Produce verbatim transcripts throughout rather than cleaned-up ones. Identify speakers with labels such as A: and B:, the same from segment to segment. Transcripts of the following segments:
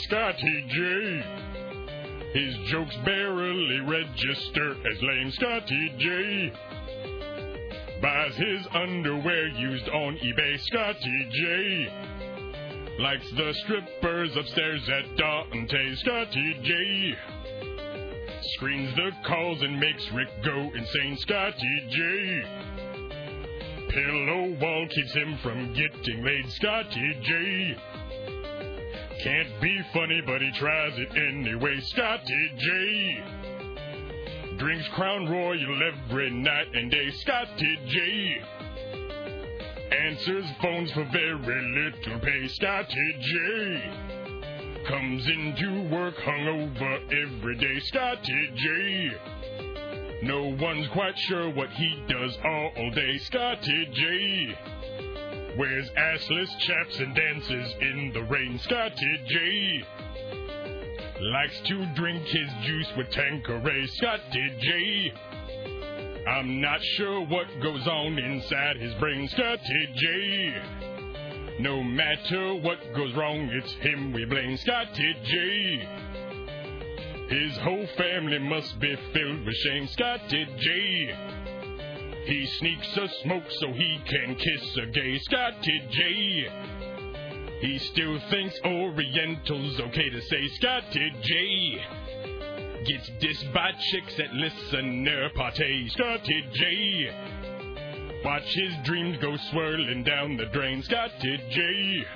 A: Scotty J. His jokes barely register as lame. Scotty J. Buys his underwear used on eBay. Scotty J. Likes the strippers upstairs at Dante's. Scotty J. Screens the calls and makes Rick go insane. Scotty J. Pillow wall keeps him from getting laid. Scotty J. Can't be funny, but he tries it anyway. Scotty J. Drinks Crown Royal every night and day. Scotty J. Answers phones for very little pay. Scotty J. Comes into work hungover every day. Scotty J. No one's quite sure what he does all day. Scotty J. Wears assless chaps and dances in the rain. Scotty J. Likes to drink his juice with Tanqueray. Scotty J. I'm not sure what goes on inside his brain. Scotty J. No matter what goes wrong, it's him we blame. Scotty J. His whole family must be filled with shame. Scotty J. He sneaks a smoke so he can kiss a gay. Scotty J. He still thinks Oriental's okay to say. Scotty J. Gets dissed by chicks at listener parties. Scotty J. Watch his dreams go swirling down the drain. Scotty J.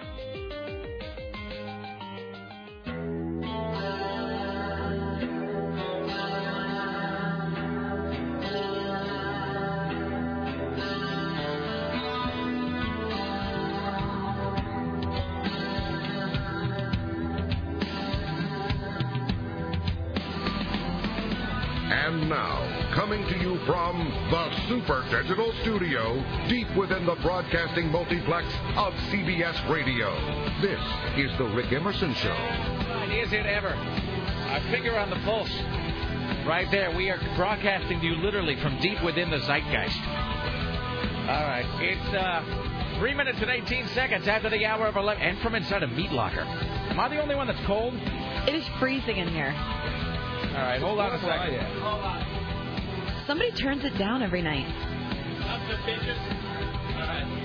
B: Coming to you from the Super Digital Studio, deep within the broadcasting multiplex of C B S Radio. This is the Rick Emerson Show.
C: Is it ever? A finger on the pulse. Right there. We are broadcasting to you literally from deep within the zeitgeist. All right. It's uh, three minutes and eighteen seconds after the hour of eleven. And from inside a meat locker. Am I the only one that's cold?
D: It is freezing in here.
C: All right. Hold on a second. Hold on.
D: Somebody turns it down every night.
C: Up the bitches. All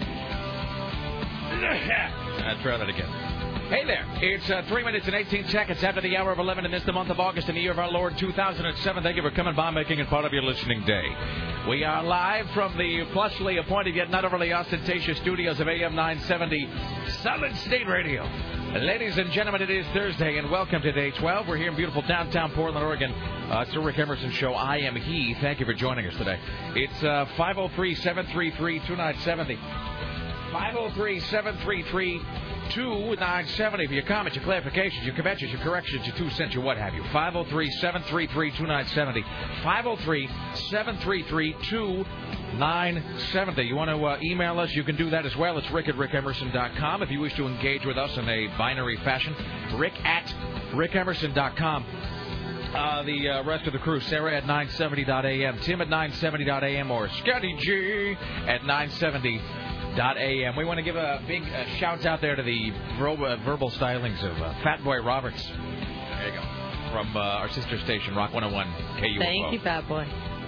C: right. I'll try that again. Hey there. It's uh, three minutes and eighteen seconds after the hour of eleven, and it's the month of August in the year of our Lord two thousand seven. Thank you for coming by, making it part of your listening day. We are live from the plushly appointed yet not overly ostentatious studios of A M nine seventy Solid State Radio. Ladies and gentlemen, it is Thursday, and welcome to Day twelve. We're here in beautiful downtown Portland, Oregon. Uh, it's the Rick Emerson Show. I am he. Thank you for joining us today. It's uh, five oh three, seven three three, two nine seven oh. five oh three, seven three three, two nine seven oh for your comments, your clarifications, your conventions, your corrections, your two cents, your what have you. five oh three, seven three three, two nine seven oh. five oh three, seven three three, two nine seven oh. You want to uh, email us, you can do that as well. It's rick at rick emerson dot com if you wish to engage with us in a binary fashion. Rick at rick emerson dot com. Uh, the uh, rest of the crew, Sarah at nine seventy dot a m, Tim at nine seventy dot a m, or Scotty G at nine seventy dot a m. We want to give a big uh, shout out there to the verbal, uh, verbal stylings of uh, Fat Boy Roberts. There you go. From uh, our sister station, Rock one oh one K U F O.
D: Thank you, Fat Boy.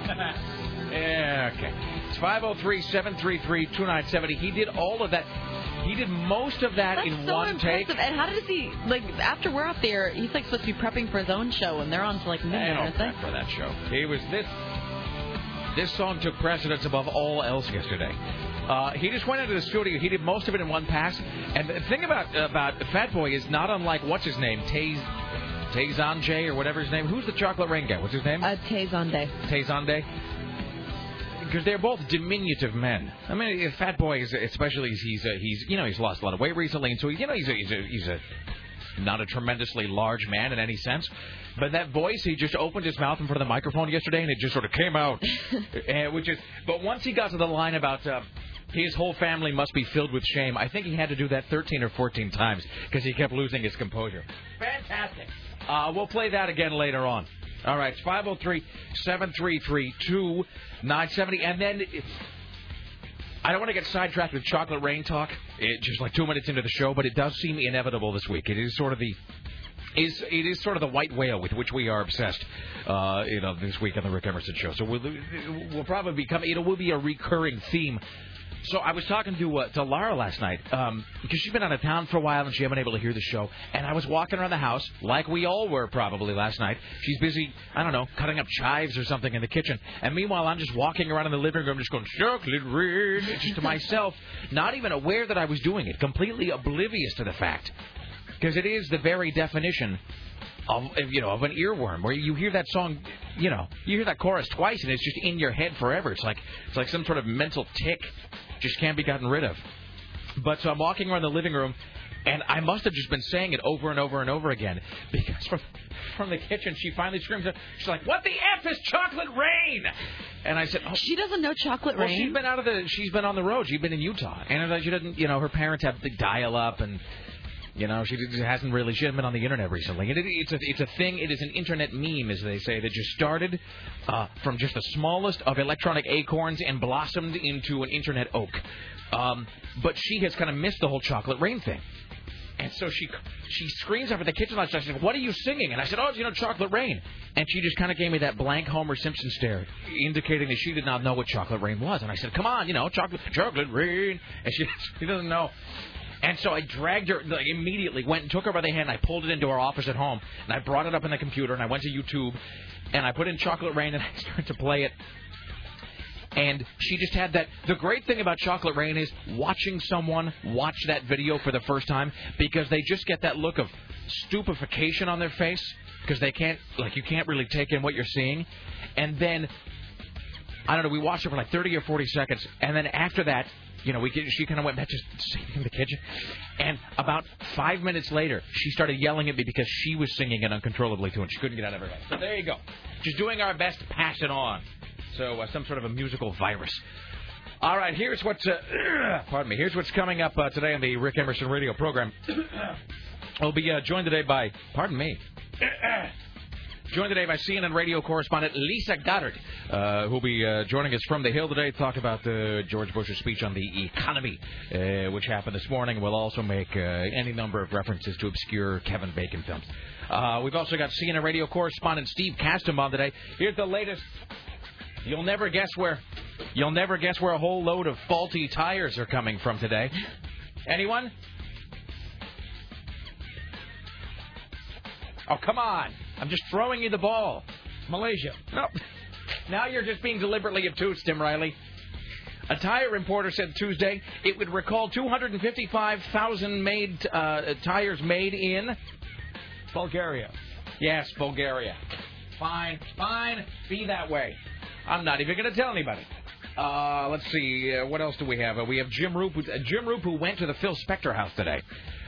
C: Yeah, okay. It's five oh three, seven three three, two nine seven oh. He did all of that. He did most of that
D: That's
C: in
D: so
C: one
D: impressive.
C: take.
D: And how does he, like, after we're out there, he's, like, supposed to be prepping for his own show, and they're on to, like,
C: I
D: midnight,
C: don't
D: aren't they?
C: prep for that show. He was this. This song took precedence above all else yesterday. Uh, he just went into the studio. He did most of it in one pass. And the thing about about Fat Boy is not unlike, what's his name, Taze, Tazonde or whatever his name. Who's the chocolate rain guy? What's his name?
D: Uh, Tazonde.
C: Tazonde. Because they're both diminutive men. I mean, Fat Boy is, especially he's uh, he's you know he's lost a lot of weight recently, and so you know he's a, he's a, he's a not a tremendously large man in any sense. But that voice, he just opened his mouth in front of the microphone yesterday, and it just sort of came out. uh, which is, but once he got to the line about uh, his whole family must be filled with shame, I think he had to do that thirteen or fourteen times because he kept losing his composure. Fantastic. Uh, we'll play that again later on. All right, it's five oh three, seven three three, two nine seven oh. And then it's, I don't want to get sidetracked with chocolate rain talk, it, just like two minutes into the show, but it does seem inevitable this week. It is sort of the is it is sort of the white whale with which we are obsessed, uh, you know, this week on the Rick Emerson Show. So we'll, we'll probably become, it will be a recurring theme. So I was talking to uh, to Lara last night um, because she's been out of town for a while and she hasn't been able to hear the show. And I was walking around the house like we all were probably last night. She's busy, I don't know, cutting up chives or something in the kitchen. And meanwhile, I'm just walking around in the living room just going, chocolate rain, just to myself, not even aware that I was doing it, completely oblivious to the fact. Because it is the very definition of, you know, of an earworm, where you hear that song, you know, you hear that chorus twice and it's just in your head forever. It's like it's like some sort of mental tick. Just can't be gotten rid of. But so I'm walking around the living room, and I must have just been saying it over and over and over again, because from from the kitchen, she finally screams, she's like, "What the F is chocolate rain?" And I said, oh.
D: She doesn't know chocolate
C: well,
D: rain?
C: She's been out of the, she's been on the road. She's been in Utah. And she doesn't, you know, her parents have the dial-up, and, you know, she hasn't really, she hasn't been on the internet recently. And it, it's a it's a thing, it is an internet meme, as they say, that just started uh, from just the smallest of electronic acorns and blossomed into an internet oak. Um, but she has kind of missed the whole chocolate rain thing. And so she she screams up at the kitchen light. She's like, "What are you singing?" And I said, "Oh, you know, Chocolate Rain." And she just kind of gave me that blank Homer Simpson stare, indicating that she did not know what Chocolate Rain was. And I said, "Come on, you know, chocolate, chocolate rain." And she she doesn't know. And so I dragged her, like, immediately, went and took her by the hand. I pulled it into our office at home, and I brought it up on the computer, and I went to YouTube, and I put in Chocolate Rain, and I started to play it. And she just had that. The great thing about Chocolate Rain is watching someone watch that video for the first time, because they just get that look of stupefaction on their face, because they can't, like, you can't really take in what you're seeing. And then, I don't know, we watched it for like thirty or forty seconds, and then after that, you know, we she kind of went back to singing in the kitchen. And about five minutes later, she started yelling at me because she was singing it uncontrollably too, and she couldn't get out of her head. So there you go. Just doing our best to pass it on. So uh, some sort of a musical virus. All right, here's what's uh, pardon me. Here's what's coming up uh, today on the Rick Emerson Radio program. We'll be uh, joined today by, pardon me, joined today by C N N radio correspondent Lisa Goddard, uh, who'll be uh, joining us from the Hill today to talk about uh, George Bush's speech on the economy, uh, which happened this morning. We'll also make uh, any number of references to obscure Kevin Bacon films. Uh, we've also got C N N radio correspondent Steve Kastum on today. Here's the latest. You'll never guess where. You'll never guess where a whole load of faulty tires are coming from today. Anyone? Oh, come on. I'm just throwing you the ball. Malaysia. No. Now you're just being deliberately obtuse, Tim Riley. A tire importer said Tuesday it would recall two hundred fifty-five thousand made uh, tires made in
E: Bulgaria.
C: Yes, Bulgaria. Fine, fine. Be that way. I'm not even going to tell anybody. Uh, let's see. Uh, what else do we have? Uh, we have Jim Roop, who, uh, Jim Roop, who went to the Phil Spector house today.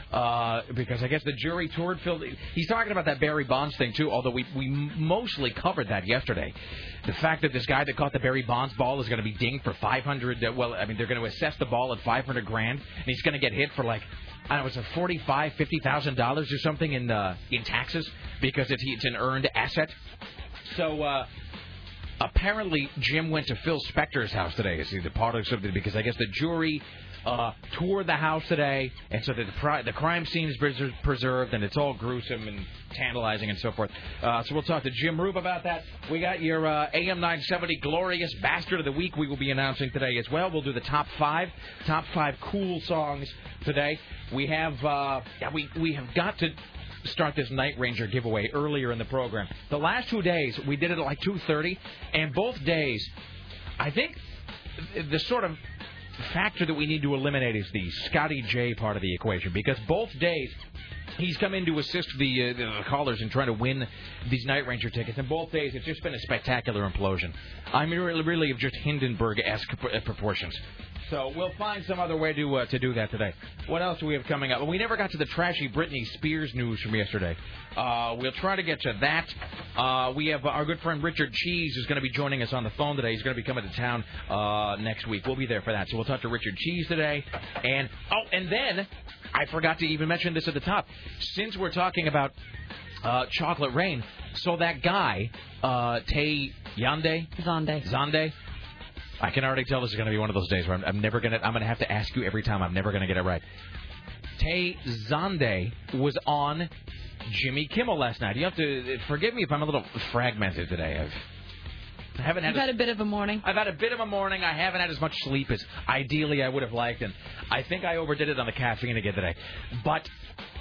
C: Uh, because I guess the jury toured Phil. He's talking about that Barry Bonds thing, too, although we, we mostly covered that yesterday. The fact that this guy that caught the Barry Bonds ball is going to be dinged for five hundred. Uh, well, I mean, they're going to assess the ball at five hundred grand, and he's going to get hit for, like, I don't know, it's a forty-five, fifty thousand dollars or something in uh, in taxes because it's, it's an earned asset. So, uh, apparently, Jim went to Phil Spector's house today. Is the part of something because I guess the jury uh, toured the house today, and so the pri- the crime scene is pres- preserved, and it's all gruesome and tantalizing and so forth. Uh, so we'll talk to Jim Rube about that. We got your uh, A M nine seventy Glorious Bastard of the Week. We will be announcing today as well. We'll do the top five, top five cool songs today. We have uh, yeah, we we have got to start this Night Ranger giveaway earlier in the program. The last two days, we did it at like two thirty, and both days, I think the sort of factor that we need to eliminate is the Scotty J part of the equation, because both days he's come in to assist the, uh, the callers in trying to win these Night Ranger tickets, and both days it's just been a spectacular implosion. I mean, really, really of just Hindenburg-esque proportions. So we'll find some other way to uh, to do that today. What else do we have coming up? Well, we never got to the trashy Britney Spears news from yesterday. Uh, we'll try to get to that. Uh, we have our good friend Richard Cheese who's going to be joining us on the phone today. He's going to be coming to town uh, next week. We'll be there for that. So we'll talk to Richard Cheese today. And oh, and then I forgot to even mention this at the top. Since we're talking about uh, Chocolate Rain, so that guy, uh, Tay Yande?
D: Zonde.
C: Zonde. I can already tell this is going to be one of those days where I'm, I'm never going to. I'm going to have to ask you every time. I'm never going to get it right. Tay Zonde was on Jimmy Kimmel last night. You have to forgive me if I'm a little fragmented today. I've I haven't had
D: You've
C: a,
D: had a bit of a morning.
C: I've had a bit of a morning. I haven't had as much sleep as ideally I would have liked, and I think I overdid it on the caffeine again today. But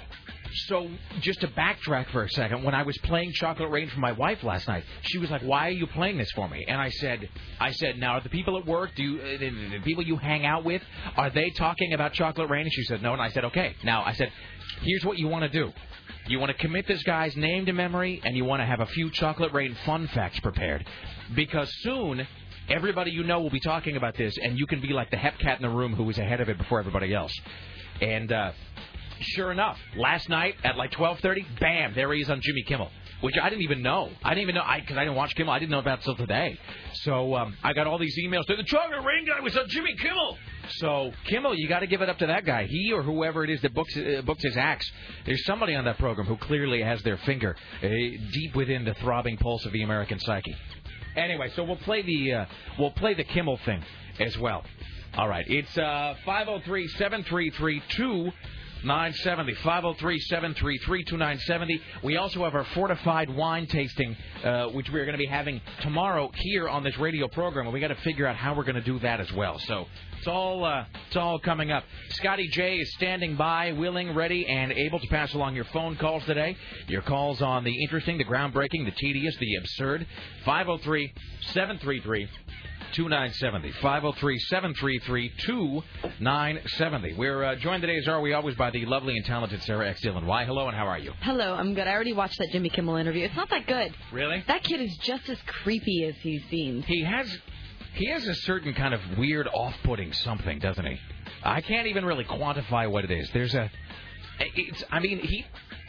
C: so just to backtrack for a second, when I was playing Chocolate Rain for my wife last night, she was like, "Why are you playing this for me?" And I said, "I said, now the people at work, do you, uh, the, the people you hang out with, are they talking about Chocolate Rain?" And she said, "No." And I said, "Okay." Now I said, "Here's what you want to do. You want to commit this guy's name to memory, and you want to have a few Chocolate Rain fun facts prepared, because soon everybody you know will be talking about this, and you can be like the hep cat in the room who was ahead of it before everybody else." And uh, sure enough, last night at like twelve thirty, bam, there he is on Jimmy Kimmel, which I didn't even know. I didn't even know, because I, I didn't watch Kimmel. I didn't know about it until today. So um, I got all these emails. The Chocolate Rain guy was on Jimmy Kimmel. So, Kimmel, you got to give it up to that guy. He or whoever it is that books, uh, books his acts. There's somebody on that program who clearly has their finger uh, deep within the throbbing pulse of the American psyche. Anyway, so we'll play the uh, we'll play the Kimmel thing as well. All right, it's uh, five oh three, seven three three, two nine seven oh. five oh three, seven three three, two nine seven oh. We also have our fortified wine tasting, uh, which we're going to be having tomorrow here on this radio program. And we got to figure out how we're going to do that as well. So it's all uh, it's all coming up. Scotty J is standing by, willing, ready, and able to pass along your phone calls today. Your calls on the interesting, the groundbreaking, the tedious, the absurd. five oh three, seven three three, two nine seven oh. five oh three, seven three three, two nine seven oh. We're uh, joined today, as are we always, by the lovely and talented Sarah X. Dillon. Why, hello, and how are you?
D: Hello, I'm good. I already watched that Jimmy Kimmel interview. It's not that good.
C: Really?
D: That kid is just as creepy as he seems.
C: He has he has a certain kind of weird, off-putting something, doesn't he? I can't even really quantify what it is. There's a... It's, I mean, he...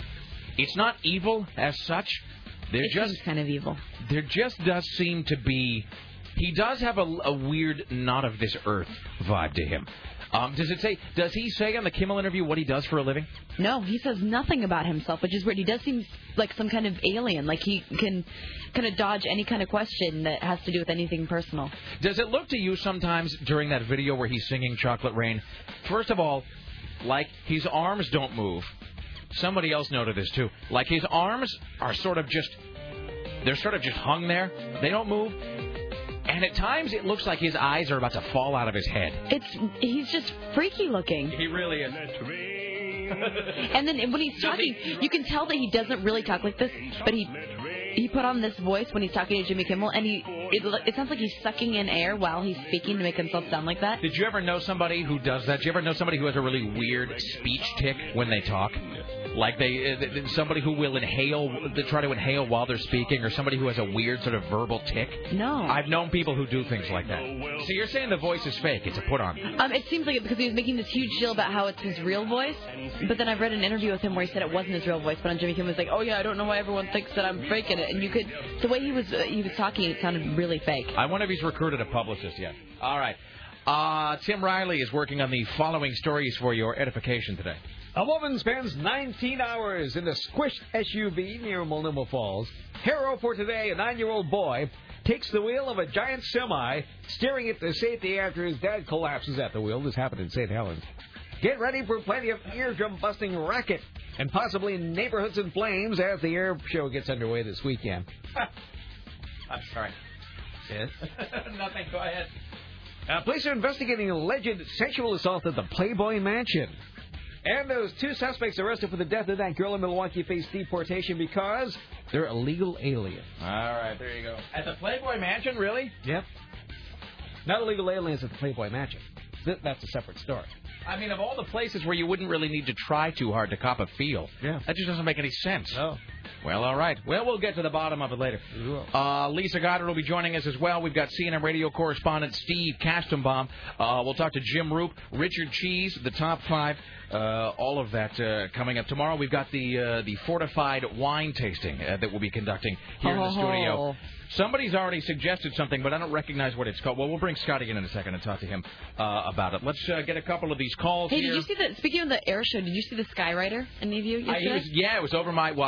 C: It's not evil as such. There
D: it
C: just
D: seems kind of evil.
C: There just does seem to be... He does have a, a weird not of this earth vibe to him. Um, does it say? Does he say on the Kimmel interview what he does for a living?
D: No, he says nothing about himself, which is weird. He does seem like some kind of alien, like he can kind of dodge any kind of question that has to do with anything personal.
C: Does it look to you sometimes during that video where he's singing Chocolate Rain, first of all, like his arms don't move? Somebody else noted this too. Like his arms are sort of just, they're sort of just hung there. They don't move. And at times it looks like his eyes are about to fall out of his head.
D: It's he's just freaky looking.
C: He really is.
D: And then when he's talking, you can tell that he doesn't really talk like this, but he he put on this voice when he's talking to Jimmy Kimmel, and he it, it sounds like he's sucking in air while he's speaking to make himself sound like that.
C: Did you ever know somebody who does that? Did you ever know somebody who has a really weird speech tick when they talk? Like they, uh, somebody who will inhale, they try to inhale while they're speaking, or somebody who has a weird sort of verbal tick?
D: No.
C: I've known people who do things like that. So you're saying the voice is fake? It's a put on?
D: Um, it seems like it because he was making this huge deal about how it's his real voice, but then I've read an interview with him where he said it wasn't his real voice, but on Jimmy Kimmel was like, "Oh yeah, I don't know why everyone thinks that I'm faking it," and you could, the way he was uh, he was talking, it sounded really fake.
C: I wonder if he's recruited a publicist yet. All right. Uh, Tim Riley is working on the following stories for your edification today.
E: A woman spends nineteen hours in a squished S U V near Multnomah Falls. Hero for today, a nine-year-old boy takes the wheel of a giant semi, steering it to safety after his dad collapses at the wheel. This happened in Saint Helens. Get ready for plenty of eardrum-busting racket and possibly neighborhoods in flames as the air show gets underway this weekend.
C: I'm sorry.
E: Yes?
C: Nothing. Go ahead.
E: Uh, police are investigating an alleged sexual assault at the Playboy Mansion. And those two suspects arrested for the death of that girl in Milwaukee face deportation because they're illegal aliens.
C: All right, there you go. At the Playboy Mansion, really?
E: Yep. Not illegal aliens at the Playboy Mansion. Th- that's a separate story.
C: I mean, of all the places where you wouldn't really need to try too hard to cop a feel,
E: yeah.
C: that just doesn't make any sense.
E: No.
C: Well, all right. Well, we'll get to the bottom of it later. Uh, Lisa Goddard will be joining us as well. We've got C N N radio correspondent Steve Kastenbaum. Uh, we'll talk to Jim Roop, Richard Cheese, the top five, uh, all of that uh, coming up tomorrow. We've got the uh, the fortified wine tasting uh, that we'll be conducting here in the studio. Somebody's already suggested something, but I don't recognize what it's called. Well, we'll bring Scotty in in a second and talk to him uh, about it. Let's uh, get a couple of these calls
D: hey,
C: here.
D: Hey, did you see the, speaking of the air show, did you see the Skywriter, any of you, yesterday?
C: I, it was, yeah, it was over my, well, I don't know where it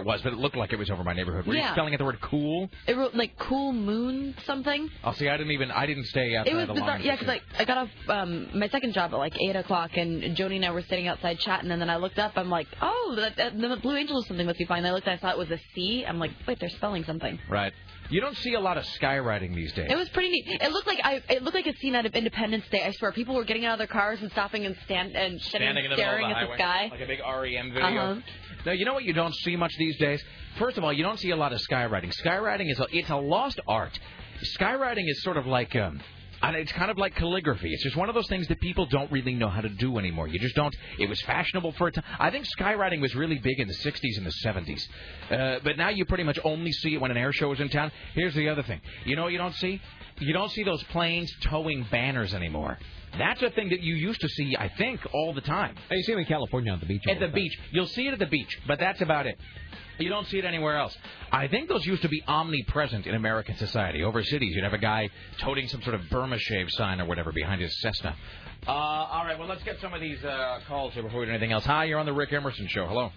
C: it was, but it looked like it was over my neighborhood. Were
D: Yeah.
C: you spelling it the word cool?
D: It wrote like cool moon something.
C: Oh, see, I didn't even, I didn't stay outside
D: It was
C: the
D: bizarre,
C: lines.
D: yeah, because I, I got off um, my second job at like eight o'clock, and Joni and I were sitting outside chatting, and then I looked up, I'm like, oh, that, that, the Blue Angel or something must be fine. I looked, I saw it was a C. I'm like, wait, they're spelling something.
C: Right. You don't see a lot of skywriting these days.
D: It was pretty neat. It looked like I. It looked like a scene out of Independence Day. I swear, people were getting out of their cars and stopping and stand and
C: Standing in the
D: staring
C: middle
D: at
C: of the
D: the
C: highway,
D: sky.
C: like a big R E M video.
D: Uh-huh.
C: Now, you know what you don't see much these days? First of all, you don't see a lot of skywriting. Skywriting is a, it's a lost art. Skywriting is sort of like um, and it's kind of like calligraphy. It's just one of those things that people don't really know how to do anymore. You just don't. It was fashionable for a time. I think skywriting was really big in the sixties and the seventies. Uh, but now you pretty much only see it when an air show is in town. Here's the other thing. You know what you don't see? You don't see those planes towing banners anymore. That's a thing that you used to see, I think, all the time.
E: You see them in California on the beach.
C: At the beach. You'll see it at the beach, but that's about it. You don't see it anywhere else. I think those used to be omnipresent in American society. Over cities, you'd have a guy toting some sort of Burma shave sign or whatever behind his Cessna. Uh, all right, well, let's get some of these uh, calls here before we do anything else. Hi, you're on the Rick Emerson Show. Hello.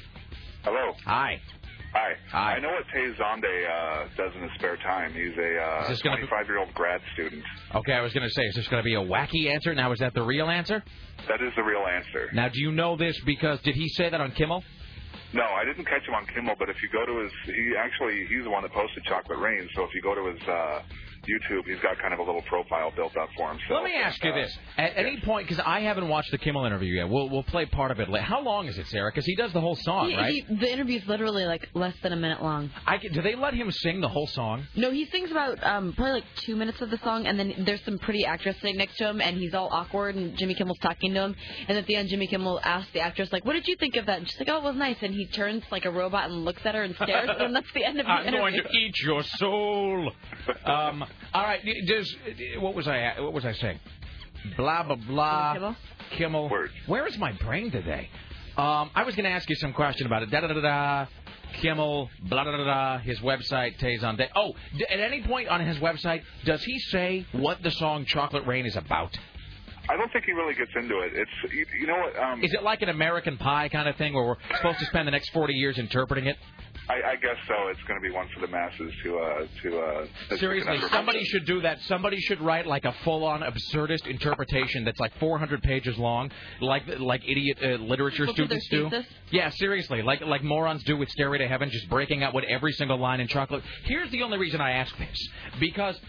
F: Hello.
C: Hi.
F: Hi.
C: Hi.
F: I know what Tay Zonde uh, does in his spare time. He's a uh, twenty-five-year-old grad student.
C: Okay, I was going to say, is this going to be a wacky answer? Now, is that the real answer?
F: That is the real answer.
C: Now, do you know this because, did he say that on Kimmel?
F: No, I didn't catch him on Kimmel, but if you go to his, he actually, he's the one that posted Chocolate Rain, so if you go to his uh, YouTube, he's got kind of a little profile built up for himself.
C: Let me ask you
F: uh,
C: this. At
F: yes.
C: any point, because I haven't watched the Kimmel interview yet, we'll we'll play part of it later. How long is it, Sarah? Because he does the whole song,
D: He,
C: right?
D: he, the interview's literally like less than a minute long.
C: I can, do they let him sing the whole song?
D: No, he sings about um, probably like two minutes of the song, and then there's some pretty actress sitting next to him, and he's all awkward, and Jimmy Kimmel's talking to him, and at the end, Jimmy Kimmel asks the actress, like, what did you think of that? And she's like, oh, it was nice, and he turns like a robot and looks at her and stares, and that's the end of the
C: I'm
D: interview.
C: going to eat your soul. um, all right, does what was I what was I saying? Blah blah blah.
D: Kimmel.
C: Kimmel.
F: Word.
C: Where is my brain today? Um, I was going to ask you some question about it. Da da da da. Kimmel. Blah da da da. His website. Tay Zonde. Oh, d- at any point on his website, does he say what the song "Chocolate Rain" is about?
F: I don't think he really gets into it. It's you, you know what? Um,
C: Is it like an American Pie kind of thing where we're supposed to spend the next forty years interpreting it?
F: I, I guess so. It's going to be one for the masses to uh, to. Uh,
C: Seriously, somebody should do that. Somebody should write like a full-on absurdist interpretation that's like four hundred pages long, like like idiot uh, literature
D: Look at their
C: students do.
D: thesis.
C: Yeah, seriously, like like morons do with Stairway to Heaven, just breaking out what every single line in Chocolate. Here's the only reason I ask this, because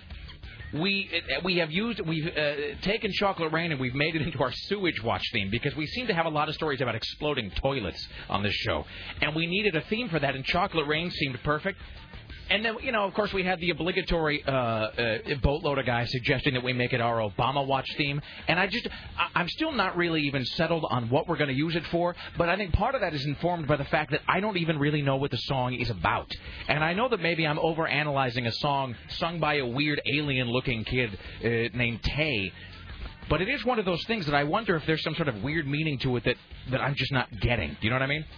C: we we have used we've uh, taken Chocolate Rain and we've made it into our sewage watch theme because we seem to have a lot of stories about exploding toilets on this show, and we needed a theme for that, and Chocolate Rain seemed perfect. And then, you know, of course, we had the obligatory uh, uh, boatload of guys suggesting that we make it our Obama Watch theme. And I just, I, I'm still not really even settled on what we're going to use it for. But I think part of that is informed by the fact that I don't even really know what the song is about. And I know that maybe I'm overanalyzing a song sung by a weird alien-looking kid uh, named Tay. But it is one of those things that I wonder if there's some sort of weird meaning to it that, that I'm just not getting. Do you know what I mean?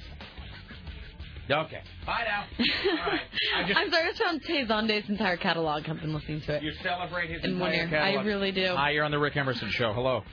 C: Okay. Bye now. All right. I just,
D: I'm sorry, I just found Tay Zonde's entire catalog. I've been listening to it.
C: You celebrate his
D: in one
C: entire
D: year.
C: catalog.
D: I really do.
C: Hi, you're on the Rick Emerson Show. Hello.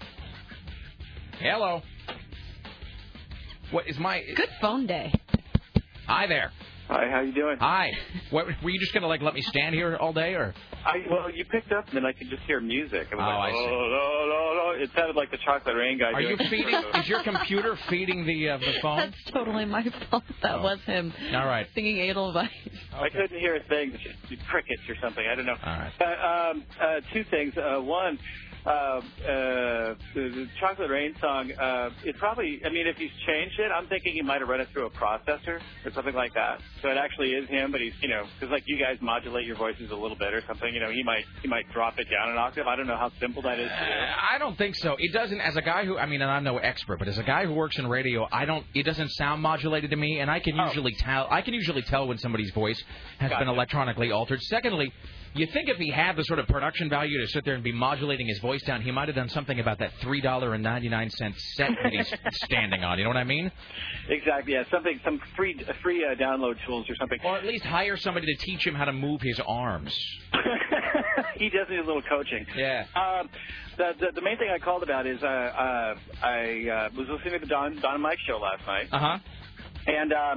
C: Hello. What is my...
D: Good phone day.
C: Hi there.
G: Hi, how you doing?
C: Hi. What, were you just going to, like, let me stand here all day, or...
G: I well, you picked up, and then I could just hear music. I was
C: Oh,
G: like,
C: I see.
G: oh, no, no, no. It sounded like the Chocolate Rain guy.
C: Are you
G: doing
C: feeding... Is your computer feeding the uh, the phone?
D: That's totally my fault. That
C: Oh.
D: was him.
C: All right.
D: Singing Edelweiss.
G: I couldn't hear a thing. Just crickets or something. I don't know.
C: All right.
G: Uh, um, uh, two things. Uh, one, uh, uh, the, the Chocolate Rain song, uh, it probably, I mean, if he's changed it, I'm thinking he might have run it through a processor or something like that. So it actually is him, but he's, you know, because like you guys modulate your voices a little bit or something, you know, he might he might drop it down an octave. I don't know how simple that is to do.
C: Uh, I don't think so. It doesn't, as a guy who, I mean, and I'm no expert, but as a guy who works in radio, I don't, it doesn't sound modulated to me, and I can
G: Oh.
C: usually tell, I can usually tell when somebody's voice has
G: Gotcha.
C: been electronically altered. Secondly, you think if he had the sort of production value to sit there and be modulating his voice down, he might have done something about that three dollars and ninety-nine cents set that he's standing on. You know what I mean?
G: Exactly, yeah, something, some free free uh, download tools or something.
C: Or at least hire somebody to teach him how to move his arms.
G: He does need a little coaching.
C: Yeah.
G: Um, the, the the main thing I called about is uh, uh, I uh, was listening to the Don Don and Mike show last night,
C: Uh huh.
G: and um,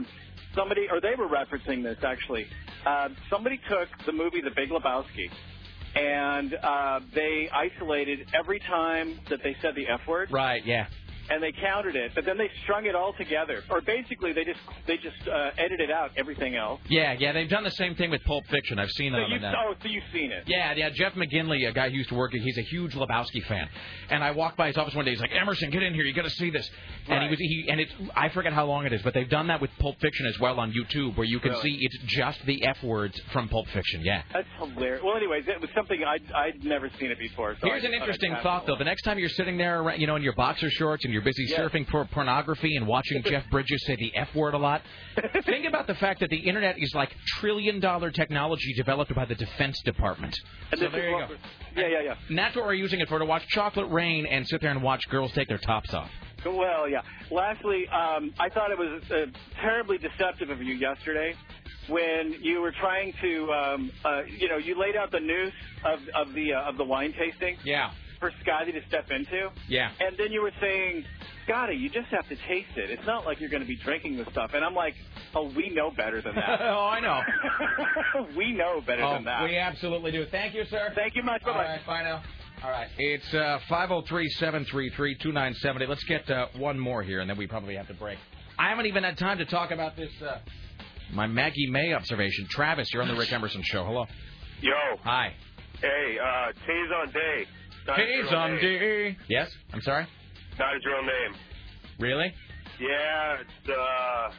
G: somebody, or they were referencing this actually. Uh, somebody took the movie The Big Lebowski, and uh, they isolated every time that they said the F word.
C: Right. Yeah.
G: And they counted it, but then they strung it all together. Or basically, they just they just uh, edited out everything else.
C: Yeah, yeah, they've done the same thing with Pulp Fiction. I've seen
G: so
C: them.
G: you,
C: in that.
G: Oh, so you've seen it?
C: Yeah, yeah. Jeff McGinley, a guy who used to work, he's a huge Lebowski fan. And I walked by his office one day. He's like, "Emerson, get in here. You got to see this." And
G: right.
C: he was, he, and it's, I forget how long it is, but they've done that with Pulp Fiction as well on YouTube, where you can
G: really?
C: see it's just the F words from Pulp Fiction. Yeah.
G: That's hilarious. Well, anyways, it was something I'd I'd never seen it before. So
C: Here's
G: I
C: an
G: thought
C: interesting
G: I'd
C: thought, though. The next time you're sitting there, you know, in your boxer shorts and you're busy
G: yes.
C: surfing for pornography and watching Jeff Bridges say the F word a lot, think about the fact that the Internet is like trillion-dollar technology developed by the Defense Department.
G: And
C: so
G: this
C: there
G: is
C: you
G: what
C: go.
G: Yeah, yeah, yeah.
C: And that's what we're using it for, to watch Chocolate Rain and sit there and watch girls take their tops off.
G: Well, yeah. Lastly, um, I thought it was uh, terribly deceptive of you yesterday when you were trying to, um, uh, you know, you laid out the news of of the uh, of the wine tasting.
C: Yeah.
G: For Scotty to step into.
C: Yeah.
G: And then you were saying, Scotty, you just have to taste it. It's not like you're going to be drinking this stuff. And I'm like, oh, we know better than that.
C: Oh, I know.
G: We know better
C: oh,
G: than that.
C: We absolutely do. Thank you, sir.
G: Thank you much. Bye-bye.
C: All right, bye now. All right. It's uh, five oh three, seven three three, two nine seven eight. Let's get uh, one more here, and then we probably have to break. I haven't even had time to talk about this, uh, my Maggie May observation. Travis, you're on the Rick Emerson Show. Hello.
H: Yo.
C: Hi.
H: Hey, uh, Taze on Day.
C: Taze on Day. Yes? I'm sorry?
H: Not his real name.
C: Really?
H: Yeah, it's, uh,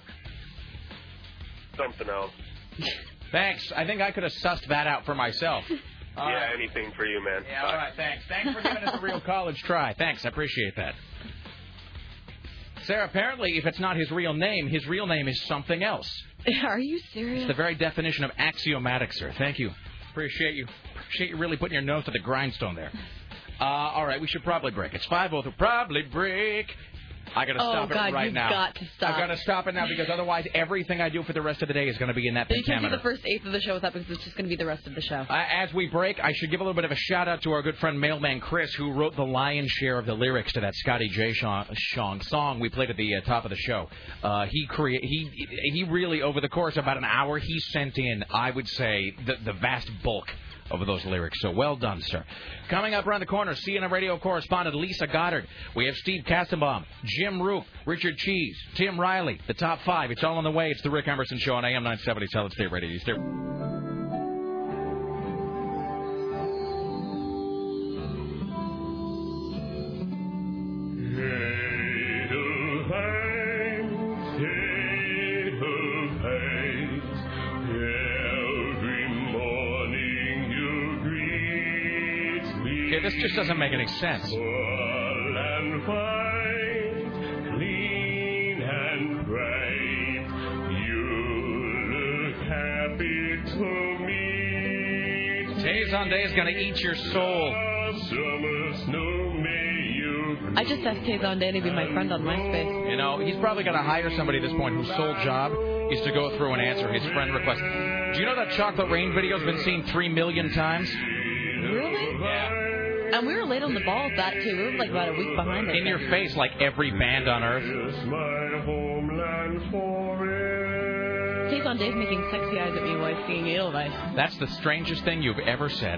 H: something else.
C: Thanks. I think I could have sussed that out for myself.
H: All yeah, right. Anything for you, man.
C: Yeah, all right, thanks. Thanks for giving us a real college try. Thanks, I appreciate that. Sarah, apparently, if it's not his real name, his real name is something else.
D: Are you serious?
C: It's the very definition of axiomatic, sir. Thank you. Appreciate you. Appreciate you really putting your nose to the grindstone there. Uh, all right, we should probably break. It's five oh three. Probably break. I got to
D: oh,
C: stop
D: God,
C: it right
D: you've
C: now.
D: got to stop.
C: I've got to stop it now because otherwise everything I do for the rest of the day is going to be in that
D: You can't do
C: pentameter.
D: the first eighth of the show with that because it's just going to be the rest of the show.
C: Uh, as we break, I should give a little bit of a shout-out to our good friend Mailman Chris, who wrote the lion's share of the lyrics to that Scotty J. Shong song we played at the uh, top of the show. Uh, he, crea- he he really, over the course of about an hour, he sent in, I would say, the, the vast bulk of those lyrics. So well done, sir. Coming up around the corner, C N N radio correspondent Lisa Goddard. We have Steve Kastenbaum, Jim Roop, Richard Cheese, Tim Riley. The top five. It's all on the way. It's the Rick Emerson Show on A M nine seventy Solid State Radio. Stay- Okay, this just doesn't make any sense. Taze on Day is going to eat your soul.
D: I just asked Taze on Day to be my friend on MySpace.
C: You know, he's probably going to hire somebody at this point whose sole job is to go through and answer his friend requests. Do you know that Chocolate Rain video's been seen three million times?
D: Really?
C: Yeah.
D: And we were late on the ball with that, too. We were like about a week behind.
C: In your face, like every band on earth.
D: Taze on Day's making sexy eyes at me while he's singing Edelweiss.
C: That's the strangest thing you've ever said.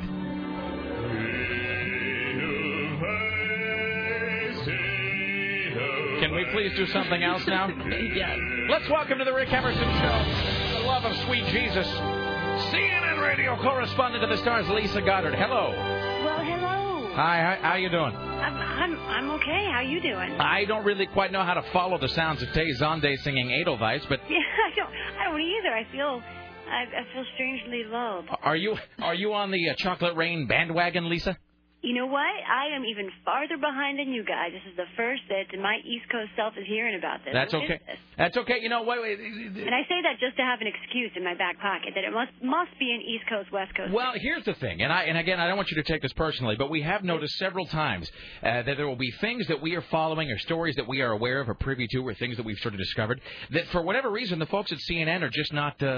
C: Can we please do something else now?
D: Yes.
C: Let's welcome to the Rick Emerson Show, the love of sweet Jesus, C N N radio correspondent to the stars, Lisa Goddard. Hello.
I: Well, hello.
C: Hi, how, how you doing?
I: I'm, I'm I'm okay. How you doing?
C: I don't really quite know how to follow the sounds of Tay Zonde singing Edelweiss, but
I: yeah, I don't I don't either. I feel I, I feel strangely lulled.
C: Are you are you on the uh, Chocolate Rain bandwagon, Lisa?
I: You know what? I am even farther behind than you guys. This is the first that my East Coast self is hearing about this.
C: That's
I: What
C: okay.
I: is this?
C: That's okay. You know, wait, wait.
I: And I say that just to have an excuse in my back pocket that it must must be an East Coast West Coast.
C: Well, here's the thing, and I and again, I don't want you to take this personally, but we have noticed several times uh, that there will be things that we are following, or stories that we are aware of, or privy to, or things that we've sort of discovered that, for whatever reason, the folks at C N N are just not. Uh,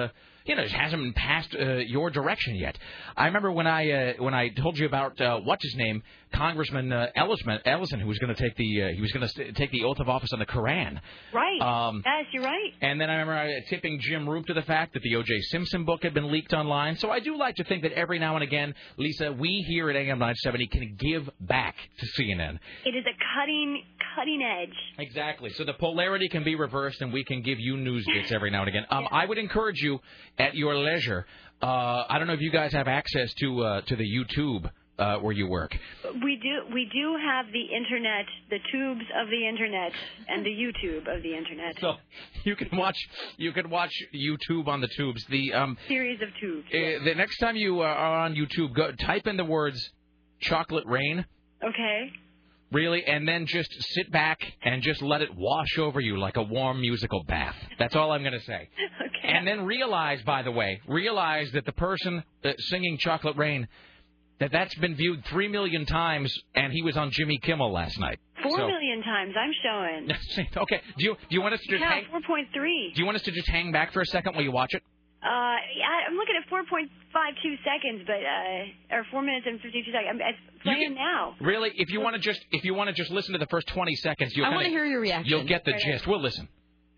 C: you know, just hasn't been passed uh, your direction yet. I remember when I uh, when I told you about uh, what's his name, Congressman uh, Ellison, Ellison, who was going to take the uh, he was going to st- take the oath of office on the Koran.
I: Right.
C: Um,
I: yes, you're right.
C: And then I remember uh, tipping Jim Roop to the fact that the O J Simpson book had been leaked online. So I do like to think that every now and again, Lisa, we here at A M nine seventy can give back to C N N.
I: It is a cutting, cutting edge.
C: Exactly. So the polarity can be reversed, and we can give you news bits every now and again. Um, I would encourage you, at your leisure, uh, I don't know if you guys have access to uh, to the YouTube uh, where you work.
I: We do. We do have the internet, the tubes of the internet, and the YouTube of the internet.
C: So you can watch you can watch YouTube on the tubes. The um,
I: series of tubes.
C: Uh, the next time you uh, are on YouTube, go type in the words "chocolate rain."
I: Okay.
C: Really, and then just sit back and just let it wash over you like a warm musical bath. That's all I'm going to say.
I: Okay.
C: And then realize, by the way, realize that the person uh, singing Chocolate Rain, that that's been viewed three million times, and he was on Jimmy Kimmel last night.
I: Four
C: so,
I: million times, I'm showing.
C: Okay. Do you do you want us to just
I: yeah,
C: hang?
I: four point three.
C: Do you want us to just hang back for a second while you watch it?
I: Uh, yeah, I'm looking at four point five two seconds, but uh, or four minutes and fifty-two seconds. I'm, it's playing
C: can,
I: now.
C: Really, if you want to just if you want to just listen to the first twenty seconds, you'll
D: I
C: want
D: to hear your reaction.
C: You'll get the
I: Right.
C: gist. We'll listen.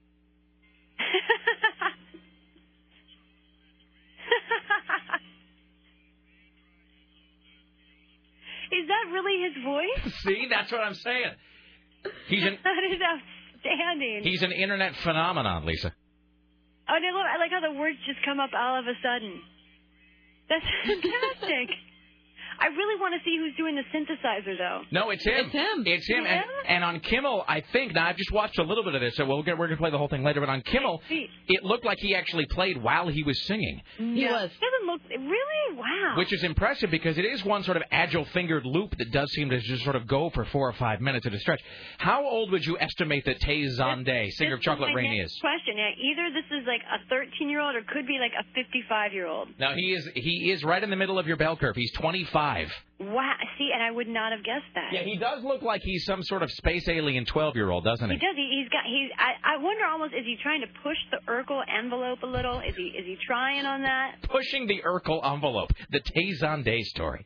I: Is that really his voice?
C: See, that's what I'm saying. He's an
I: That is outstanding.
C: he's an internet phenomenon, Lisa.
I: Oh, no, look, I like how the words just come up all of a sudden. That's fantastic. I really want to see who's doing the synthesizer, though.
C: No, it's him.
D: It's him.
C: It's him.
I: Yeah?
C: And, and on Kimmel, I think, now I've just watched a little bit of this, so we'll get, we're going to play the whole thing later, but on Kimmel, it looked like he actually played while he was singing.
D: He
I: yeah.
D: was.
I: Doesn't look really wow.
C: Which is impressive because it is one sort of agile fingered loop that does seem to just sort of go for four or five minutes at a stretch. How old would you estimate that Tay Zonday, singer of Chocolate Rain, is?
I: Question. Yeah, either this is like a thirteen-year-old or could be like a fifty-five-year-old.
C: Now he is he is right in the middle of your bell curve. He's twenty-five.
I: Wow. See, and I would not have guessed that.
C: Yeah, he does look like he's some sort of space alien twelve-year-old, doesn't he?
I: He does. He, he's got. He's. I, I wonder almost. Is he trying to push the Urkel envelope a little? Is he? Is he trying on that?
C: Pushing the Urkel envelope. The Tay Zonday story.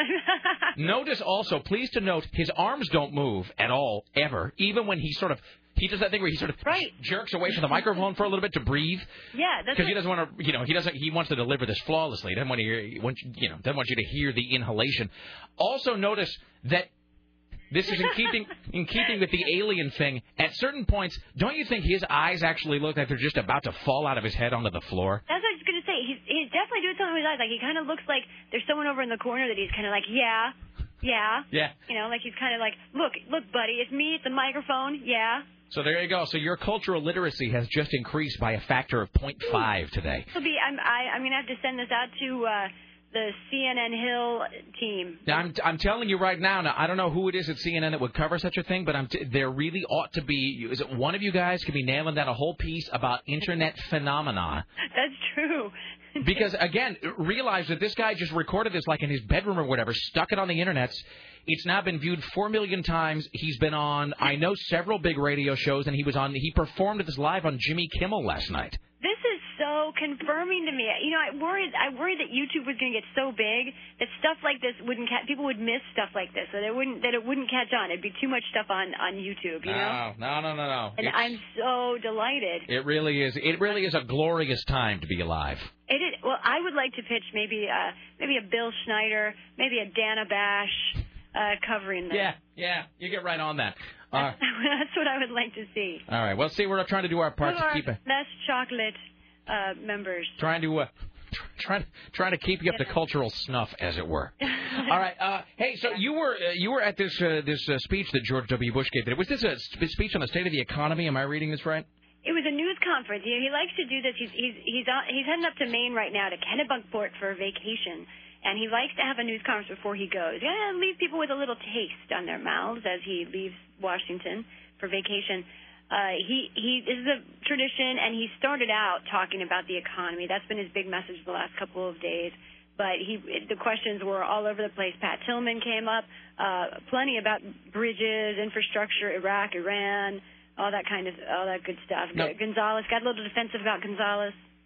C: Notice also, please to note, his arms don't move at all, ever. Even when he sort of. He does that thing where he sort of
I: right.
C: jerks away from the microphone for a little bit to breathe.
I: Yeah, that's
C: because he doesn't want to. You know, he doesn't. He wants to deliver this flawlessly. He doesn't want to hear. He wants, you know, doesn't want you to hear the inhalation. Also, notice that this is in keeping in keeping with the alien thing. At certain points, don't you think his eyes actually look like they're just about to fall out of his head onto the floor?
I: That's what I was going to say. He's, he's definitely doing something with his eyes. Like, he kind of looks like there's someone over in the corner that he's kind of like, yeah, yeah.
C: Yeah.
I: You know, like he's kind of like, look, look, buddy, it's me, it's the microphone, yeah.
C: So there you go. So your cultural literacy has just increased by a factor of point five today.
I: It'll be, I'm, I, I'm going to have to send this out to uh, the C N N Hill team.
C: Now, I'm, I'm telling you right now, now, I don't know who it is at C N N that would cover such a thing, but I'm t- there really ought to be, is it one of you guys could be nailing down a whole piece about Internet phenomena.
I: That's true.
C: Because, again, realize that this guy just recorded this like in his bedroom or whatever, stuck it on the Internet. It's now been viewed four million times. He's been on, I know, several big radio shows, and he was on, he performed this live on Jimmy Kimmel last night.
I: This is so confirming to me. You know, I worried. I worried that YouTube was going to get so big that stuff like this wouldn't. Ca- people would miss stuff like this, so that it wouldn't. That it wouldn't catch on. It'd be too much stuff on on YouTube. You know.
C: No, no, no, no, no.
I: And
C: It's,
I: I'm so delighted.
C: it really is. It really is a glorious time to be alive.
I: It is. Well, I would like to pitch maybe uh maybe a Bill Schneider, maybe a Dana Bash uh, covering this.
C: Yeah, yeah. You get right on that. Uh,
I: That's what I would like to see.
C: all right. Well, see, we're trying to do our part
I: Who
C: to
I: are
C: keep it.
I: best chocolate uh, members?
C: Trying to uh, trying trying to keep you up to cultural snuff, as it were. All right. Uh, hey, so you were uh, you were at this uh, this uh, speech that George W. Bush gave. Was this a sp- speech on the state of the economy? Am I reading this right?
I: It was a news conference. You know, he likes to do this. He's he's he's on, he's heading up to Maine right now to Kennebunkport for a vacation, and he likes to have a news conference before he goes. Yeah, leave people with a little taste on their mouths as he leaves Washington for vacation. Uh, he he this is a tradition, and he started out talking about the economy. That's been his big message the last couple of days. But he the questions were all over the place. Pat Tillman came up, uh, plenty about bridges, infrastructure, Iraq, Iran. All that kind of, all that good stuff.
C: No.
I: Gonzalez got a little defensive about Gonzalez.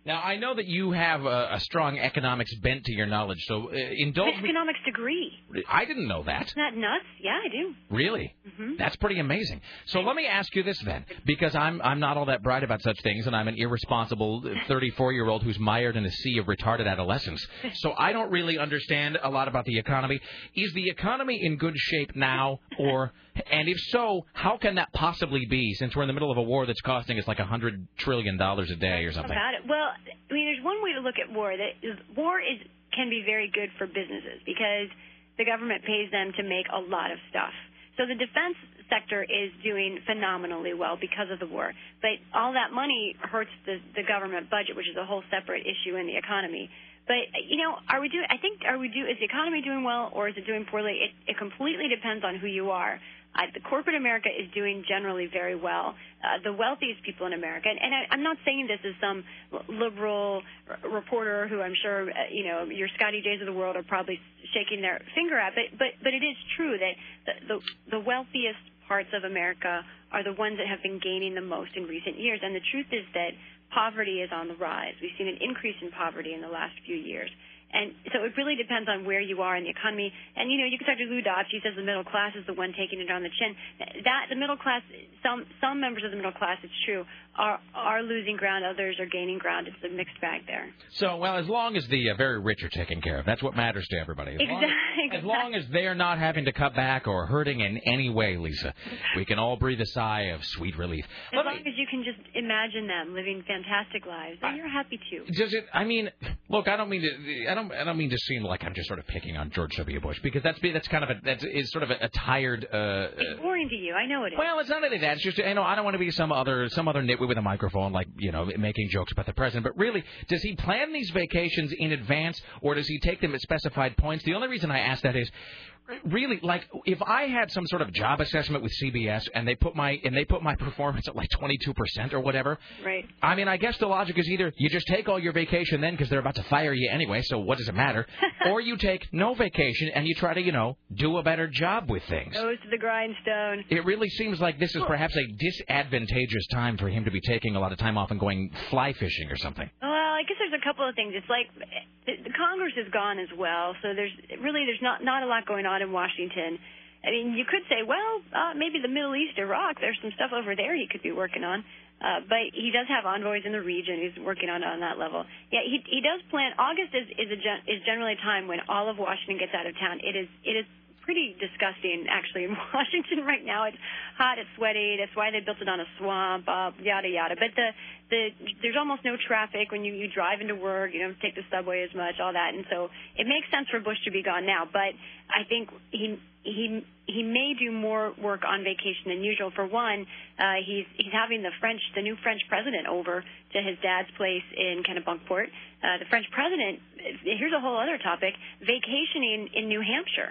C: Now, I know that you have a, a strong economics bent to your knowledge, so uh, indulge me.
I: Economics degree.
C: I didn't know that.
I: Isn't that nuts? Yeah, I do.
C: Really?
I: Mm-hmm.
C: That's pretty amazing. So let me ask you this then, because I'm I'm not all that bright about such things, and I'm an irresponsible thirty-four-year-old who's mired in a sea of retarded adolescents. So I don't really understand a lot about the economy. Is the economy in good shape now, or, and if so, how can that possibly be, since we're in the middle of a war that's costing us like one hundred trillion dollars a day or something?
I: About it. Well, I mean, there's one way to look at war. That is, war is can be very good for businesses because the government pays them to make a lot of stuff. So the defense sector is doing phenomenally well because of the war. But all that money hurts the, the government budget, which is a whole separate issue in the economy. But, you know, are we doing, I think, are we do, is the economy doing well or is it doing poorly? It, it completely depends on who you are. Uh, the corporate America is doing generally very well. Uh, the wealthiest people in America, and, and I, I'm not saying this as some liberal r- reporter who I'm sure, uh, you know, your Scotty Days of the world are probably shaking their finger at, but, but, but it is true that the, the, the wealthiest parts of America are the ones that have been gaining the most in recent years. And the truth is that poverty is on the rise. We've seen an increase in poverty in the last few years. And so it really depends on where you are in the economy. And, you know, you can talk to Lou Dobbs. He says the middle class is the one taking it on the chin. That the middle class, some some members of the middle class, it's true, are are losing ground. Others are gaining ground. It's a mixed bag there.
C: So, well, as long as the uh, very rich are taken care of, that's what matters to everybody. As
I: exactly.
C: Long as, as long as they're not having to cut back or hurting in any way, Lisa, we can all breathe a sigh of sweet relief.
I: As Let long me, as you can just imagine them living fantastic lives, then I, you're happy too.
C: Does it? I mean, look, I don't mean to. I don't. I don't mean to seem like I'm just sort of picking on George W. Bush because that's that's kind of a that's is sort of a, a tired. Uh,
I: it's boring to you. I know it is.
C: Well, it's not only that. It's just you know I don't want to be some other some other nitwit with a microphone like you know making jokes about the president. But really, does he plan these vacations in advance or does he take them at specified points? The only reason I ask that is. Really, like if I had some sort of job assessment with C B S and they put my and they put my performance at like twenty-two percent or whatever.
I: Right.
C: I mean, I guess the logic is either you just take all your vacation then because they're about to fire you anyway, so what does it matter? Or you take no vacation and you try to, you know, do a better job with things.
I: Goes to the grindstone.
C: It really seems like this is perhaps a disadvantageous time for him to be taking a lot of time off and going fly fishing or something.
I: Well, I guess there's a couple of things. It's like the Congress is gone as well, so there's really there's not not a lot going on in Washington. I mean, you could say, well, uh, maybe the Middle East, Iraq, there's some stuff over there he could be working on. Uh, but he does have envoys in the region. He's working on on that level. Yeah, he he does plan. August is is a gen, is generally a time when all of Washington gets out of town. It is it is pretty disgusting actually in Washington right now. It's hot, it's sweaty. That's why they built it on a swamp. Uh, yada yada. But the the there's almost no traffic when you you drive into work. You don't take the subway as much. All that, and so it makes sense for Bush to be gone now. But I think he he he may do more work on vacation than usual. For one, uh, he's he's having the French the new French president over to his dad's place in Kennebunkport. Uh, the French president. Here's a whole other topic: vacationing in New Hampshire.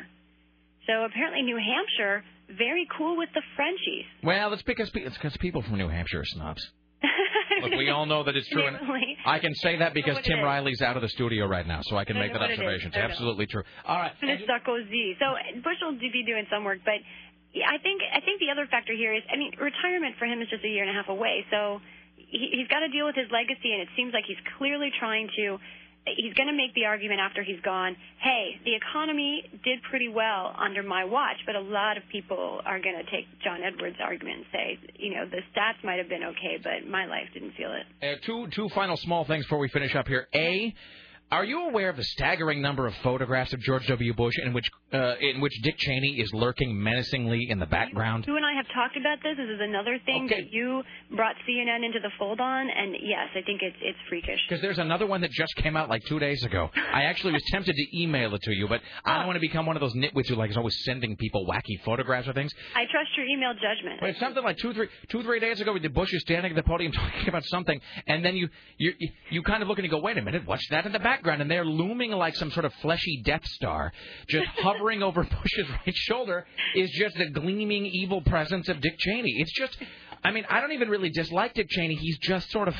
I: So apparently New Hampshire, very cool with the Frenchies.
C: Well, it's because it's because people from New Hampshire are snobs. Look, we all know that it's true. And I can say that because Tim Riley's out of the studio right now, so I can make that observation. It's absolutely true. All right.
I: Sarkozy. So Bush will be doing some work, but I think I think the other factor here is, I mean, retirement for him is just a year and a half away. So he, he's got to deal with his legacy, and it seems like he's clearly trying to. He's going to make the argument after he's gone, hey, the economy did pretty well under my watch, but a lot of people are going to take John Edwards' argument and say, you know, the stats might have been okay, but my life didn't feel it.
C: Uh, two two final small things before we finish up here. A, are you aware of the staggering number of photographs of George W. Bush in which uh, in which Dick Cheney is lurking menacingly in the background?
I: You and I have talked about this. This is another thing
C: okay.
I: that you brought C N N into the fold on, and yes, I think it's it's freakish.
C: Because there's another one that just came out like two days ago. I actually was tempted to email it to you, but I don't want to become one of those nitwits who like is always sending people wacky photographs of things.
I: I trust your email judgment.
C: But it's something like two, three, two, three days ago, the Bush is standing at the podium talking about something, and then you you you kind of look and you go, wait a minute, what's that in the background? And they're looming like some sort of fleshy Death Star, just hovering over Bush's right shoulder is just the gleaming evil presence of Dick Cheney. It's just, I mean, I don't even really dislike Dick Cheney. He's just sort of,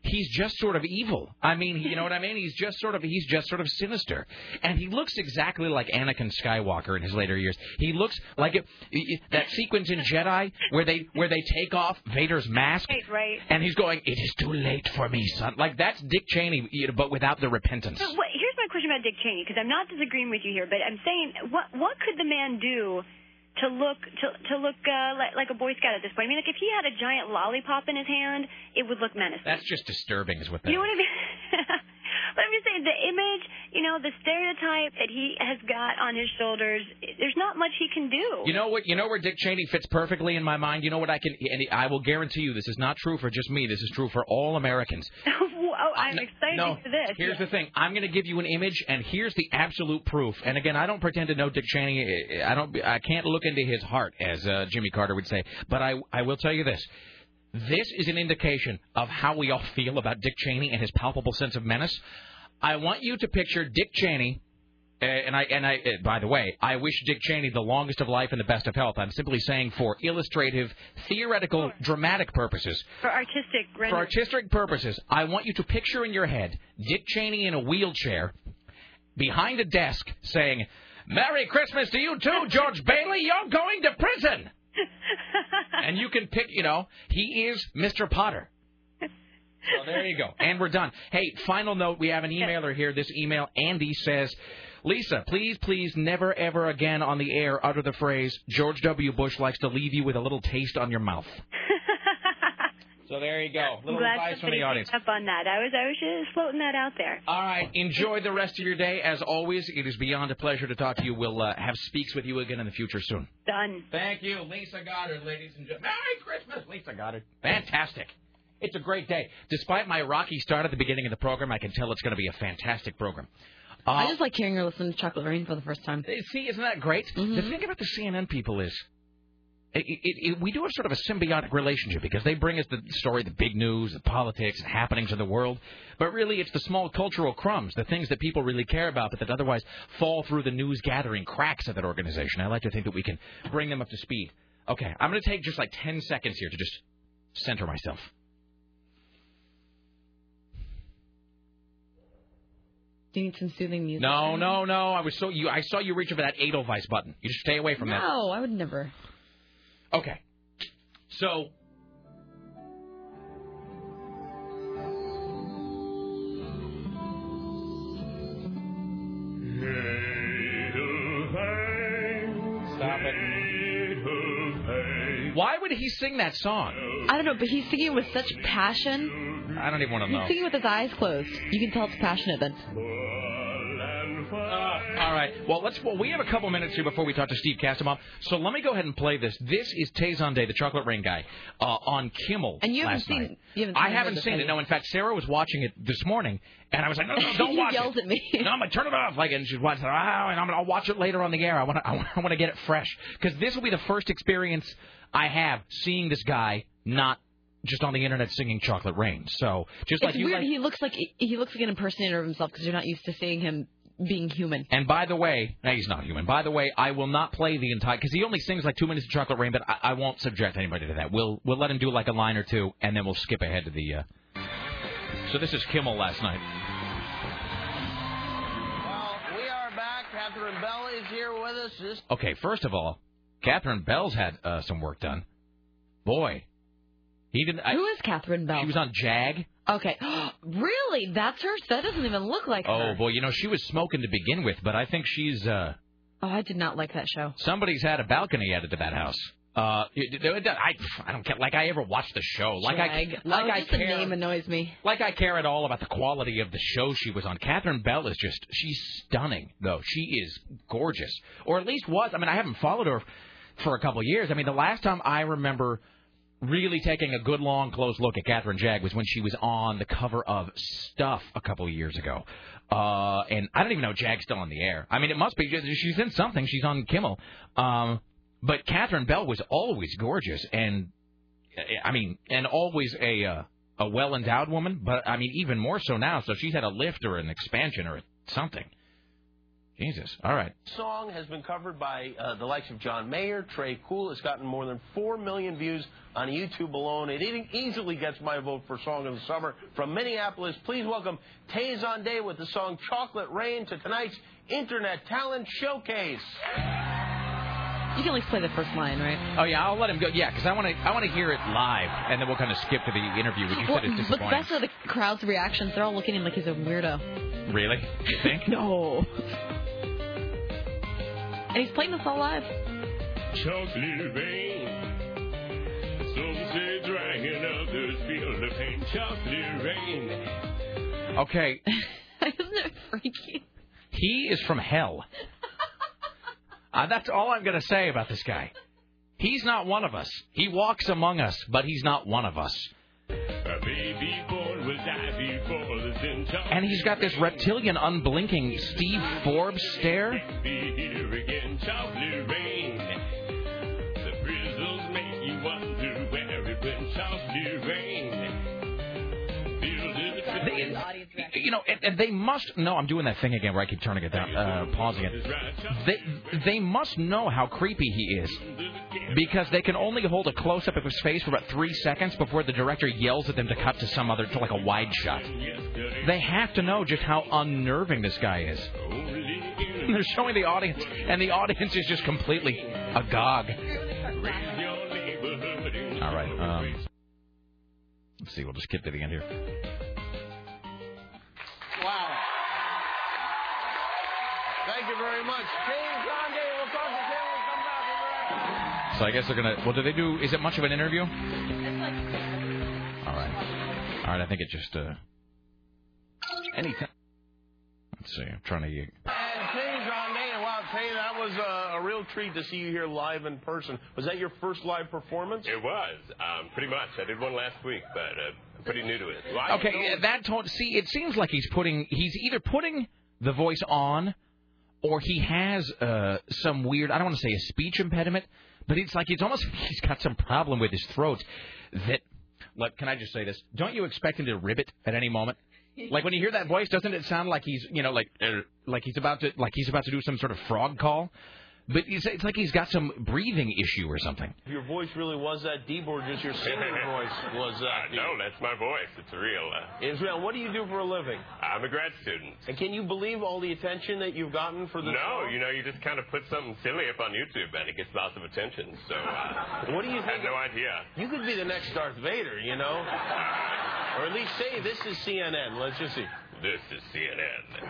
C: he's just sort of evil. I mean, you know what I mean? He's just sort of he's just sort of sinister, and he looks exactly like Anakin Skywalker in his later years. He looks like it, that sequence in Jedi where they where they take off Vader's mask,
I: Right, right.
C: and he's going, "It is too late for me, son." Like that's Dick Cheney, you know, but without the repentance.
I: So what, here's my question about Dick Cheney, because I'm not disagreeing with you here, but I'm saying, what what could the man do to look to to look uh, like, like a Boy Scout at this point? I mean, like if he had a giant lollipop in his hand, it would look menacing.
C: That's just disturbing, is what that
I: You know
C: is.
I: what I mean? But I'm just saying, the image, you know, the stereotype that he has got on his shoulders, there's not much he can do.
C: You know what? You know where Dick Cheney fits perfectly in my mind. You know what I can, and I will guarantee you, this is not true for just me. This is true for all Americans.
I: Oh, I'm excited
C: no,
I: for this.
C: Here's
I: Yeah.
C: the thing. I'm going to give you an image, and here's the absolute proof. And again, I don't pretend to know Dick Cheney. I don't. I can't look into his heart, as uh, Jimmy Carter would say. But I, I will tell you this. This is an indication of how we all feel about Dick Cheney and his palpable sense of menace. I want you to picture Dick Cheney. Uh, and I, and I, uh, by the way, I wish Dick Cheney the longest of life and the best of health. I'm simply saying for illustrative, theoretical, dramatic purposes.
I: For artistic
C: For
I: rendering.
C: artistic purposes, I want you to picture in your head Dick Cheney in a wheelchair behind a desk saying, "Merry Christmas to you too, George Bailey. You're going to prison." And you can pick, you know, he is Mister Potter. So there you go. And we're done. Hey, final note. We have an emailer here. This email, Andy says, "Lisa, please, please never, ever again on the air utter the phrase, George W. Bush likes to leave you with a little taste on your mouth." So there you go. Little
I: Glad
C: advice from
I: somebody
C: the audience.
I: picked up on that. I was, I was just floating that out there.
C: All right. Enjoy the rest of your day. As always, it is beyond a pleasure to talk to you. We'll uh, have speaks with you again in the future soon.
I: Done.
C: Thank you, Lisa Goddard, ladies and gentlemen. Merry Christmas, Lisa Goddard. Fantastic. It's a great day. Despite my rocky start at the beginning of the program, I can tell it's going to be a fantastic program. Uh,
D: I just like hearing her listen to Chocolate Rain for the first time.
C: See, isn't that great?
D: Mm-hmm.
C: The thing about the C N N people is it, it, it, we do have sort of a symbiotic relationship because they bring us the story, the big news, the politics, and happenings of the world. But really, it's the small cultural crumbs, the things that people really care about, but that otherwise fall through the news-gathering cracks of that organization. I like to think that we can bring them up to speed. Okay, I'm going to take just like ten seconds here to just center myself.
D: Do you need some soothing music?
C: No, no, no. I was so you. I saw you reaching for that Edelweiss button. You just stay away from that.
D: No, I would never.
C: Okay. So. Stop it. Why would he sing that song?
D: I don't know, but he's singing with such passion.
C: I don't even want to
D: He's
C: know.
D: singing with his eyes closed. You can tell it's passionate then.
C: Uh, all right. Well, let's. Well, we have a couple minutes here before we talk to Steve Kastenbaum. So let me go ahead and play this. This is Tezon Day, the Chocolate Rain guy, uh, on Kimmel.
D: And you haven't
C: last
D: seen.
C: night.
D: You haven't
C: I
D: seen
C: haven't
D: this,
C: seen
D: have
C: it.
D: you?
C: No, in fact, Sarah was watching it this morning, and I was like, "No, no, no don't
D: You
C: watch
D: yelled
C: it."
D: at me.
C: No, I'm like, "Turn it off!" Like, and she's watching. Oh, and I'm gonna I'll watch it later on the air. I want to. I want to get it fresh because this will be the first experience I have seeing this guy not just on the internet singing Chocolate Rain. So just
D: It's
C: like you
D: weird.
C: like.
D: He looks like he looks like an impersonator of himself because you're not used to seeing him being human.
C: And by the way, no, he's not human. By the way, I will not play the entire because he only sings like two minutes of Chocolate Rain, but I, I won't subject anybody to that. We'll we'll let him do like a line or two, and then we'll skip ahead to the. Uh... So this is Kimmel last night.
J: Well, we are back. Catherine Bell is here with us. This...
C: Okay, first of all, Catherine Bell's had uh, some work done. Boy, he didn't. I,
D: Who is Catherine Bell?
C: She was on Jag.
D: Okay, really? That's her? That doesn't even look like
C: Oh
D: her.
C: boy, you know she was smoking to begin with, but I think she's. Uh...
D: Oh, I did not like that show.
C: Somebody's had a balcony added to that house. Uh, it, it, I, I don't care. Like I ever watched the show. Like
D: Jag.
C: I, like
D: oh,
C: I
D: just
C: care.
D: the name annoys me.
C: Like I care at all about the quality of the show she was on. Catherine Bell is just, she's stunning, though. She is gorgeous. Or at least was. I mean, I haven't followed her for a couple of years. I mean, the last time I remember really taking a good, long, close look at Catherine Jag was when she was on the cover of Stuff a couple of years ago. Uh, and I don't even know if Jag's still on the air. I mean, it must be. She's in something. She's on Kimmel. Um, but Catherine Bell was always gorgeous and, I mean, and always a uh, a well-endowed woman. But, I mean, even more so now. So she's had a lift or an expansion or something. Jesus. All right.
J: Song has been covered by uh, the likes of John Mayer, Trey Cool. It's gotten more than four million views on YouTube alone. It e- easily gets my vote for Song of the Summer. From Minneapolis, please welcome Tayson Day with the song Chocolate Rain to tonight's Internet Talent Showcase.
D: You can at least play the first line, right?
C: Oh yeah, I'll let him go. Yeah, because I want to. I want to hear it live, and then we'll kind of skip to the interview. Which you
D: well,
C: said is
D: but
C: disappointing.
D: the best are the crowd's reactions. They're all looking at him like he's a weirdo.
C: Really? You think?
D: No. And he's playing this all live.
A: Chocolate rain. Some say drying, others feel the pain. Chocolate rain.
C: Okay.
D: Isn't it freaky?
C: He is from hell. Uh, that's all I'm going to say about this guy. He's not one of us. He walks among us, but he's not one of us.
A: A baby born will die before the sin.
C: And he's got this reptilian, unblinking Steve Forbes stare.
A: Be here again, chocolate rain. The drizzles make you wonder where it went, chocolate rain.
C: They, you know, and, and they must know. I'm doing that thing again where I keep turning it down, uh, pausing it. They they must know how creepy he is, because they can only hold a close up of his face for about three seconds before the director yells at them to cut to some other, to like a wide shot. They have to know just how unnerving this guy is. They're showing the audience, and the audience is just completely agog. All right. Um, let's see. We'll just skip to the end here.
J: Wow. Thank you very much. James Grande, we'll talk to Tim when we come back. We'll be right back.
C: So I guess they're going to... Well, do they do... Is it much of an interview? All right. All right, I think it just... Uh, anytime. Let's see. I'm trying to...
J: And James Grande, wow, Tay, that was a, a real treat to see you here live in person. Was that your first live performance?
H: It was, um, pretty much. I did one last week, but uh, I'm pretty new to it. Well,
C: okay, yeah, that tone... See, it seems like he's putting... He's either putting the voice on, or he has uh, some weird... I don't want to say a speech impediment, but it's like it's almost he's got some problem with his throat that... Look, can I just say this? Don't you expect him to ribbit at any moment? Like when you hear that voice, doesn't it sound like he's, you know, like uh, like he's about to like he's about to do some sort of frog call? But it's, it's like he's got some breathing issue or something.
J: If your voice really was that deep, or just your singing voice was that deep?
H: No, that's my voice. It's real. Uh,
J: Israel, what do you do for a living?
H: I'm a grad student.
J: And can you believe all the attention that you've gotten for this?
H: No, you know, you just kind of put something silly up on YouTube, and it gets lots of attention. So, uh,
J: what do you think?
H: I had no idea.
J: You could be the next Darth Vader, you know? Or at least say, this is C N N. Let's just see.
H: This is C N N.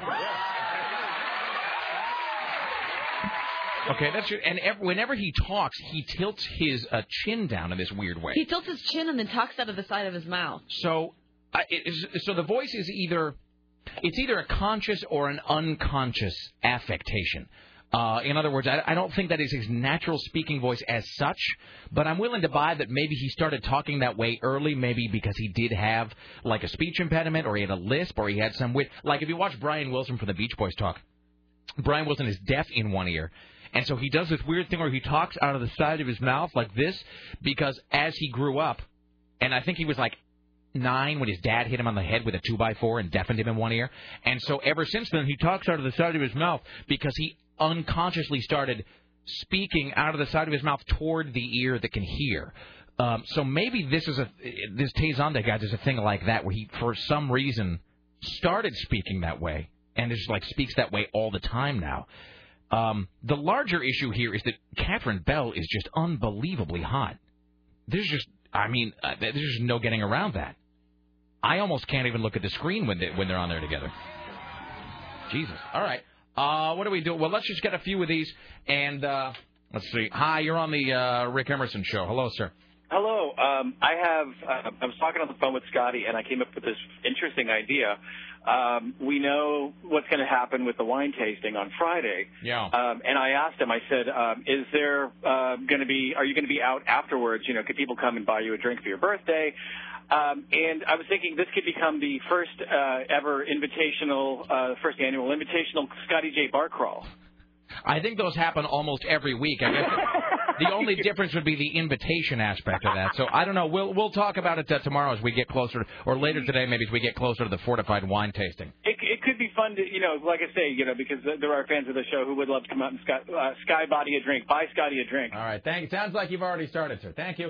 C: Okay, that's true. And ev- whenever he talks, he tilts his uh, chin down in this weird way.
D: He tilts his chin and then talks out of the side of his mouth.
C: So, uh, it is, so the voice is either it's either a conscious or an unconscious affectation. Uh, in other words, I, I don't think that is his natural speaking voice as such, but I'm willing to buy that maybe he started talking that way early, maybe because he did have like a speech impediment, or he had a lisp, or he had some weird. Like if you watch Brian Wilson from the Beach Boys talk, Brian Wilson is deaf in one ear. And so he does this weird thing where he talks out of the side of his mouth like this, because as he grew up, and I think he was like nine when his dad hit him on the head with a two by four and deafened him in one ear. And so ever since then, he talks out of the side of his mouth because he unconsciously started speaking out of the side of his mouth toward the ear that can hear. Um, so maybe this is a this Tayson Day guy does a thing like that where he, for some reason, started speaking that way and just like speaks that way all the time now. Um, the larger issue here is that Catherine Bell is just unbelievably hot. There's just, I mean, uh, there's just no getting around that. I almost can't even look at the screen when they when they're on there together. Jesus. All right. Uh, what do we do? Well, let's just get a few of these, and uh, let's see. Hi, you're on the uh, Rick Emerson Show. Hello, sir.
K: Hello. Um, I have. Uh, I was talking on the phone with Scotty, and I came up with this interesting idea. Um, we know what's going to happen with the wine tasting on Friday.
C: Yeah.
K: Um, and I asked him. I said, um, "Is there uh, going to be? Are you going to be out afterwards? You know, could people come and buy you a drink for your birthday?" Um, and I was thinking this could become the first uh, ever invitational, uh, first annual invitational Scotty J. Bar Crawl.
C: I think those happen almost every week. I guess the only difference would be the invitation aspect of that. So I don't know. We'll we'll talk about it uh, tomorrow as we get closer, or later today maybe as we get closer to the fortified wine tasting.
K: It, it could be fun to, you know, like I say, you know, because there are fans of the show who would love to come out and sky, uh, sky body a drink, buy Scotty a drink.
C: All right. Thank you. Sounds like you've already started, sir. Thank you.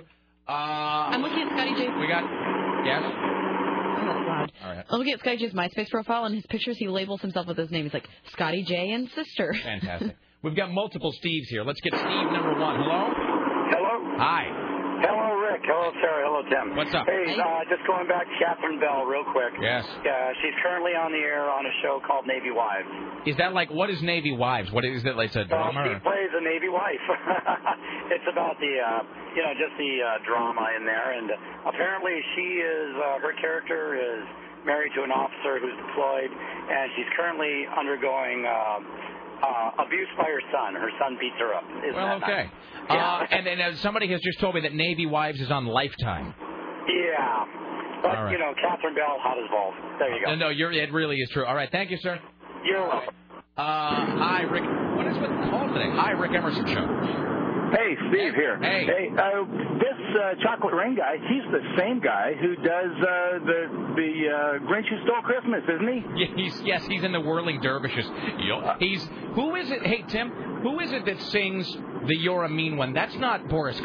C: Uh,
D: I'm looking at Scotty J.
C: We got, yes?
D: Oh, that's loud.
C: All right.
D: I'm looking at Scotty J's MySpace profile, and his pictures, he labels himself with his name. He's like, Scotty J and sister.
C: Fantastic. We've got multiple Steves here. Let's get Steve number one. Hello?
L: Hello?
C: Hi.
L: Hello, Rick. Hello, Sarah. Hello, Tim.
C: What's up?
L: Hey, uh, just going back to Catherine Bell real quick.
C: Yes.
L: Uh, she's currently on the air on a show called Navy Wives.
C: Is that like, what is Navy Wives? What is it, like a
L: Uh,
C: drama?
L: she
C: or-
L: plays a Navy wife. It's about the, uh, you know, just the uh, drama in there. And uh, apparently she is, uh, her character is married to an officer who's deployed, and she's currently undergoing uh, uh, abuse by her son. Her son beats her up. Isn't
C: Well,
L: that
C: okay.
L: nice? Yeah.
C: Uh, and then uh, somebody has just told me that Navy Wives is on Lifetime.
L: Yeah. But,
C: All right.
L: you know, Catherine Bell, hot as balls. There you go.
C: No, no, you're, it really is true. All right, thank you, sir.
L: You're welcome.
C: Uh, hi, Rick. What is with the call today? Hi, Rick Emerson Show.
M: Hey, Steve here.
C: Hey.
M: Hey, uh, this uh, Chocolate Rain guy, he's the same guy who does uh, the the uh, Grinch Who Stole Christmas, isn't he?
C: Yeah, he's, yes, he's in the Whirling Dervishes. Yo, he's who is it? Hey, Tim, who is it that sings the "You're a Mean One"? That's not Boris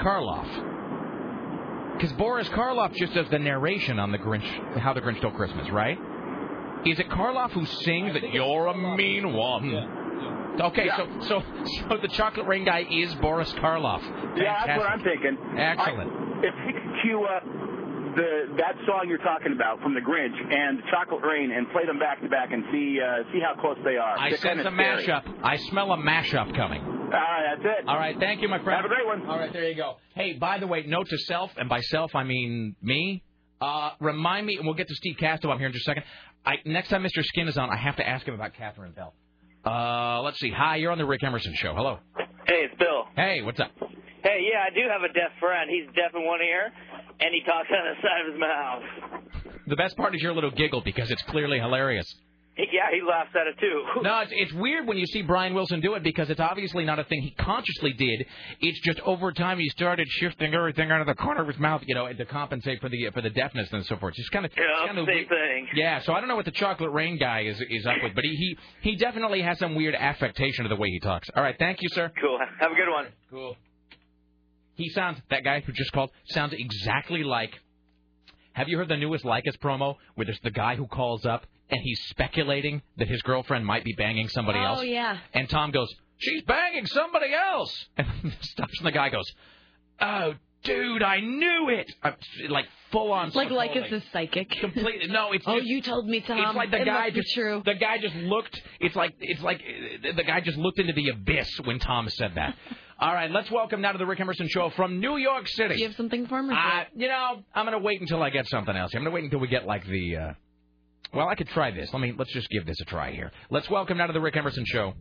C: Karloff. Because Boris Karloff just does the narration on the Grinch, How the Grinch Stole Christmas, right? Is it Karloff who sings that "You're a Mean One"? Yeah. Okay,
M: Yeah.
C: so so so the Chocolate Rain guy is Boris Karloff.
M: Yeah, that's what I'm thinking.
C: Excellent.
M: I, if you could cue up the that song you're talking about from the Grinch and Chocolate Rain and play them back to back and see uh, see how close they are.
C: I
M: They're
C: sense
M: kinda
C: a
M: scary.
C: mashup. I smell a mashup coming.
M: All right, that's it.
C: All right, thank you, my friend.
M: Have a great one.
C: All right, there you go. Hey, by the way, note to self, and by self I mean me. Uh, remind me, and we'll get to Steve Casto here in just a second. I, next time Mister Skin is on, I have to ask him about Catherine Bell. Uh, let's see. Hi, you're on the Rick Emerson Show. Hello.
N: Hey, it's Bill.
C: Hey, what's up?
N: Hey, yeah, I do have a deaf friend. He's deaf in one ear, and he talks on the side of his mouth.
C: The best part is your little giggle because it's clearly hilarious.
N: Yeah, he laughs at it too.
C: No, it's, it's weird when you see Brian Wilson do it because it's obviously not a thing he consciously did. It's just over time he started shifting everything out of the corner of his mouth, you know, to compensate for the for the deafness and so forth. It's kind of
N: Yeah,
C: kind of
N: same thing.
C: Yeah, so I don't know what the Chocolate Rain guy is is up with, but he, he he definitely has some weird affectation to the way he talks. All right, thank you, sir.
N: Cool. Have a good one.
C: Cool. He sounds, that guy who just called, sounds exactly like, have you heard the newest Lycus promo where there's the guy who calls up and he's speculating that his girlfriend might be banging somebody
D: Oh,
C: else?
D: yeah.
C: And Tom goes, she's banging somebody else. And stops and the guy goes, oh, dude, I knew it. I'm, like full on.
D: Like Lycus is psychic.
C: Completely. No, it's
D: Oh,
C: just,
D: you told me, Tom.
C: It's like the
D: It
C: guy
D: must be
C: just
D: true.
C: the guy just looked. It's like it's like uh, the guy just looked into the abyss when Tom said that. All right, let's welcome now to the Rick Emerson Show from New York City.
D: Do you have something for him? Or
C: Uh, you know, I'm going to wait until I get something else. I'm going to wait until we get like the. Uh... Well, I could try this. Let me. Let's just give this a try here. Let's welcome now to the Rick Emerson Show.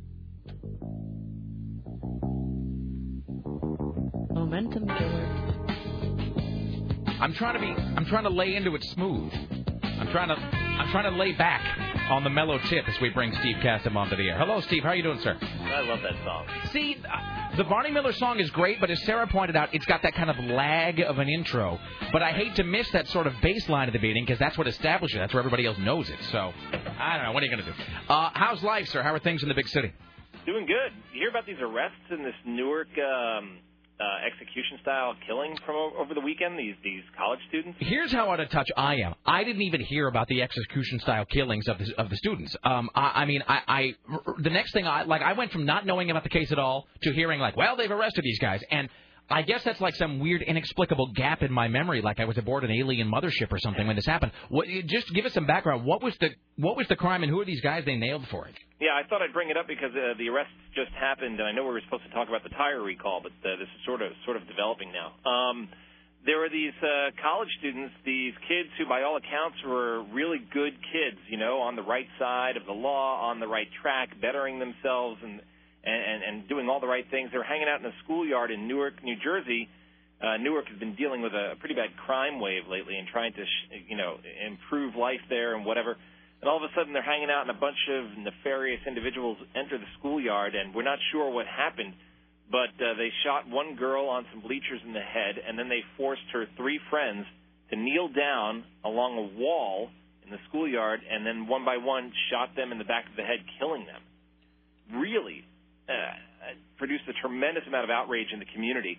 D: Momentum killer.
C: I'm trying to be. I'm trying to lay into it smooth. I'm trying to. I'm trying to lay back on the mellow tip as we bring Steve Castam onto the air. Hello, Steve. How are you doing, sir?
H: I love that song.
C: See, uh, the Barney Miller song is great, but as Sarah pointed out, it's got that kind of lag of an intro. But I hate to miss that sort of bass line at the beginning because that's what establishes it. That's where everybody else knows it. So, I don't know. What are you going to do? Uh, how's life, sir? How are things in the big city?
H: Doing good. You hear about these arrests in this Newark um, uh, execution-style killing from o- over the weekend? These these college students.
C: Here's how out of touch I am. I didn't even hear about the execution-style killings of the of the students. Um, I, I mean, I, I the next thing I like, I went from not knowing about the case at all to hearing like, well, they've arrested these guys, and I guess that's like some weird, inexplicable gap in my memory, like I was aboard an alien mothership or something when this happened. What, just give us some background. What was the what was the crime, and who are these guys they nailed for it?
H: Yeah, I thought I'd bring it up because uh, the arrests just happened, and I know we were supposed to talk about the tire recall, but uh, this is sort of sort of developing now. Um, there were these uh, college students, these kids who, by all accounts, were really good kids, you know, on the right side of the law, on the right track, bettering themselves, and and, and doing all the right things. They were hanging out in a schoolyard in Newark, New Jersey. Uh, Newark has been dealing with a pretty bad crime wave lately and trying to, sh- you know, improve life there and whatever. And all of a sudden they're hanging out and a bunch of nefarious individuals enter the schoolyard, and we're not sure what happened, but uh, they shot one girl on some bleachers in the head, and then they forced her three friends to kneel down along a wall in the schoolyard, and then one by one shot them in the back of the head, killing them. Really uh, produced a tremendous amount of outrage in the community.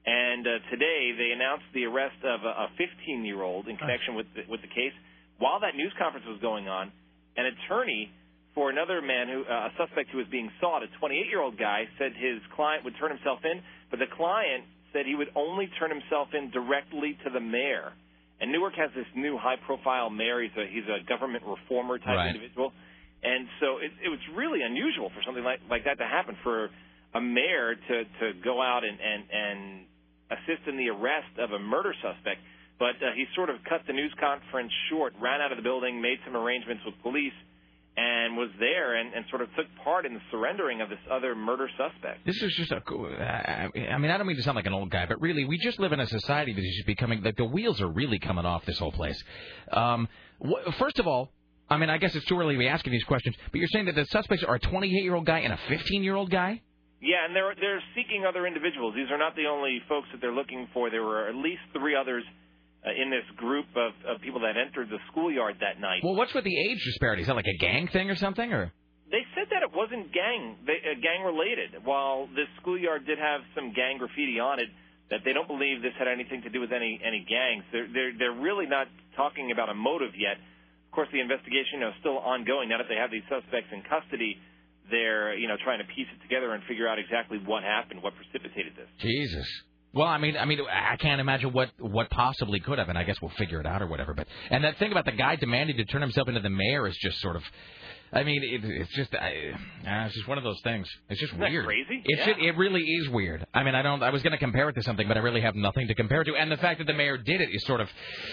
H: And uh, today they announced the arrest of a fifteen-year-old in connection with the, with the case. While that news conference was going on, an attorney for another man, who uh, a suspect who was being sought, a twenty-eight-year-old guy, said his client would turn himself in, but the client said he would only turn himself in directly to the mayor. And Newark has this new high-profile mayor. He's a, he's a government reformer type
C: right.
H: individual. And so it, it was really unusual for something like, like that to happen, for a mayor to, to go out and, and, and assist in the arrest of a murder suspect. But uh, he sort of cut the news conference short, ran out of the building, made some arrangements with police, and was there and, and sort of took part in the surrendering of this other murder suspect.
C: This is just a cool. I mean, I don't mean to sound like an old guy, but really, we just live in a society that is just becoming, like, the wheels are really coming off this whole place. Um, wh- first of all, I mean, I guess it's too early to be asking these questions, but you're saying that the suspects are a twenty-eight-year-old guy and a fifteen-year-old guy?
H: Yeah, and they're they're seeking other individuals. These are not the only folks that they're looking for. There were at least three others uh, in this group of, of people that entered the schoolyard that night.
C: Well, what's with the age disparity? Is that like a gang thing or something, or?
H: They said that it wasn't gang they, uh, gang related. While this schoolyard did have some gang graffiti on it, that they don't believe this had anything to do with any any gangs. They're they're they're really not talking about a motive yet. Of course, the investigation, you know, is still ongoing. Now that they have these suspects in custody, they're, you know, trying to piece it together and figure out exactly what happened, what precipitated this.
C: Jesus. Well, I mean, I mean, I can't imagine what, what possibly could have, and I guess we'll figure it out or whatever. But and that thing about the guy demanding to turn himself into the mayor is just sort of, I mean, it, it's just, I, uh, it's just one of those things. It's just
H: Isn't
C: weird.
H: that crazy?
C: It's
H: Yeah.
C: it, it really is weird. I mean, I don't. I was going to compare it to something, but I really have nothing to compare it to. And the fact that the mayor did it is sort of,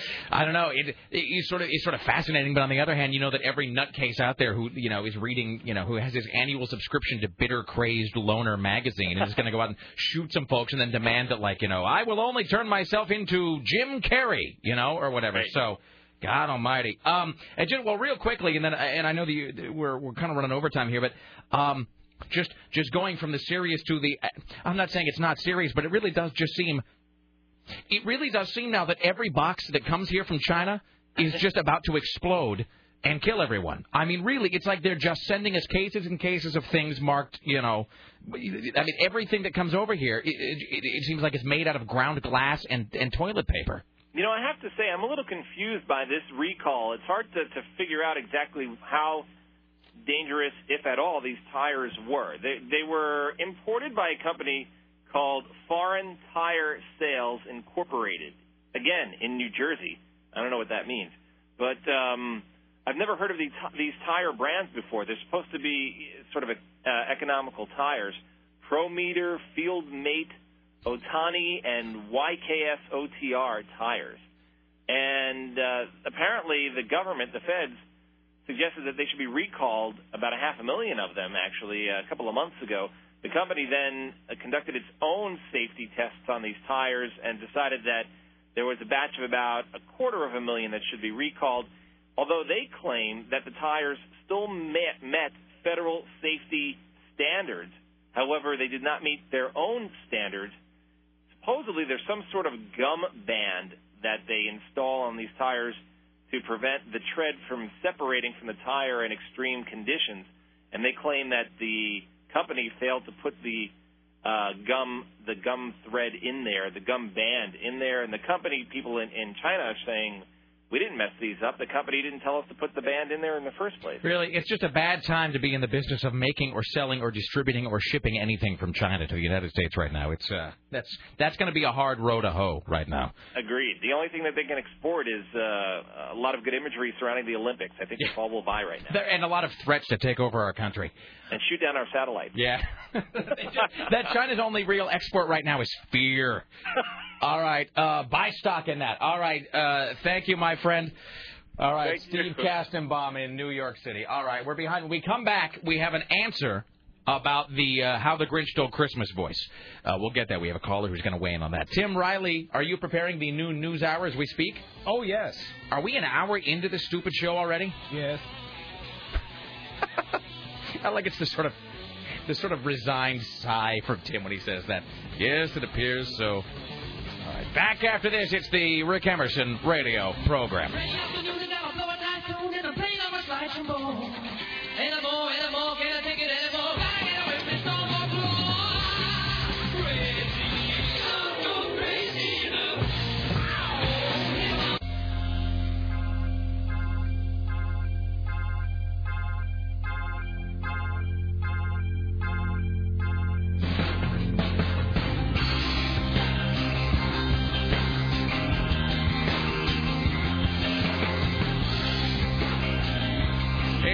C: I don't know. It, it is sort of it's sort of fascinating. But on the other hand, you know that every nutcase out there who you know is reading, you know, who has his annual subscription to Bitter Crazed Loner magazine is going to go out and shoot some folks and then demand that, like, you know, I will only turn myself into Jim Carrey, you know, or whatever.
H: Right.
C: So. God Almighty. Um, and just, well, real quickly, and then, and I know that you, we're we're kind of running overtime here, but um, just just going from the serious to the, I'm not saying it's not serious, but it really does just seem, it really does seem now that every box that comes here from China is just about to explode and kill everyone. I mean, really, it's like they're just sending us cases and cases of things marked, you know, I mean, everything that comes over here, it, it, it seems like it's made out of ground glass and, and toilet paper.
H: You know, I have to say, I'm a little confused by this recall. It's hard to, to figure out exactly how dangerous, if at all, these tires were. They, they were imported by a company called Foreign Tire Sales Incorporated, again, in New Jersey. I don't know what that means. But um, I've never heard of these, these tire brands before. They're supposed to be sort of a, uh, economical tires. ProMeter, Field Mate, Otani, and Y K S O T R tires. And uh, apparently the government, the feds, suggested that they should be recalled, about a half a million of them, actually, a couple of months ago. The company then uh, conducted its own safety tests on these tires and decided that there was a batch of about a quarter of a million that should be recalled, although they claim that the tires still met, met federal safety standards. However, they did not meet their own standards. Supposedly, there's some sort of gum band that they install on these tires to prevent the tread from separating from the tire in extreme conditions. And they claim that the company failed to put the uh, gum the gum thread in there, the gum band in there. And the company people in, in China are saying, we didn't mess these up. The company didn't tell us to put the band in there in the first place.
C: Really, it's just a bad time to be in the business of making or selling or distributing or shipping anything from China to the United States right now. It's uh, that's that's going to be a hard row to hoe right now.
H: Agreed. The only thing that they can export is uh, a lot of good imagery surrounding the Olympics. I think that's all we'll buy right now.
C: There, and a lot of threats to take over our country.
H: And shoot down our satellites.
C: Yeah. That China's only real export right now is fear. All right. Uh, buy stock in that. All right. Uh, thank you, my friend. All right.
H: Thank you.
C: Steve Kastenbaum in New York City. All right. We're behind. When we come back, we have an answer about the uh, How the Grinch Stole Christmas voice. Uh, we'll get that. We have a caller who's going to weigh in on that. Tim Riley, are you preparing the new news hour as we speak?
E: Oh, yes.
C: Are we an hour into this stupid show already?
E: Yes.
C: I like it's the sort of the sort of resigned sigh from Tim when he says that. Yes, it appears so. All right, back after this, it's the Rick Emerson radio program.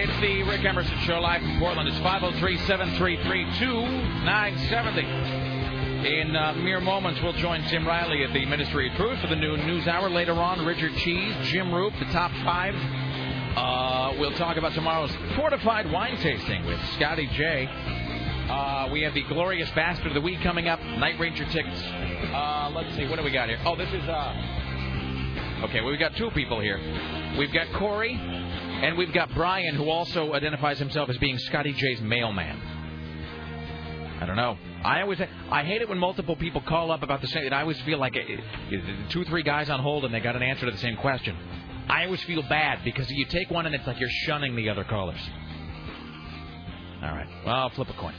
C: It's the Rick Emerson Show live from Portland. It's five oh three, seven three three, two nine seven oh. In uh, mere moments, we'll join Tim Riley at the Ministry of Truth for the noon news hour. Later on, Richard Cheese, Jim Roop, the top five. Uh, we'll talk about tomorrow's fortified wine tasting with Scotty J. Uh, we have the Glorious Bastard of the Week coming up. Night Ranger tickets. Uh, let's see, what do we got here? Oh, this is... Uh... Okay, well, we've got two people here. We've got Corey, and we've got Brian, who also identifies himself as being Scotty J's mailman. I don't know. I always I hate it when multiple people call up about the same. I always feel like it, it, two, three guys on hold and they got an answer to the same question. I always feel bad because you take one and it's like you're shunning the other callers. All right. Well, I'll flip a coin.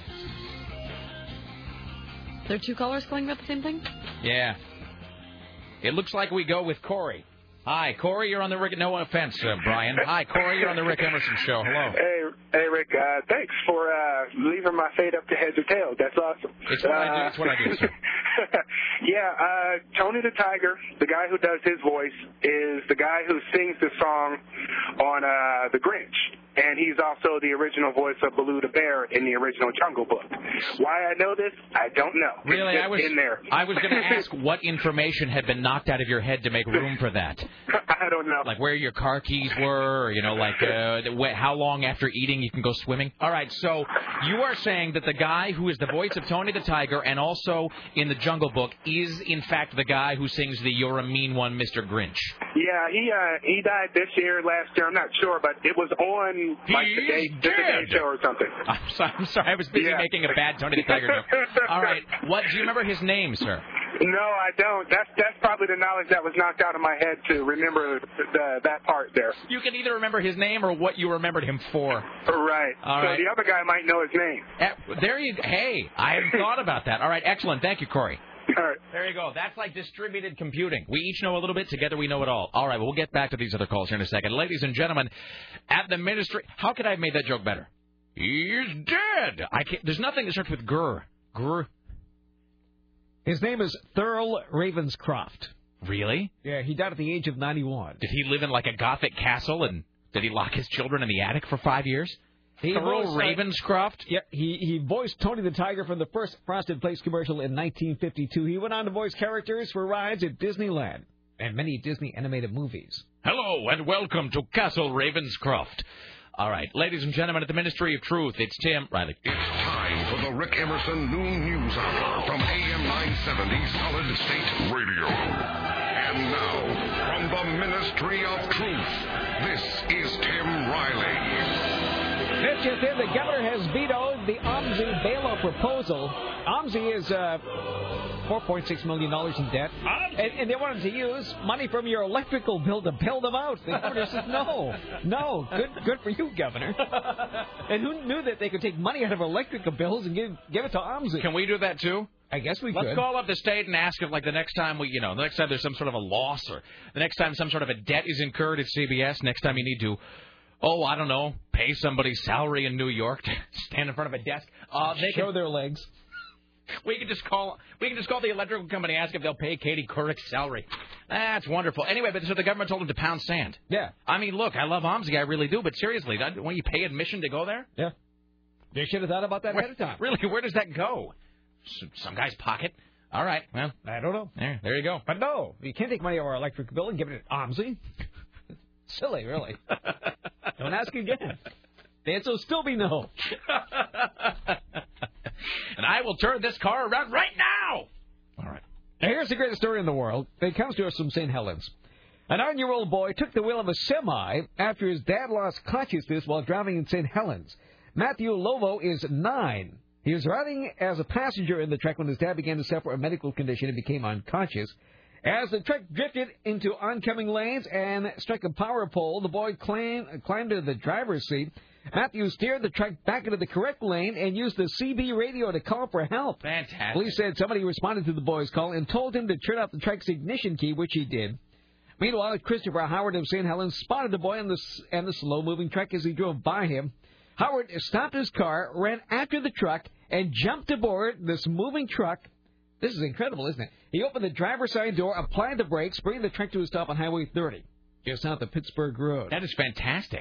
D: There are two callers calling about the same thing?
C: Yeah. It looks like we go with Corey. Hi, Corey, you're on the Rick... No offense, uh, Brian. Hi, Corey, you're on the Rick Emerson Show. Hello.
O: Hey, hey, Rick. Uh, thanks for uh, leaving my fate up to heads or tails. That's awesome.
C: It's what
O: uh,
C: I do. It's what I do, sir.
O: Yeah, uh, Tony the Tiger, the guy who does his voice, is the guy who sings the song on uh, The Grinch. And he's also the original voice of Baloo the Bear in the original Jungle Book. Why I know this, I don't know.
C: Really,
O: it's
C: I was
O: in there.
C: I was going to ask what information had been knocked out of your head to make room for that.
O: I don't know.
C: Like where your car keys were, or, you know, like uh, wh- how long after eating you can go swimming. All right, so you are saying that the guy who is the voice of Tony the Tiger and also in the Jungle Book is, in fact, the guy who sings the You're a Mean One, Mister Grinch.
O: Yeah, he uh, he died this year, last year. I'm not sure, but it was on like the day, the Today Show or something.
C: I'm sorry, I'm sorry. I was busy
O: Yeah.
C: making a bad Tony the Tiger joke. All right, what do you remember his name, sir?
O: No, I don't. That's that's probably the knowledge that was knocked out of my head to remember the, that part there.
C: You can either remember his name or what you remembered him for.
O: Right.
C: All
O: so
C: right.
O: the other guy might know his name.
C: Uh, there you. Hey, I hadn't thought about that. All right, excellent. Thank you, Corey.
O: All right.
C: There you go. That's like distributed computing. We each know a little bit. Together we know it all. All right, well, we'll get back to these other calls here in a second. Ladies and gentlemen, at the ministry... How could I have made that joke better? He's dead. I can't... There's nothing that starts with grr. Grr.
E: His name is Thurl Ravenscroft.
C: Really?
E: Yeah, he died at the age of ninety-one.
C: Did he live in like a Gothic castle, and did he lock his children in the attic for five years?
E: He
C: Thurl
E: voiced, uh,
C: Ravenscroft?
E: Yeah, he, he voiced Tony the Tiger from the first Frosted Flakes commercial in nineteen fifty-two. He went on to voice characters for rides at Disneyland and many Disney animated movies.
C: Hello, and welcome to Castle Ravenscroft. All right, ladies and gentlemen, at the Ministry of Truth, it's Tim Riley.
B: It's time for the Rick Emerson Noon News Hour from A M nine seventy Solid State Radio. And now, from the Ministry of Truth, this is Tim Riley.
E: This just in, the governor has vetoed the OMSI bailout proposal. OMSI is uh, four point six million dollars in debt, and, and they wanted to use money from your electrical bill to bail them out. The governor says, no, no, good good for you, Governor. And who knew that they could take money out of electrical bills and give give it to OMSI?
C: Can we do that, too?
E: I guess we
C: Let's
E: could.
C: call up the state and ask if, like, the next time we, you know, the next time there's some sort of a loss or the next time some sort of a debt is incurred at C B S, next time you need to, oh, I don't know, pay somebody's salary in New York to stand in front of a desk. Uh, they
E: Show
C: can,
E: their legs.
C: We can just call. We can just call the electrical company, ask if they'll pay Katie Couric's salary. That's wonderful. Anyway, but so the government told him to pound sand.
E: Yeah.
C: I mean, look, I love OMSI, I really do, but seriously, when you pay admission to go there,
E: Yeah. They should have thought about that
C: where,
E: ahead of time.
C: really, where does that go? Some, some guy's pocket. All right, well,
E: I don't know.
C: there, there you go.
E: But no, you can't take money out of our electric bill and give it to OMSI. Silly, really. Don't ask again. The answer will still be no.
C: And I will turn this car around right now. All right.
E: Now, here's the greatest story in the world. It comes to us from Saint Helens. A nine-year-old boy took the wheel of a semi after his dad lost consciousness while driving in Saint Helens. Matthew Lovo is nine. He was riding as a passenger in the truck when his dad began to suffer a medical condition and became unconscious. As the truck drifted into oncoming lanes and struck a power pole, the boy climbed, climbed to the driver's seat. Matthew steered the truck back into the correct lane and used the C B radio to call for help.
C: Fantastic.
E: Police said somebody responded to the boy's call and told him to turn off the truck's ignition key, which he did. Meanwhile, Christopher Howard of Saint Helens spotted the boy and the, and the slow-moving truck as he drove by him. Howard stopped his car, ran after the truck, and jumped aboard this moving truck. This is incredible, isn't it? He opened the driver's side door, applied the brakes, bringing the truck to a stop on Highway thirty, just south of Pittsburgh Road.
C: That is fantastic.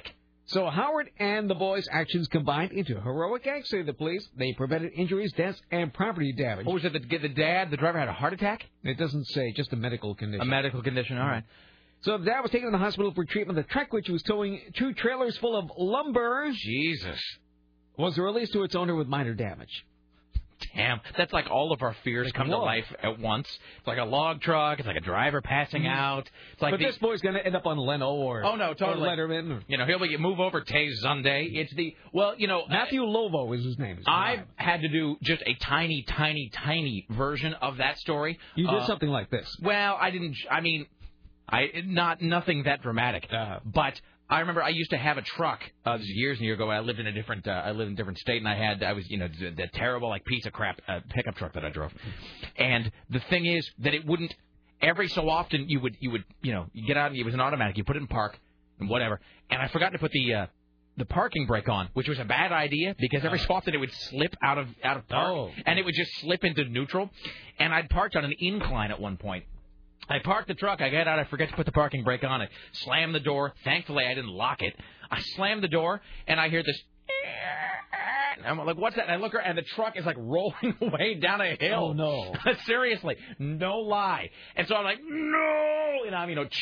E: So Howard and the boys' actions combined into heroic acts, say the police. They prevented injuries, deaths, and property damage.
C: What was it? The, the dad, the driver, had a heart attack?
E: It doesn't say, just a medical condition.
C: A medical condition, all right.
E: So the dad was taken to the hospital for treatment. The truck, which was towing two trailers full of lumber,
C: Jesus,
E: was released to its owner with minor damage.
C: Damn, that's like all of our fears come to life at once. It's like a log truck. It's like a driver passing mm-hmm. out. It's like
E: but
C: the,
E: this boy's going to end up on Leno or
C: oh no, totally.
E: Or Letterman. Or,
C: you know, he'll be move over Tay Sunday. It's the well, you know,
E: Matthew uh, Lovo is his name.
C: I've had to do just a tiny, tiny, tiny version of that story.
E: You did
C: uh,
E: something like this.
C: Well, I didn't. I mean, I not nothing that dramatic,
E: uh,
C: but. I remember I used to have a truck uh, this was years and years ago. I lived in a different, uh, I lived in a different state, and I had, I was, you know, the, the terrible like piece of crap uh, pickup truck that I drove. And the thing is that it wouldn't. Every so often you would, you would, you know, you get out and it was an automatic. You put it in park and whatever. And I forgot to put the uh, the parking brake on, which was a bad idea because every so often it would slip out of out of park
E: oh.
C: and it would just slip into neutral. And I'd parked on an incline at one point. I parked the truck. I got out. I forget to put the parking brake on it. Slammed the door. Thankfully, I didn't lock it. I slammed the door, and I hear this. And I'm like, what's that? And I look around, and the truck is like rolling away down a hill.
E: Oh, no.
C: Seriously. No lie. And so I'm like, no. And I'm, you know,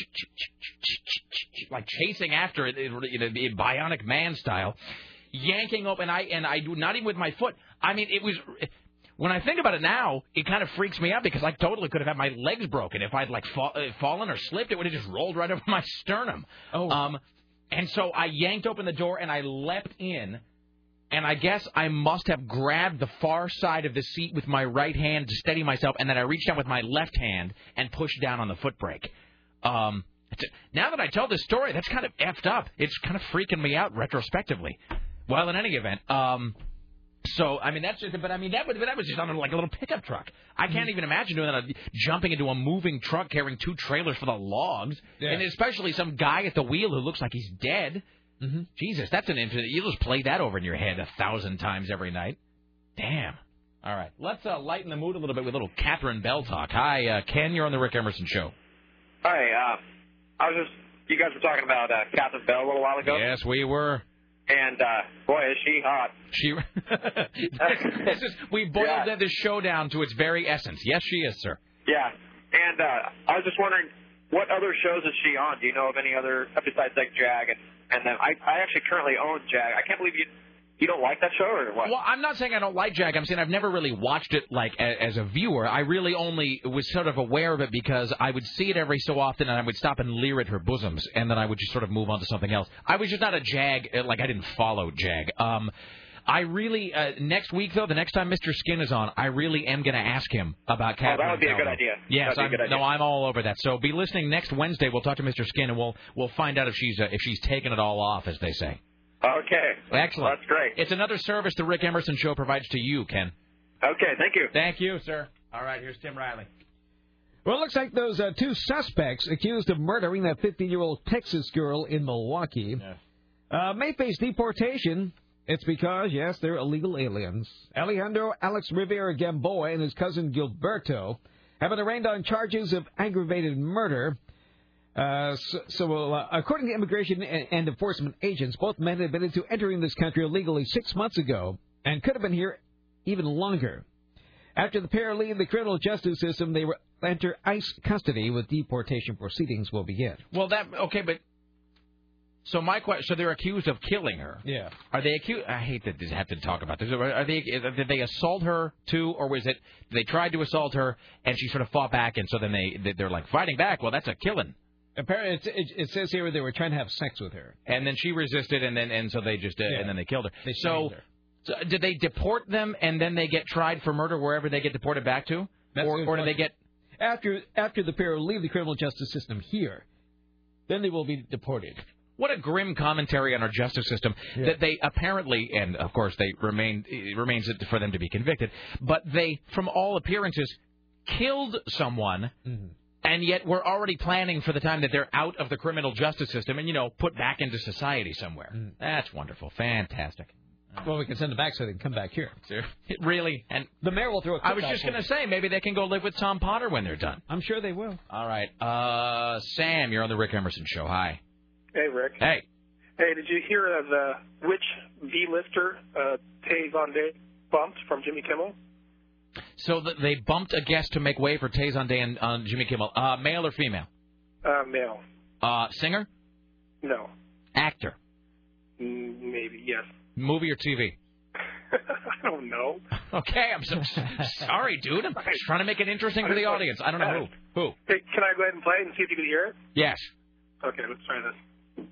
C: like chasing after it, you know, Bionic Man style, yanking up. And I, and I do not even with my foot. I mean, it was. When I think about it now, it kind of freaks me out because I totally could have had my legs broken. If I'd, like, fall, uh, fallen or slipped, it would have just rolled right over my sternum.
E: Oh.
C: Um, and so I yanked open the door, and I leapt in, and I guess I must have grabbed the far side of the seat with my right hand to steady myself, and then I reached out with my left hand and pushed down on the foot brake. Um, now that I tell this story, that's kind of effed up. It's kind of freaking me out retrospectively. Well, in any event... Um, So, I mean, that's just, but I mean, that was, that was just on like a little pickup truck. I can't even imagine doing that, jumping into a moving truck carrying two trailers for the logs,
E: yeah.
C: and especially some guy at the wheel who looks like he's dead.
E: Mm-hmm.
C: Jesus, that's an infinite. You'll just play that over in your head a thousand times every night. Damn. All right, let's uh, lighten the mood a little bit with a little Catherine Bell talk. Hi, uh, Ken, you're on the Rick Emerson Show.
P: Hi, uh, I was just, you guys were talking about uh, Catherine Bell a little while ago.
C: Yes, we were.
P: And, uh, boy, is she hot.
C: She. this is, we boiled yeah. this show down to its very essence. Yes, she is, sir.
P: Yeah. And uh, I was just wondering, what other shows is she on? Do you know of any other, besides, like, Jag? And, and then I, I actually currently own Jag. I can't believe you you don't like that show, or what?
C: Well, I'm not saying I don't like Jag. I'm saying I've never really watched it, like, a, as a viewer. I really only was sort of aware of it because I would see it every so often, and I would stop and leer at her bosoms, and then I would just sort of move on to something else. I was just not a Jag, like, I didn't follow Jag. Um, I really, uh, next week, though, the next time Mister Skin is on, I really am going to ask him about Catherine.
P: Oh, that would be
C: Bell.
P: a good idea.
C: Yes,
P: That'd be a good idea.
C: no, I'm all over that. So be listening next Wednesday. We'll talk to Mister Skin, and we'll we'll find out if she's uh, if she's taken it all off, as they say.
P: Okay.
C: Excellent.
P: That's great.
C: It's another service the Rick Emerson Show provides to you, Ken.
P: Okay, thank you.
C: Thank you, sir. All right, here's Tim Riley.
E: Well, it looks like those uh, two suspects accused of murdering that fifteen-year-old Texas girl in Milwaukee
C: yeah.
E: uh, may face deportation. It's because, yes, they're illegal aliens. Alejandro Alex Rivera Gamboa and his cousin Gilberto have been arraigned on charges of aggravated murder. Uh, so, so uh, according to immigration and, and enforcement agents, both men admitted to entering this country illegally six months ago and could have been here even longer. After the pair leave the criminal justice system, they will enter ICE custody with deportation proceedings will begin.
C: Well, that okay, but so my question: so they're accused of killing her.
E: Yeah.
C: Are they accused? I hate to have to talk about this. Are they? Did they assault her too, or was it they tried to assault her and she sort of fought back, and so then they they're like fighting back? Well, that's a killing.
E: Apparently, it, it says here they were trying to have sex with her,
C: and then she resisted, and then and so they just uh,
E: yeah.
C: and then they killed her.
E: They
C: so,
E: her.
C: so, did they deport them, and then they get tried for murder wherever they get deported back to,
E: That's
C: or, or do they get
E: after after the pair leave the criminal justice system here, then they will be deported.
C: What a grim commentary on our justice system
E: yeah.
C: that they apparently, and of course they remain it remains for them to be convicted, but they, from all appearances, killed someone.
E: Mm-hmm.
C: And yet we're already planning for the time that they're out of the criminal justice system and, you know, put back into society somewhere. Mm. That's wonderful. Fantastic.
E: Well, we can send them back so they can come back here.
C: Really? And
E: the mayor will throw a
C: I was just going to say, maybe they can go live with Tom Potter when they're done.
E: I'm sure they will.
C: All right. Uh, Sam, you're on the Rick Emerson Show. Hi.
Q: Hey, Rick.
C: Hey.
O: Hey, did you hear of the which B-lister uh, Tay Zonday bumped from Jimmy Kimmel?
C: So th- they bumped a guest to make way for Tay Zonday and uh, Jimmy Kimmel. Uh, male or female?
O: Uh, male.
C: Uh, singer?
O: No.
C: Actor?
O: Mm, maybe, yes.
C: Movie or T V?
O: I don't know.
C: Okay, I'm so sorry, dude. I'm just trying to make it interesting for the audience. I don't know who. Who?
O: Hey, can I go ahead and play it and see if you can hear it?
C: Yes.
O: Okay, let's try this.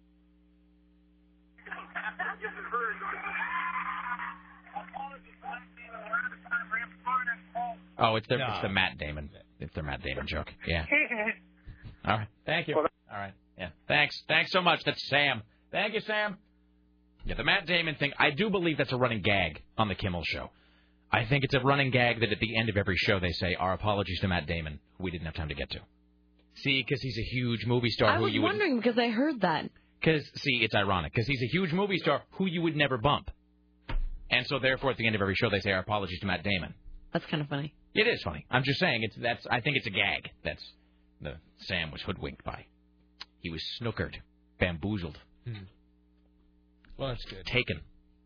C: Oh, it's, their,
O: No.
C: it's the Matt Damon. It's their Matt Damon joke. Yeah. All right. Thank you. All right. Yeah. Thanks. Thanks so much. That's Sam. Thank you, Sam. Yeah, the Matt Damon thing, I do believe that's a running gag on the Kimmel Show. I think it's a running gag that at the end of every show they say, our apologies to Matt Damon, who we didn't have time to get to. See, because he's a huge movie star
D: I
C: who
D: was
C: you would...
D: wondering because I heard that.
C: Because, see, it's ironic, because he's a huge movie star who you would never bump. And so, therefore, at the end of every show, they say, our apologies to Matt Damon.
D: That's kind of funny.
C: It is funny. I'm just saying, it's that's. I think it's a gag. That's the Sam was hoodwinked by. He was snookered, bamboozled.
E: Hmm. Well, that's good.
C: Taken.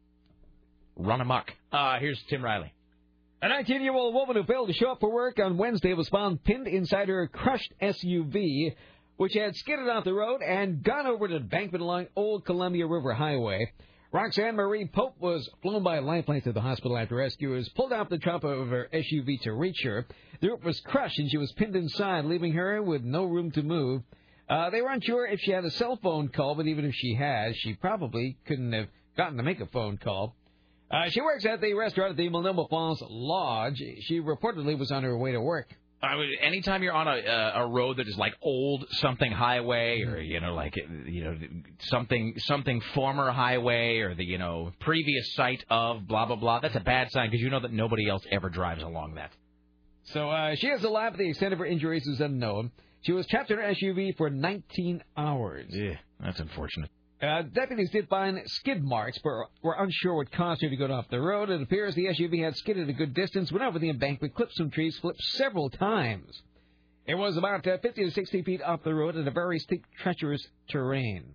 C: Run amok. Uh, here's Tim Riley.
E: A nineteen-year-old woman who failed to show up for work on Wednesday was found pinned inside her crushed S U V, which had skidded off the road and gone over the embankment along Old Columbia River Highway. Roxanne Marie Pope was flown by a lifeline to the hospital after rescuers pulled out the top of her S U V to reach her. The roof was crushed and she was pinned inside, leaving her with no room to move. Uh, they were unsure if she had a cell phone call, but even if she had, she probably couldn't have gotten to make a phone call. Uh, she works at the restaurant at the Multnomah Falls Lodge. She reportedly was on her way to work.
C: I would, anytime you're on a uh, a road that is like old something highway, or you know, like you know something something former highway, or the you know previous site of blah blah blah, that's a bad sign because you know that nobody else ever drives along that.
E: So uh, she is alive, but the extent of her injuries is unknown. She was trapped in her S U V for nineteen hours.
C: Yeah, that's unfortunate.
E: Uh, deputies did find skid marks, but were unsure what caused her to go off the road. It appears the S U V had skidded a good distance, went over the embankment, clipped some trees, flipped several times. It was about uh, fifty to sixty feet off the road in a very steep, treacherous terrain.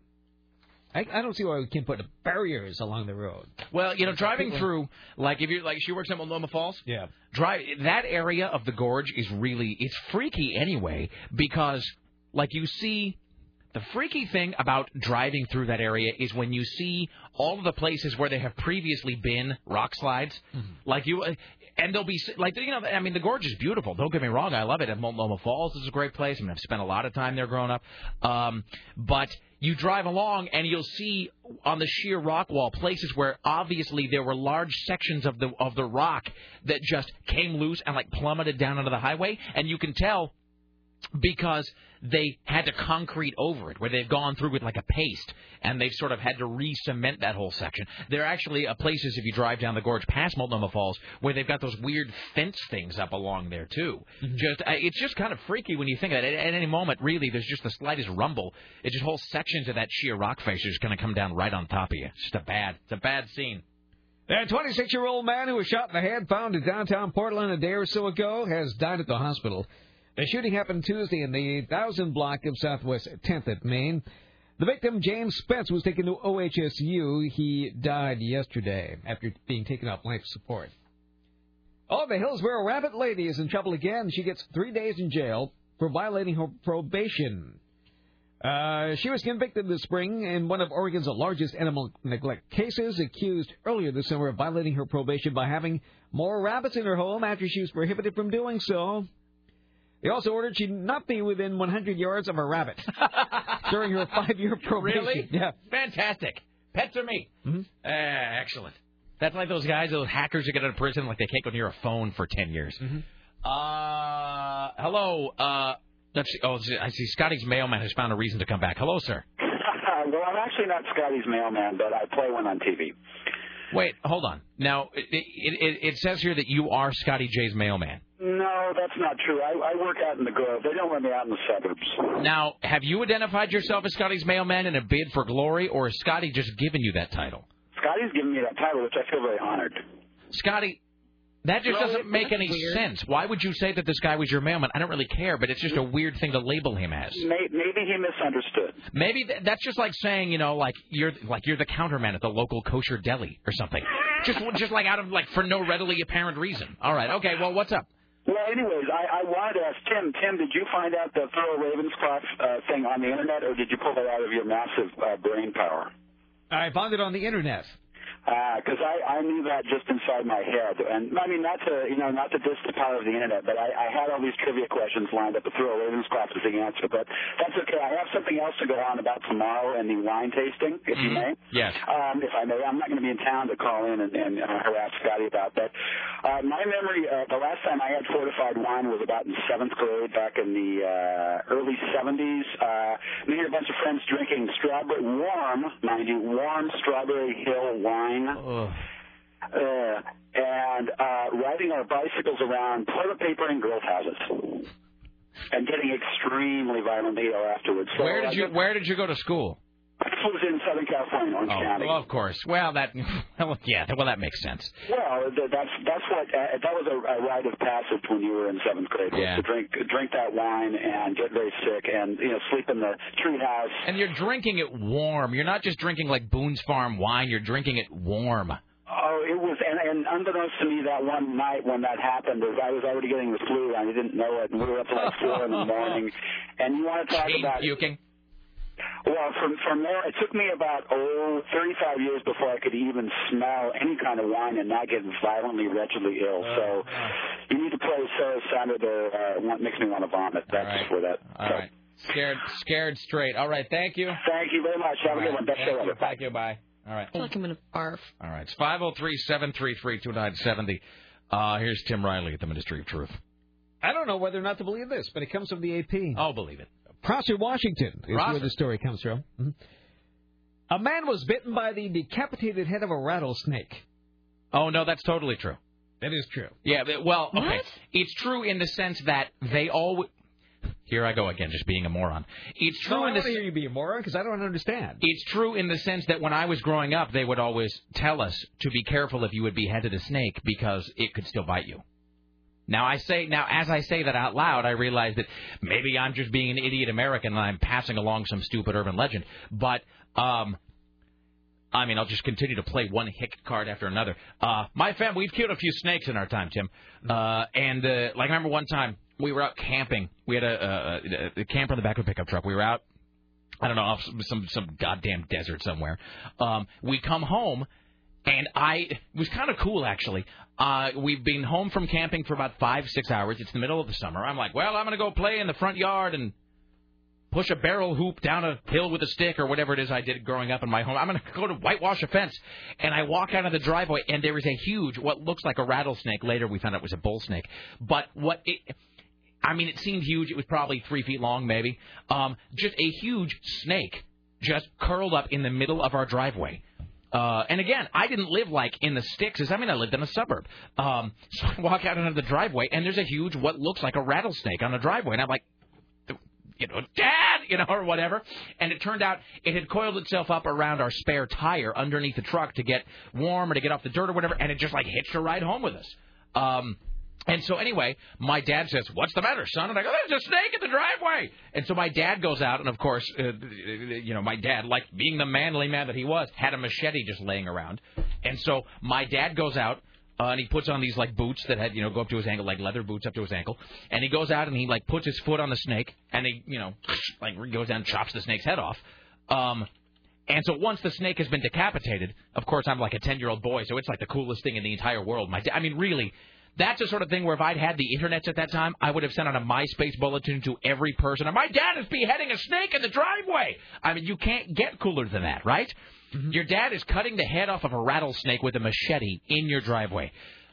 E: I, I don't see why we can't put barriers along the road.
C: Well, you know, driving through, like if you're like she works at Multnomah Falls.
E: Yeah.
C: Drive that area of the gorge is really it's freaky anyway because like you see. The freaky thing about driving through that area is when you see all of the places where they have previously been rock slides, mm-hmm. like you, and they'll be like you know, I mean, the gorge is beautiful. Don't get me wrong, I love it. And Multnomah Falls is a great place. I mean, I've spent a lot of time there growing up. Um, but you drive along and you'll see on the sheer rock wall places where obviously there were large sections of the of the rock that just came loose and like plummeted down onto the highway, and you can tell. Because they had to concrete over it, where they've gone through with like a paste, and they've sort of had to re-cement that whole section. There are actually uh, places, if you drive down the gorge past Multnomah Falls, where they've got those weird fence things up along there, too. Mm-hmm. Just uh, It's just kind of freaky when you think of it. At, at any moment, really, there's just the slightest rumble. It's just whole sections of that sheer rock face are just going to come down right on top of you. It's just a bad, it's a bad scene.
E: A twenty-six-year-old man who was shot in the head, found in downtown Portland a day or so ago, has died at the hospital. The shooting happened Tuesday in the Thousand block of Southwest tenth at Main. The victim, James Spence, was taken to O H S U. He died yesterday after being taken off life support. Oh, the Hillsborough Rabbit lady is in trouble again. She gets three days in jail for violating her probation. Uh, she was convicted this spring in one of Oregon's largest animal neglect cases, accused earlier this summer of violating her probation by having more rabbits in her home after she was prohibited from doing so. They also ordered she not be within one hundred yards of a rabbit during her five-year probation.
C: Really?
E: Yeah.
C: Fantastic. Pets are me.
E: Mm-hmm.
C: Uh, excellent. That's like those guys, those hackers who get out of prison, like they can't go near a phone for ten years.
E: Mm-hmm.
C: Uh, hello. Uh, let's see. Oh, I see Scotty's mailman has found a reason to come back. Hello, sir.
L: Well, I'm actually not Scotty's mailman, but I play one on T V.
C: Wait, hold on. Now, it, it, it, it says here that you are Scotty J's mailman.
L: No, that's not true. I, I work out in the Grove. They don't let me out in the suburbs.
C: Now, have you identified yourself as Scotty's mailman in a bid for glory, or is Scotty just giving you that title?
L: Scotty's giving me that title, which I feel very honored.
C: Scotty, That just
Q: Well,
C: doesn't
Q: it-
C: make
Q: that's
C: any
Q: weird.
C: sense. Why would you say that this guy was your mailman? I don't really care, but it's just a weird thing to label him as.
L: May- Maybe he misunderstood.
C: Maybe th- that's just like saying, you know, like you're like you're the counterman at the local kosher deli or something. Just just like out of like for no readily apparent reason. All right, okay. Well, what's up?
L: Well, anyways, I, I wanted to ask Tim. Tim, did you find out the Thurl Ravenscroft uh, thing on the internet, or did you pull that out of your massive uh, brain power?
E: I found it on the internet.
L: Because I, I knew that just inside my head, and I mean not to you know not to diss the power of the internet, but I, I had all these trivia questions lined up. The Thurl Ravenscroft is the answer, but that's okay. I have something else to go on about tomorrow and the wine tasting, if you may.
C: Yes.
L: Um, if I may, I'm not going to be in town to call in and, and uh, harass Scotty about that. Uh, my memory, uh, the last time I had fortified wine was about in seventh grade, back in the uh, early seventies. Uh, me and a bunch of friends drinking strawberry, warm, mind you, warm Strawberry Hill wine.
C: Ugh.
L: Uh, and uh, riding our bicycles around toilet paper and girls' houses, and getting extremely violently ill afterwards. So,
C: Where did
L: uh,
C: you Where did you go to school?
L: This was in Southern California, Orange
C: Oh,
L: County.
C: well, of course. Well, that well, yeah. Well, that makes sense.
L: Well, th- that's that's what uh, that was a, a rite of passage when you were in seventh grade. Was
C: Yeah.
L: to drink drink that wine and get very sick and you know sleep in the treehouse.
C: And you're drinking it warm. You're not just drinking like Boone's Farm wine. You're drinking it warm.
L: Oh, it was, and, and unbeknownst to me, that one night when that happened, is I was already getting the flu, and I didn't know it, and we were up till like four in the morning. And you want to talk
C: Cave
L: about
C: puking?
L: Well, from from there, it took me about oh thirty-five years before I could even smell any kind of wine and not get violently, wretchedly ill. So you need to play Sarah Sander there. Uh, want- makes me want to vomit. That's
C: right.
L: for that.
C: All
L: so.
C: right. Scared, scared straight. All right. Thank you.
L: Thank you very much. Have
C: All
L: a good
C: right.
L: one. Best
C: Thank
L: show
C: you.
L: ever. Bye.
C: Thank you. Bye. All right.
D: I feel like I'm going to barf.
C: All right. It's five oh three, seven three three, two nine seven oh. Uh, here's Tim Riley at the Ministry of Truth.
E: I don't know whether or not to believe this, but it comes from the A P.
C: Oh, believe it.
E: Prosser, Washington is
C: Prosser.
E: where the story comes from. Mhm. A man was bitten by the decapitated head of a rattlesnake.
C: Oh, no, that's totally true.
E: That is true.
C: Yeah, but- well, okay.
D: What?
C: It's true in the sense that they all... Here I go again, just being a moron. It's true
E: No, I
C: in the
E: want to hear you be a moron because I don't understand.
C: It's true in the sense that when I was growing up, they would always tell us to be careful if you had beheaded a snake because it could still bite you. Now I say, now as I say that out loud, I realize that maybe I'm just being an idiot American and I'm passing along some stupid urban legend. But, um, I mean, I'll just continue to play one hick card after another. Uh, my family, we've killed a few snakes in our time, Tim. Uh, and, uh, like, I remember one time we were out camping. We had a, a, a camper in the back of a pickup truck. We were out, I don't know, off some, some, some goddamn desert somewhere. Um, we come home. And I, it was kind of cool, actually. Uh, we've been home from camping for about five, six hours. It's the middle of the summer. I'm like, well, I'm going to go play in the front yard and push a barrel hoop down a hill with a stick or whatever it is I did growing up in my home. I'm going to go to whitewash a fence. And I walk out of the driveway, and there is a huge, what looks like a rattlesnake. Later, we found out it was a bull snake. But what it... I mean, it seemed huge. It was probably three feet long, maybe. Um, just a huge snake just curled up in the middle of our driveway. Uh, and again, I didn't live like in the sticks. I mean, I lived in a suburb. Um, so I walk out into the driveway, and there's a huge, what looks like a rattlesnake on the driveway. And I'm like, you know, Dad, you know, or whatever. And it turned out it had coiled itself up around our spare tire underneath the truck to get warm or to get off the dirt or whatever. And it just like hitched a ride home with us. Um, And so anyway, my dad says, what's the matter, son? And I go, there's a snake in the driveway. And so my dad goes out, and, of course, uh, you know, my dad, like being the manly man that he was, had a machete just laying around. And so my dad goes out, uh, and he puts on these, like, boots that had, you know, go up to his ankle, like leather boots up to his ankle. And he goes out, and he, like, puts his foot on the snake, and he, you know, like, goes down and chops the snake's head off. Um... And so once the snake has been decapitated, of course, I'm like a ten-year-old boy, so it's like the coolest thing in the entire world. My, da- I mean, really, that's the sort of thing where if I'd had the internet at that time, I would have sent out a MySpace bulletin to every person. My dad is beheading a snake in the driveway. I mean, you can't get cooler than that, right? Mm-hmm. Your dad is cutting the head off of a rattlesnake with a machete in your driveway.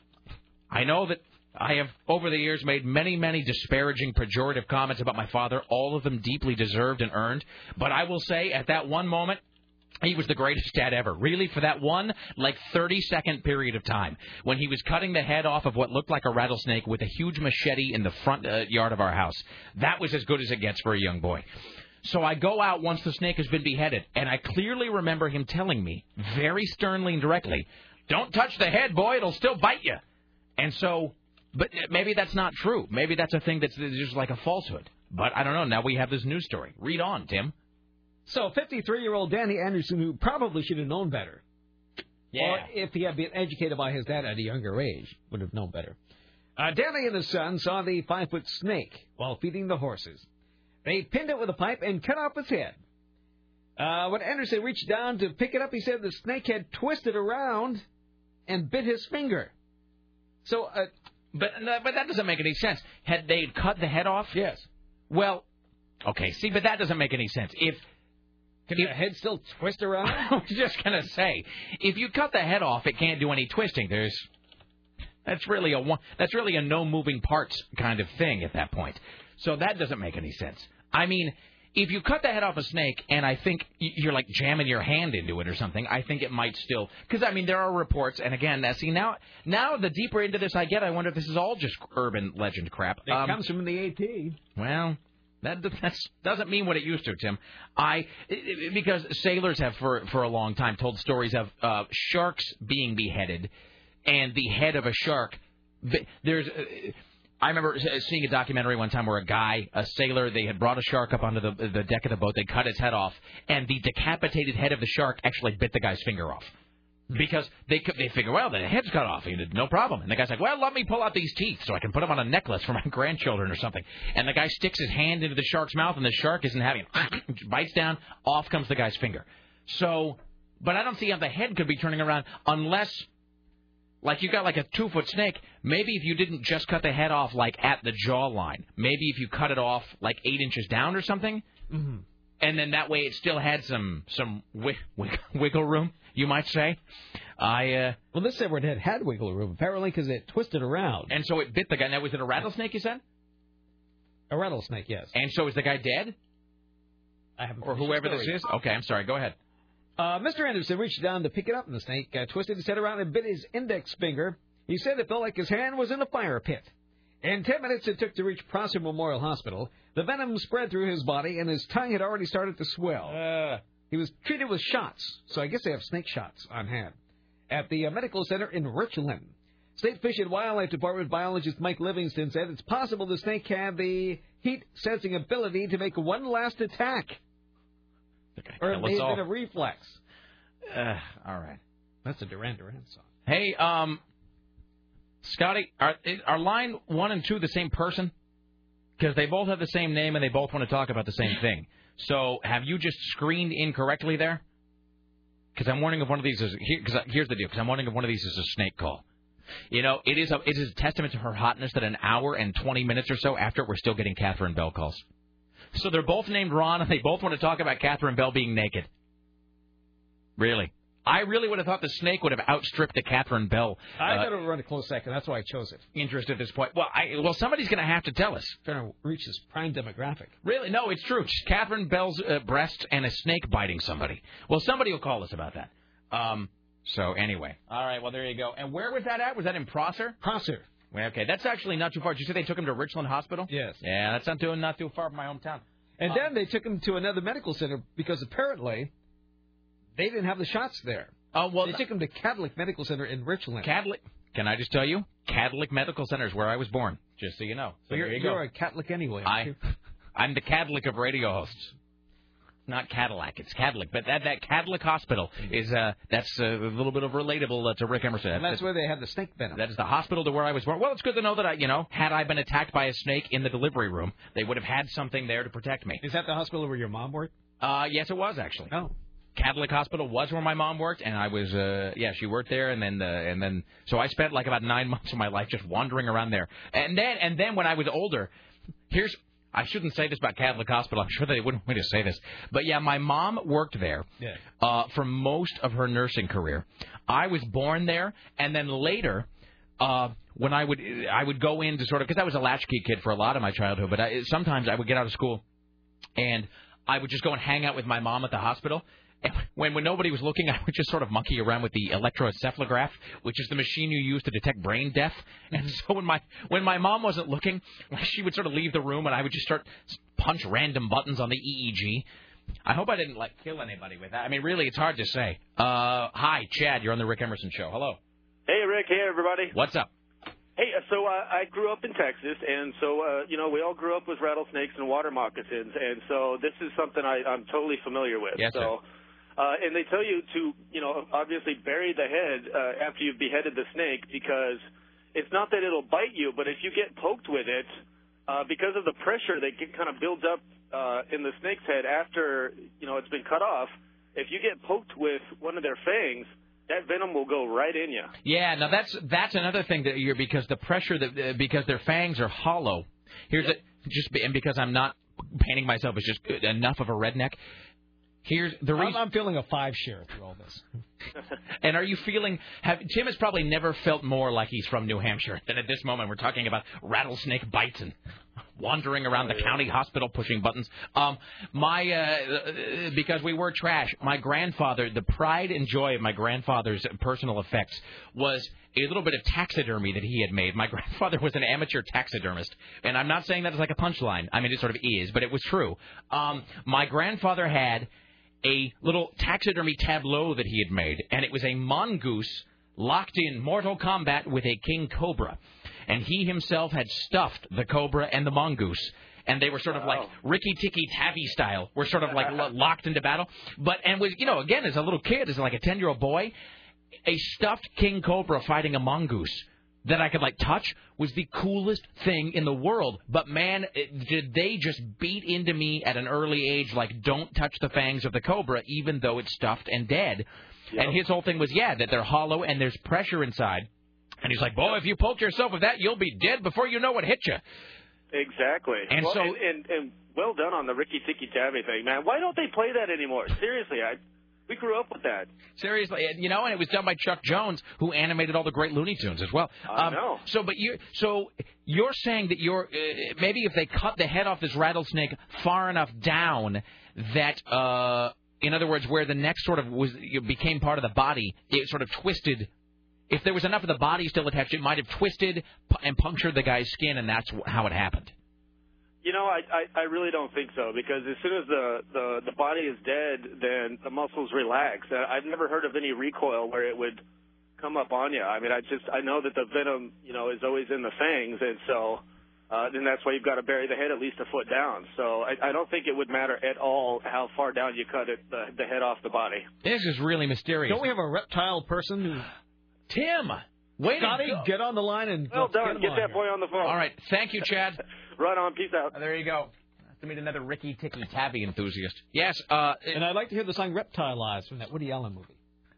C: I know that I have, over the years, made many, many disparaging, pejorative comments about my father, all of them deeply deserved and earned. But I will say, at that one moment, he was the greatest dad ever. Really, for that one, like, thirty-second period of time when he was cutting the head off of what looked like a rattlesnake with a huge machete in the front uh, yard of our house. That was as good as it gets for a young boy. So I go out once the snake has been beheaded, and I clearly remember him telling me, very sternly and directly, don't touch the head, boy, it'll still bite you. And so, but maybe that's not true. Maybe that's a thing that's just like a falsehood. But I don't know. Now we have this news story. Read on, Tim.
E: So, fifty-three-year-old Danny Anderson, who probably should have known better.
C: Yeah.
E: Or if he had been educated by his dad at a younger age, would have known better. Uh, Danny and his son saw the five-foot snake while feeding the horses. They pinned it with a pipe and cut off its head. Uh, when Anderson reached down to pick it up, he said the snake had twisted around and bit his finger. So, uh,
C: but but that doesn't make any sense. Had they cut the head off?
E: Yes.
C: Well, okay. See, but that doesn't make any sense. If
E: Can if, the head still twist around?
C: I was just gonna say, if you cut the head off, it can't do any twisting. There's that's really a one. That's really a no moving parts kind of thing at that point. So that doesn't make any sense. I mean, if you cut the head off a snake and I think you're like jamming your hand into it or something, I think it might still. Because, I mean, there are reports. And again, now, see, now now the deeper into this I get, I wonder if this is all just urban legend crap.
E: It um, comes from the AT.
C: Well, that that's, doesn't mean what it used to, Tim. I Because sailors have for, for a long time told stories of uh, sharks being beheaded and the head of a shark. There's. Uh, I remember seeing a documentary one time where a guy, a sailor, they had brought a shark up onto the, the deck of the boat. They cut its head off, and the decapitated head of the shark actually bit the guy's finger off. Because they they figure, well, the head's cut off, and no problem. And the guy's like, well, let me pull out these teeth so I can put them on a necklace for my grandchildren or something. And the guy sticks his hand into the shark's mouth, and the shark isn't having it. Bites down, off comes the guy's finger. So, but I don't see how the head could be turning around unless... Like you got like a two-foot snake, maybe if you didn't just cut the head off like at the jawline, maybe if you cut it off like eight inches down or something,
E: mm-hmm.
C: and then that way it still had some some wi- wi- wiggle room, you might say. I uh,
E: well, this said where it had wiggle room apparently because it twisted around,
C: and so it bit the guy. Now was it a rattlesnake? You said
E: a rattlesnake, yes.
C: And so is the guy dead?
E: I haven't.
C: Or whoever this is. Okay, I'm sorry. Go ahead.
E: Uh, Mister Anderson reached down to pick it up, and the snake uh, twisted his head around and bit his index finger. He said it felt like his hand was in a fire pit. In ten minutes it took to reach Prosser Memorial Hospital. The venom spread through his body, and his tongue had already started to swell.
C: Uh.
E: He was treated with shots, so I guess they have snake shots on hand, at the uh, medical center in Richland. State Fish and Wildlife Department biologist Mike Livingston said it's possible the snake had the heat-sensing ability to make one last attack.
C: Okay.
E: Or it may have
C: all...
E: been a reflex.
C: Uh, all right.
E: That's a Duran Duran song.
C: Hey, um, Scotty, are, are line one and two the same person? Because they both have the same name and they both want to talk about the same thing. So have you just screened incorrectly there? Because I'm wondering if one of these is... Here, cause here's the deal, because I'm wondering if one of these is a snake call. You know, it is, a, it is a testament to her hotness that an hour and twenty minutes or so after it, we're still getting Catherine Bell calls. So they're both named Ron, and they both want to talk about Catherine Bell being naked. Really. I really would have thought the snake would have outstripped the Catherine Bell. Uh,
E: I thought it would run a close second. That's why I chose it.
C: Interest at this point. Well, I, well, somebody's going to have to tell us.
E: Trying to reach this prime demographic.
C: Really? No, it's true. Just Catherine Bell's uh, breast and a snake biting somebody. Well, somebody will call us about that. Um. So, anyway. All right, well, there you go. And where was that at? Was that in Prosser?
E: Prosser.
C: Well, okay, that's actually not too far. Did you say they took him to Richland Hospital?
E: Yes.
C: Yeah, that's not too, not too far from my hometown.
E: And
C: um,
E: then they took him to another medical center because apparently they didn't have the shots there.
C: Oh, well,
E: they took him to Catholic Medical Center in Richland.
C: Catholic? Can I just tell you? Catholic Medical Center is where I was born, just so you know. So
E: well, you're
C: there you
E: you're
C: go.
E: a Catholic anyway,
C: I,
E: aren't you?
C: I'm the Catholic of radio hosts. Not Cadillac, it's Catholic. But that, that Catholic hospital is, uh, that's uh, a little bit of relatable uh, to Rick Emerson.
E: And that's where they have the snake venom.
C: That is the hospital to where I was born. Well, it's good to know that, I, you know, had I been attacked by a snake in the delivery room, they would have had something there to protect me.
E: Is that the hospital where your mom worked?
C: Uh, yes, it was, actually.
E: Oh.
C: Catholic Hospital was where my mom worked, and I was, uh, yeah, she worked there, and then, uh, and then, so I spent like about nine months of my life just wandering around there. And then, and then when I was older, here's, I shouldn't say this about Catholic Hospital. I'm sure they wouldn't want me to say this. But, yeah, my mom worked there
E: yeah.
C: uh, for most of her nursing career. I was born there, and then later, uh, when I would I would go in to sort of, because I was a latchkey kid for a lot of my childhood, but I, sometimes I would get out of school, and I would just go and hang out with my mom at the hospital. And when, when nobody was looking, I would just sort of monkey around with the electroencephalograph, which is the machine you use to detect brain death. And so when my when my mom wasn't looking, she would sort of leave the room, and I would just start punch random buttons on the E E G. I hope I didn't like kill anybody with that. I mean, really, it's hard to say. Uh, hi, Chad. You're on the Rick Emerson Show. Hello.
Q: Hey, Rick. Hey, everybody.
C: What's up?
Q: Hey, uh, so uh, I grew up in Texas, and so, uh, you know, we all grew up with rattlesnakes and water moccasins, and so this is something I, I'm totally familiar with.
C: Yes,
Q: so, uh, and they tell you to, you know, obviously bury the head uh, after you've beheaded the snake because it's not that it'll bite you, but if you get poked with it, uh, because of the pressure that get, kind of builds up uh, in the snake's head after, you know, it's been cut off, if you get poked with one of their fangs, that venom will go right in you.
C: Yeah, now that's that's another thing that you're because the pressure that uh, because their fangs are hollow. Here's yep. a, just and because I'm not painting myself as just enough of a redneck. Here's the reason
E: I'm, I'm feeling a five share through all this.
C: And are you feeling? Have, Tim has probably never felt more like he's from New Hampshire than at this moment. We're talking about rattlesnake bites and wandering around
Q: oh,
C: the
Q: yeah.
C: county hospital pushing buttons. Um, my uh, because we were trash. My grandfather, the pride and joy of my grandfather's personal effects was a little bit of taxidermy that he had made. My grandfather was an amateur taxidermist, and I'm not saying that as like a punchline. I mean, it sort of is, but it was true. Um, my grandfather had a little taxidermy tableau that he had made, and it was a mongoose locked in mortal combat with a king cobra. And he himself had stuffed the cobra and the mongoose, and they were sort of like Ricky Tikki Tavi style. Were sort of like lo- locked into battle. But and was you know again as a little kid, as like a ten year old boy, a stuffed king cobra fighting a mongoose that I could like touch was the coolest thing in the world. But man, it, did they just beat into me at an early age like don't touch the fangs of the cobra, even though it's stuffed and dead. Yep. And his whole thing was yeah that they're hollow and there's pressure inside. And he's like, boy, if you poke yourself with that, you'll be dead before you know what hit you.
Q: Exactly.
C: And
Q: well,
C: so,
Q: and, and, and well done on the Ricky Tikki Tavi thing, man. Why don't they play that anymore? Seriously, I we grew up with that.
C: Seriously, you know, and it was done by Chuck Jones, who animated all the great Looney Tunes as well.
Q: I
C: um,
Q: know.
C: So, but you, so you're saying that you're uh, maybe if they cut the head off this rattlesnake far enough down that, uh, in other words, where the neck sort of was became part of the body, it sort of twisted. If there was enough of the body still attached, it might have twisted and punctured the guy's skin, and that's how it happened.
Q: You know, I, I, I really don't think so, because as soon as the, the, the body is dead, then the muscles relax. I've never heard of any recoil where it would come up on you. I mean, I just I know that the venom, you know, is always in the fangs, and so uh, then that's why you've got to bury the head at least a foot down. So I, I don't think it would matter at all how far down you cut it, the, the head off the body.
C: This is really mysterious.
E: Don't we have a reptile person who...
C: Tim, wait
E: a minute. Get on the line and
Q: well done.
E: Get,
Q: get that
E: here.
Q: boy on the phone.
C: All right, thank you, Chad.
Q: Right on. Peace out.
C: Oh, there you go. Have to meet another Ricky Tikki Tavi enthusiast. Yes. Uh,
E: and I'd like to hear the song "Reptilize" from that Woody Allen movie.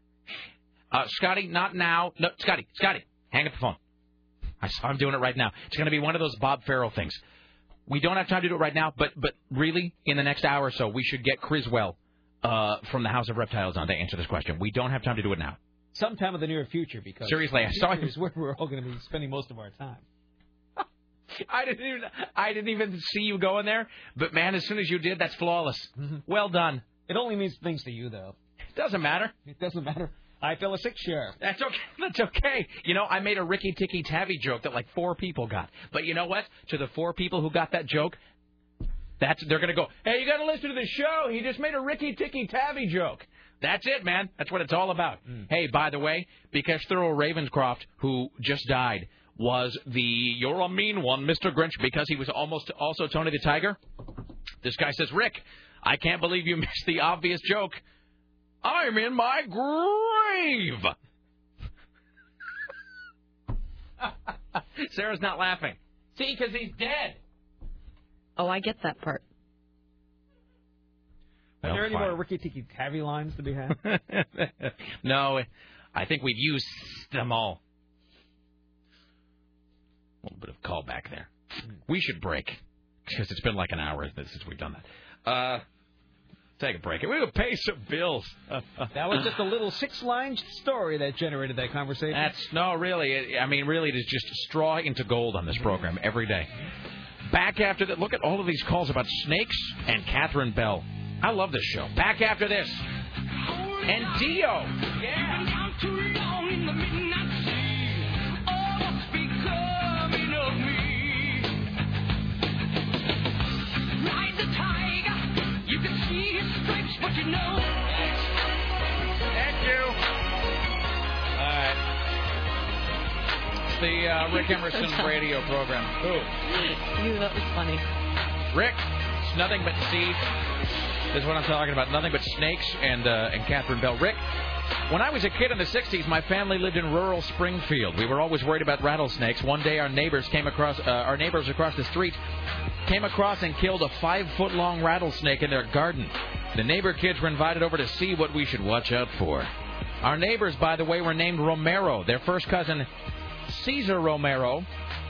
C: Uh, Scotty, not now. No, Scotty, Scotty, hang up the phone. I saw him doing it right now. It's going to be one of those Bob Farrell things. We don't have time to do it right now, but but really, in the next hour or so, we should get Criswell uh, from the House of Reptiles on to answer this question. We don't have time to do it now.
E: Sometime in the near future, because
C: seriously, I saw him.
E: Is where we're all going to be spending most of our time.
C: I didn't even I didn't even see you going there, but man, as soon as you did, that's flawless. Mm-hmm. Well done.
E: It only means things to you, though.
C: It doesn't matter.
E: It doesn't matter. I feel a six share.
C: That's okay. That's okay. You know, I made a Ricky Tikki Tavi joke that like four people got, but you know what? To the four people who got that joke, that's they're going to go, hey, you got to listen to the show. He just made a Ricky Tikki Tavi joke. That's it, man. That's what it's all about. Mm. Hey, by the way, because Thurl Ravenscroft, who just died, was the you're a mean one, Mister Grinch, because he was almost also Tony the Tiger. This guy says, Rick, I can't believe you missed the obvious joke. I'm in my grave. Sarah's not laughing. See, because he's dead.
D: Oh, I get that part.
E: Are
C: Well,
E: there any
C: fine.
E: more Ricky Tikki Tavi lines to be had?
C: No, I think we've used them all. A little bit of callback there. We should break, because it's been like an hour since we've done that. Uh, take a break. We'll pay some bills.
E: That was just a little six-line story that generated that conversation.
C: That's, no, really, it, I mean, really, it is just straw into gold on this program every day. Back after that, look at all of these calls about snakes and Catherine Bell. I love this show. Back after this. And Dio. Yeah.
R: Ride the tiger. You can see his stripes, but you know.
C: Thank you. All right. the uh, Rick Emerson radio program.
D: Ooh. Ew, that was funny.
C: Rick, it's nothing but see. This is what I'm talking about. Nothing but snakes and uh, and Catherine Bell. Rick, when I was a kid in the sixties, my family lived in rural Springfield. We were always worried about rattlesnakes. One day, our neighbors came across uh, our neighbors across the street came across and killed a five-foot-long rattlesnake in their garden. The neighbor kids were invited over to see what we should watch out for. Our neighbors, by the way, were named Romero. Their first cousin, Caesar Romero,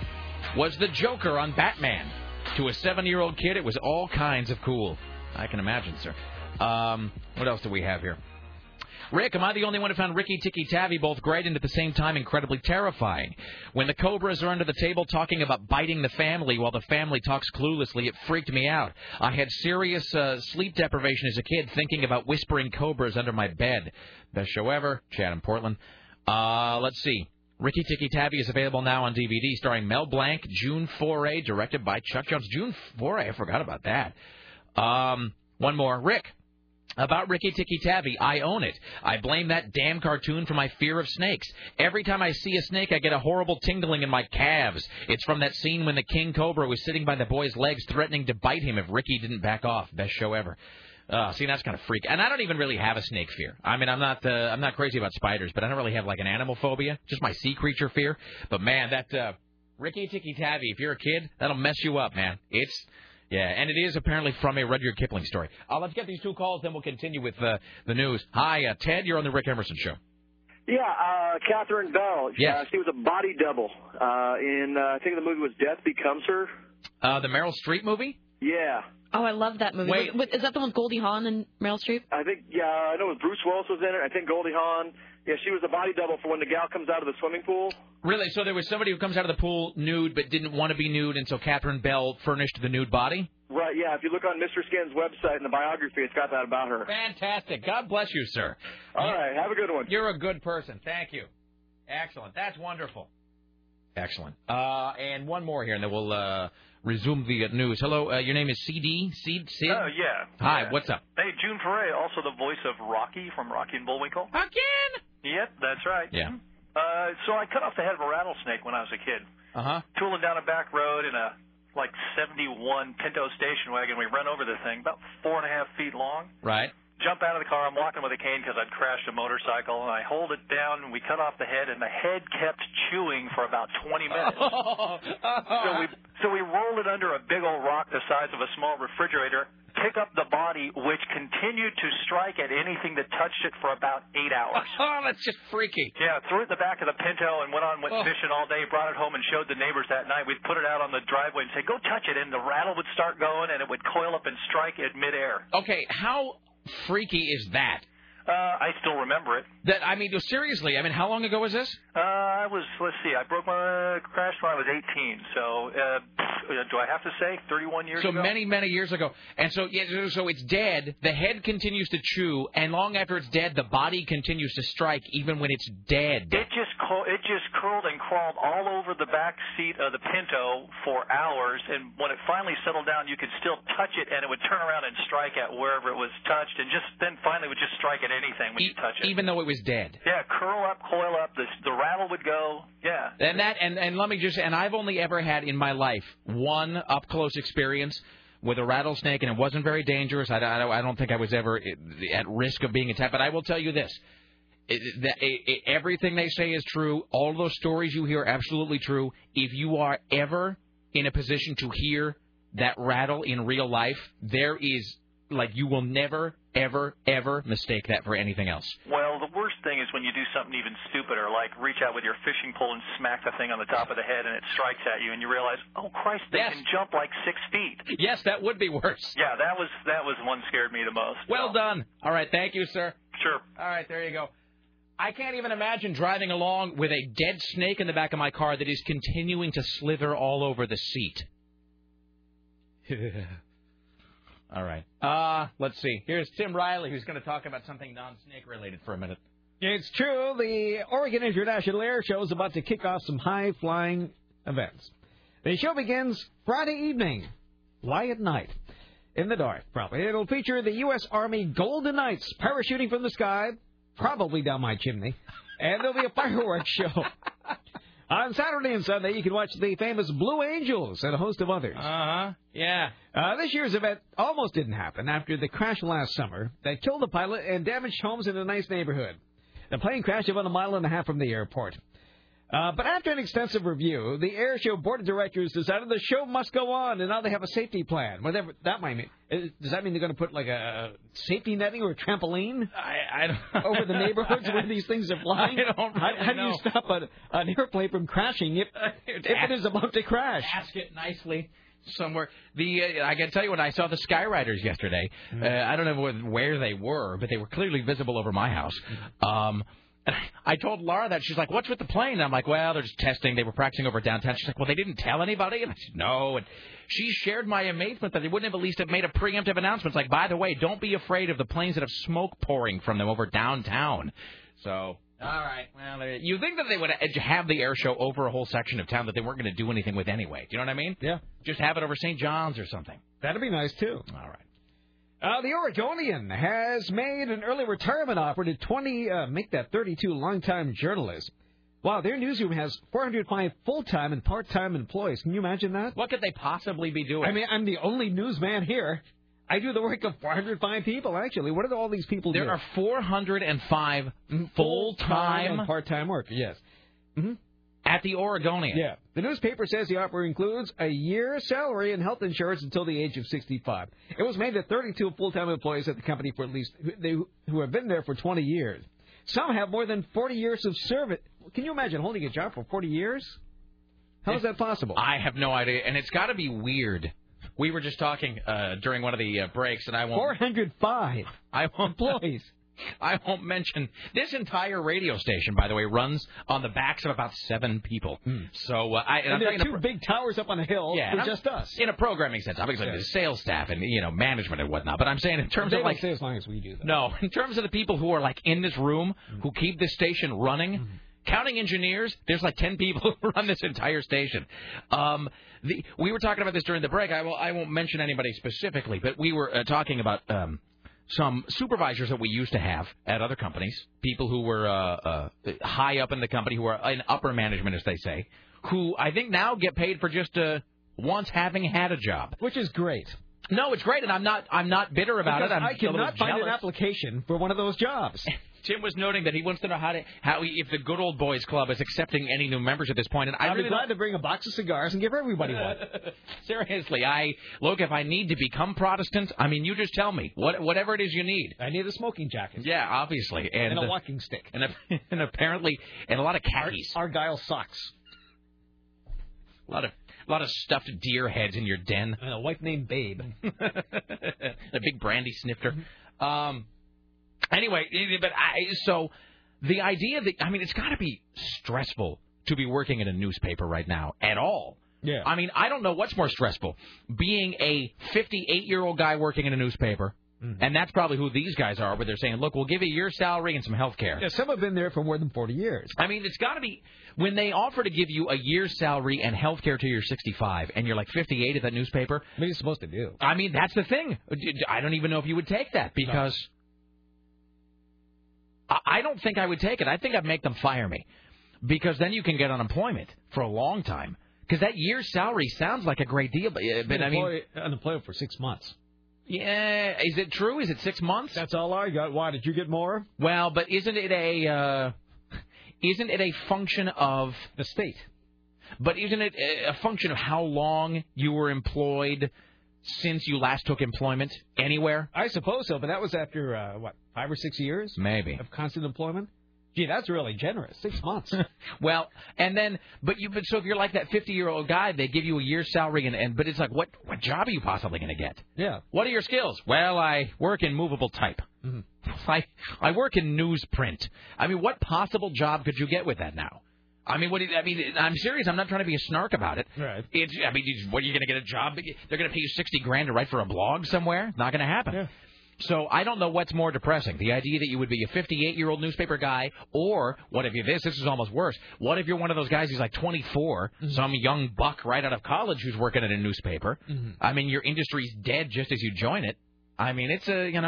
C: was the Joker on Batman. To a seven-year-old kid, it was all kinds of cool. I can imagine, sir. Um, what else do we have here? Rick, am I the only one who found Ricky Tikki Tavi both great and at the same time incredibly terrifying? When the Cobras are under the table talking about biting the family while the family talks cluelessly, it freaked me out. I had serious uh, sleep deprivation as a kid thinking about whispering cobras under my bed. Best show ever. Chad in Portland. Uh, let's see. Ricky Tikki Tavi is available now on D V D, starring Mel Blanc, June Foray, directed by Chuck Jones. June Foray, I forgot about that. Um, one more. Rick. About Ricky Tikki Tavi, I own it. I blame that damn cartoon for my fear of snakes. Every time I see a snake, I get a horrible tingling in my calves. It's from that scene when the king cobra was sitting by the boy's legs threatening to bite him if Ricky didn't back off. Best show ever. Uh, see, that's kind of freak. And I don't even really have a snake fear. I mean, I'm not uh, I'm not crazy about spiders, but I don't really have like an animal phobia, just my sea creature fear. But, man, that uh, Ricky Tikki Tavi, if you're a kid, that'll mess you up, man. It's... Yeah, and it is apparently from a Rudyard Kipling story. Uh, let's get these two calls, then we'll continue with uh, the news. Hi, uh, Ted, you're on the Rick Emerson Show.
S: Yeah, uh, Catherine Bell.
C: Yes.
S: Uh, she was a body double uh, in, uh, I think the movie was Death Becomes Her.
C: Uh, the Meryl Streep movie?
S: Yeah.
D: Oh, I love that movie.
C: Wait.
D: Was, is that the one with Goldie Hawn and Meryl Streep?
S: I think, yeah, I know Bruce Willis was in it. I think Goldie Hawn. Yeah, she was a body double for when the gal comes out of the swimming pool.
C: Really? So there was somebody who comes out of the pool nude but didn't want to be nude, and so Catherine Bell furnished the nude body?
S: Right, yeah. If you look on Mister Skin's website in the biography, it's got that about her.
C: Fantastic. God bless you, sir.
S: All right, have a good one.
C: You're a good person. Thank you. Excellent. That's wonderful. Excellent. Uh, and one more here, and then we'll uh, resume the uh, news. Hello, uh, your name is C D? Sid? Sid?
T: Oh, yeah.
C: Hi,
T: yeah.
C: what's up?
T: Hey, June Foray, also the voice of Rocky from Rocky and Bullwinkle.
C: Again?
T: Yep, that's right.
C: Yeah.
T: Uh, so I cut off the head of a rattlesnake when I was a kid.
C: Uh-huh.
T: Tooling down a back road in a, like, seventy-one Pinto station wagon. We run over the thing, about four and a half feet long.
C: Right.
T: Jump out of the car. I'm walking with a cane because I'd crashed a motorcycle, and I hold it down, and we cut off the head, and the head kept chewing for about twenty minutes.
C: Oh.
T: So we so we rolled it under a big old rock the size of a small refrigerator, pick up the body, which continued to strike at anything that touched it for about eight hours.
C: Oh, that's just freaky.
T: Yeah, threw it in the back of the Pinto and went on went
C: Oh.
T: fishing all day, brought it home and showed the neighbors that night. We'd put it out on the driveway and say, go touch it, and the rattle would start going, and it would coil up and strike at midair.
C: Okay, how freaky is that?
T: Uh, I still remember it.
C: That I mean, seriously, I mean, how long ago was this?
T: Uh, I was, let's see, I broke my crash when I was eighteen. So, uh, do I have to say thirty-one years
C: So
T: ago?
C: many, many years ago. And so, yeah, so it's dead. The head continues to chew, and long after it's dead, the body continues to strike, even when it's dead.
T: It just co- it just curled and crawled all over the back seat of the Pinto for hours, and when it finally settled down, you could still touch it, and it would turn around and strike at wherever it was touched, and just then finally would just strike at anything when you touch it.
C: Even though it was dead.
T: Yeah, curl up, coil up, the the rattle would go. Yeah.
C: And that, and, and let me just, and I've only ever had in my life one up close experience with a rattlesnake, and it wasn't very dangerous. I, I, I don't think I was ever at risk of being attacked. But I will tell you this: it, that, it, it, everything they say is true. All those stories you hear are absolutely true. If you are ever in a position to hear that rattle in real life, there is. Like, you will never, ever, ever mistake that for anything else.
T: Well, the worst thing is when you do something even stupider, like reach out with your fishing pole and smack the thing on the top of the head and it strikes at you, and you realize, oh, Christ, they
C: Yes.
T: can jump like six feet.
C: Yes, that would be worse.
T: Yeah, that was that was one scared me the most.
C: Well done. All right, thank you, sir.
T: Sure.
C: All right, there you go. I can't even imagine driving along with a dead snake in the back of my car that is continuing to slither all over the seat. All right. Uh, let's see. Here's Tim Riley, who's going to talk about something non-snake related for a minute.
E: It's true. The Oregon International Air Show is about to kick off some high-flying events. The show begins Friday evening. Fly at night. In the dark, probably. It'll feature the U S. Army Golden Knights parachuting from the sky, probably down my chimney. And there'll be a fireworks show. On Saturday and Sunday, you can watch the famous Blue Angels and a host of others.
C: Uh-huh. Yeah.
E: Uh, this year's event almost didn't happen after the crash last summer that killed the pilot and damaged homes in a nice neighborhood. The plane crashed about a mile and a half from the airport. Uh, but after an extensive review, the air show board of directors decided the show must go on, and now they have a safety plan. Whatever that might mean. Does that mean they're going to put like a safety netting or a trampoline
C: I, I don't,
E: over the neighborhoods where these things are flying?
C: I don't really
E: how, how do you
C: know.
E: stop a, an airplane from crashing if, if it is about to crash?
C: Ask it nicely. Somewhere. The uh, I can tell you when I saw the Skyriders yesterday, uh, I don't know where they were, but they were clearly visible over my house. Um, and I told Laura that. She's like, "What's with the plane?" And I'm like, "Well, they're just testing. They were practicing over downtown." She's like, "Well, they didn't tell anybody?" And I said, "No." And she shared my amazement that they wouldn't have at least have made a preemptive announcement. It's like, by the way, don't be afraid of the planes that have smoke pouring from them over downtown. So. All right. Well, you think that they would have the air show over a whole section of town that they weren't going to do anything with anyway. Do you know what I mean?
E: Yeah.
C: Just have it over Saint John's or something.
E: That'd be nice, too.
C: All right.
E: Uh, the Oregonian has made an early retirement offer to twenty, uh, make that thirty-two longtime journalists. Wow, their newsroom has four hundred five full-time and part-time employees. Can you imagine that?
C: What could they possibly be doing?
E: I mean, I'm the only newsman here. I do the work of four hundred five people, actually. What do all these people
C: there
E: do?
C: There are four hundred five full-time
E: and part-time workers, yes. Mm-hmm.
C: At the Oregonian.
E: Yeah. The newspaper says the offer includes a year's salary and health insurance until the age of sixty-five. It was made that thirty-two full-time employees at the company for at least they, who have been there for twenty years. Some have more than forty years of service. Can you imagine holding a job for forty years? How is that possible?
C: I have no idea, and it's got to be weird. We were just talking uh, during one of the uh, breaks, and I won't.
E: four hundred five
C: I won't
E: employees.
C: I won't mention this entire radio station. By the way, runs on the backs of about seven people. Mm. So uh, I and,
E: and
C: I'm
E: there are two
C: pro-
E: big towers up on a hill
C: yeah,
E: for
C: I'm,
E: just us.
C: In a programming sense, obviously yeah. the sales staff and you know management and whatnot. But I'm saying in terms
E: they
C: of like,
E: stay as long as we do. Though.
C: No, in terms of the people who are like in this room mm. who keep this station running. Mm. Counting engineers, there's like ten people who run this entire station. Um, the, we were talking about this during the break. I, will, I won't mention anybody specifically, but we were uh, talking about um, some supervisors that we used to have at other companies, people who were uh, uh, high up in the company, who are in upper management, as they say, who I think now get paid for just uh, once having had a job.
E: Which is great.
C: No, it's great, and I'm not I'm not bitter about
E: because
C: it. I'm
E: I cannot find
C: jealous.
E: an application for one of those jobs.
C: Tim was noting that he wants to know how to how he, if the Good Old Boys Club is accepting any new members at this point. And I
E: I'd
C: really
E: be glad
C: don't...
E: to bring a box of cigars and give everybody one.
C: Seriously, I look if I need to become Protestant. I mean, you just tell me what whatever it is you need.
E: I need a smoking jacket.
C: Yeah, obviously, and,
E: and a
C: uh,
E: walking stick,
C: and, and apparently, and a lot of khakis.
E: Ar- Argyle socks.
C: A lot of. A lot of stuffed deer heads in your den.
E: And a wife named Babe.
C: A big brandy snifter. Mm-hmm. Um. Anyway, but I so the idea that I mean it's got to be stressful to be working in a newspaper right now at all.
E: Yeah.
C: I mean I don't know what's more stressful, being a fifty-eight-year-old guy working in a newspaper. Mm-hmm. And that's probably who these guys are, where they're saying, look, we'll give you your salary and some health care.
E: Yeah, some have been there for more than forty years.
C: I mean, it's got to be, when they offer to give you a year's salary and health care to your sixty-five, and you're like fifty-eight at that newspaper.
E: What are you supposed to do?
C: I mean, that's the thing. I don't even know if you would take that, because no. I don't think I would take it. I think I'd make them fire me, because then you can get unemployment for a long time. Because that year's salary sounds like a great deal, but, but I mean...
E: Unemployed for six months.
C: Yeah, is it true? Is it six months?
E: That's all I got. Why, did you get more?
C: Well, but isn't it a uh, isn't it a function of
E: the state?
C: But isn't it a function of how long you were employed since you last took employment anywhere?
E: I suppose so, but that was after uh, what, five or six years?
C: Maybe
E: of constant employment. Gee, that's really generous. Six months.
C: Well, and then, but you, but so if you're like that fifty-year-old guy, they give you a year's salary, and, and but it's like, what, what job are you possibly going to get?
E: Yeah.
C: What are your skills? Well, I work in movable type.
E: Mm-hmm.
C: I, I work in newsprint. I mean, what possible job could you get with that now? I mean, what? I mean, I'm serious. I'm not trying to be a snark about it.
E: Right.
C: It's, I mean, what are you going to get a job? They're going to pay you sixty grand to write for a blog somewhere? Not going to happen.
E: Yeah.
C: So I don't know what's more depressing, the idea that you would be a fifty-eight-year-old newspaper guy, or what if you're this? This is almost worse. What if you're one of those guys who's like twenty-four, mm-hmm. some young buck right out of college who's working at a newspaper?
E: Mm-hmm.
C: I mean, your industry's dead just as you join it. I mean, it's a, you know,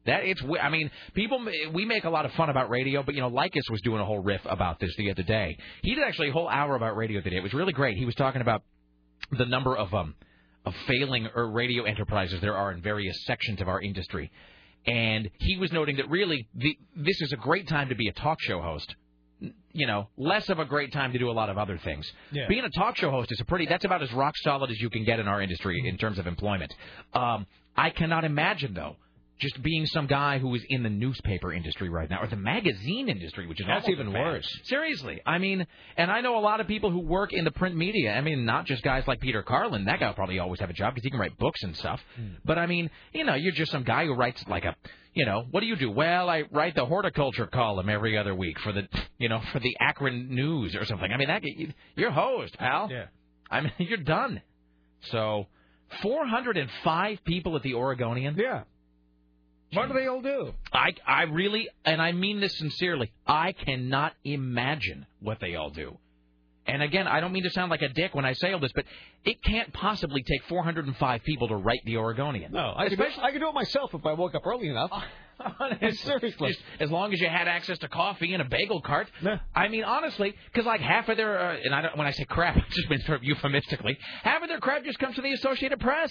C: That it's. I mean, people. We make a lot of fun about radio, but you know, Lycus was doing a whole riff about this the other day. He did actually a whole hour about radio today. It was really great. He was talking about the number of um of failing or radio enterprises there are in various sections of our industry, and he was noting that really the, this is a great time to be a talk show host. You know, less of a great time to do a lot of other things.
E: Yeah.
C: Being a talk show host is a pretty. That's about as rock solid as you can get in our industry in terms of employment. Um, I cannot imagine though. Just being some guy who is in the newspaper industry right now, or the magazine industry, which is
E: That's
C: almost
E: even
C: as bad.
E: worse.
C: Seriously, I mean, and I know a lot of people who work in the print media. I mean, not just guys like Peter Carlin. That guy will probably always have a job because he can write books and stuff.
E: Hmm.
C: But I mean, you know, you're just some guy who writes like a, you know, what do you do? Well, I write the horticulture column every other week for the, you know, for the Akron News or something. I mean, that you're host, pal.
E: Yeah.
C: I mean, you're done. So, four hundred five people at the Oregonian.
E: Yeah. What do they all do?
C: I, I really, and I mean this sincerely, I cannot imagine what they all do. And again, I don't mean to sound like a dick when I say all this, but it can't possibly take four hundred five people to write the Oregonian.
E: No, I could, do, I could do it myself if I woke up early enough. Seriously.
C: Just as long as you had access to coffee and a bagel cart. Yeah. I mean, honestly, because like half of their, uh, and I don't, when I say crap, it's just been sort of euphemistically, half of their crap just comes from the Associated Press.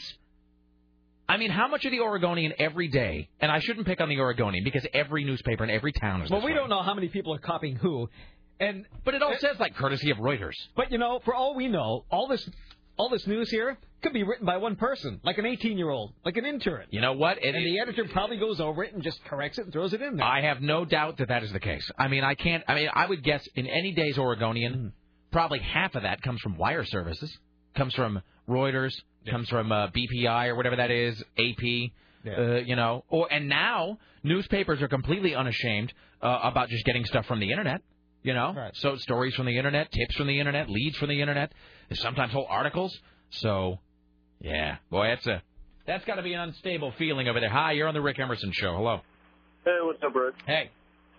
C: I mean, how much of the Oregonian every day, and I shouldn't pick on the Oregonian because every newspaper in every town is
E: Well,
C: this
E: we
C: way.
E: don't know how many people are copying who. and
C: But it all
E: and,
C: says, like, courtesy of Reuters.
E: But, you know, for all we know, all this all this news here could be written by one person, like an eighteen-year-old, like an intern.
C: You know what? It,
E: and the editor probably goes over it and just corrects it and throws it in there.
C: I have no doubt that that is the case. I mean, I can't, I mean, I would guess in any day's Oregonian, mm. probably half of that comes from wire services, comes from Reuters, yeah. comes from uh, B P I or whatever that is, A P, yeah. uh, you know. Or and now newspapers are completely unashamed uh, about just getting stuff from the Internet, you know. Right. So stories from the Internet, tips from the Internet, leads from the Internet, sometimes whole articles. So, yeah, boy, that's a that's got to be an unstable feeling over there. Hi, you're on the Rick Emerson Show. Hello.
U: Hey, what's up, Rick?
C: Hey.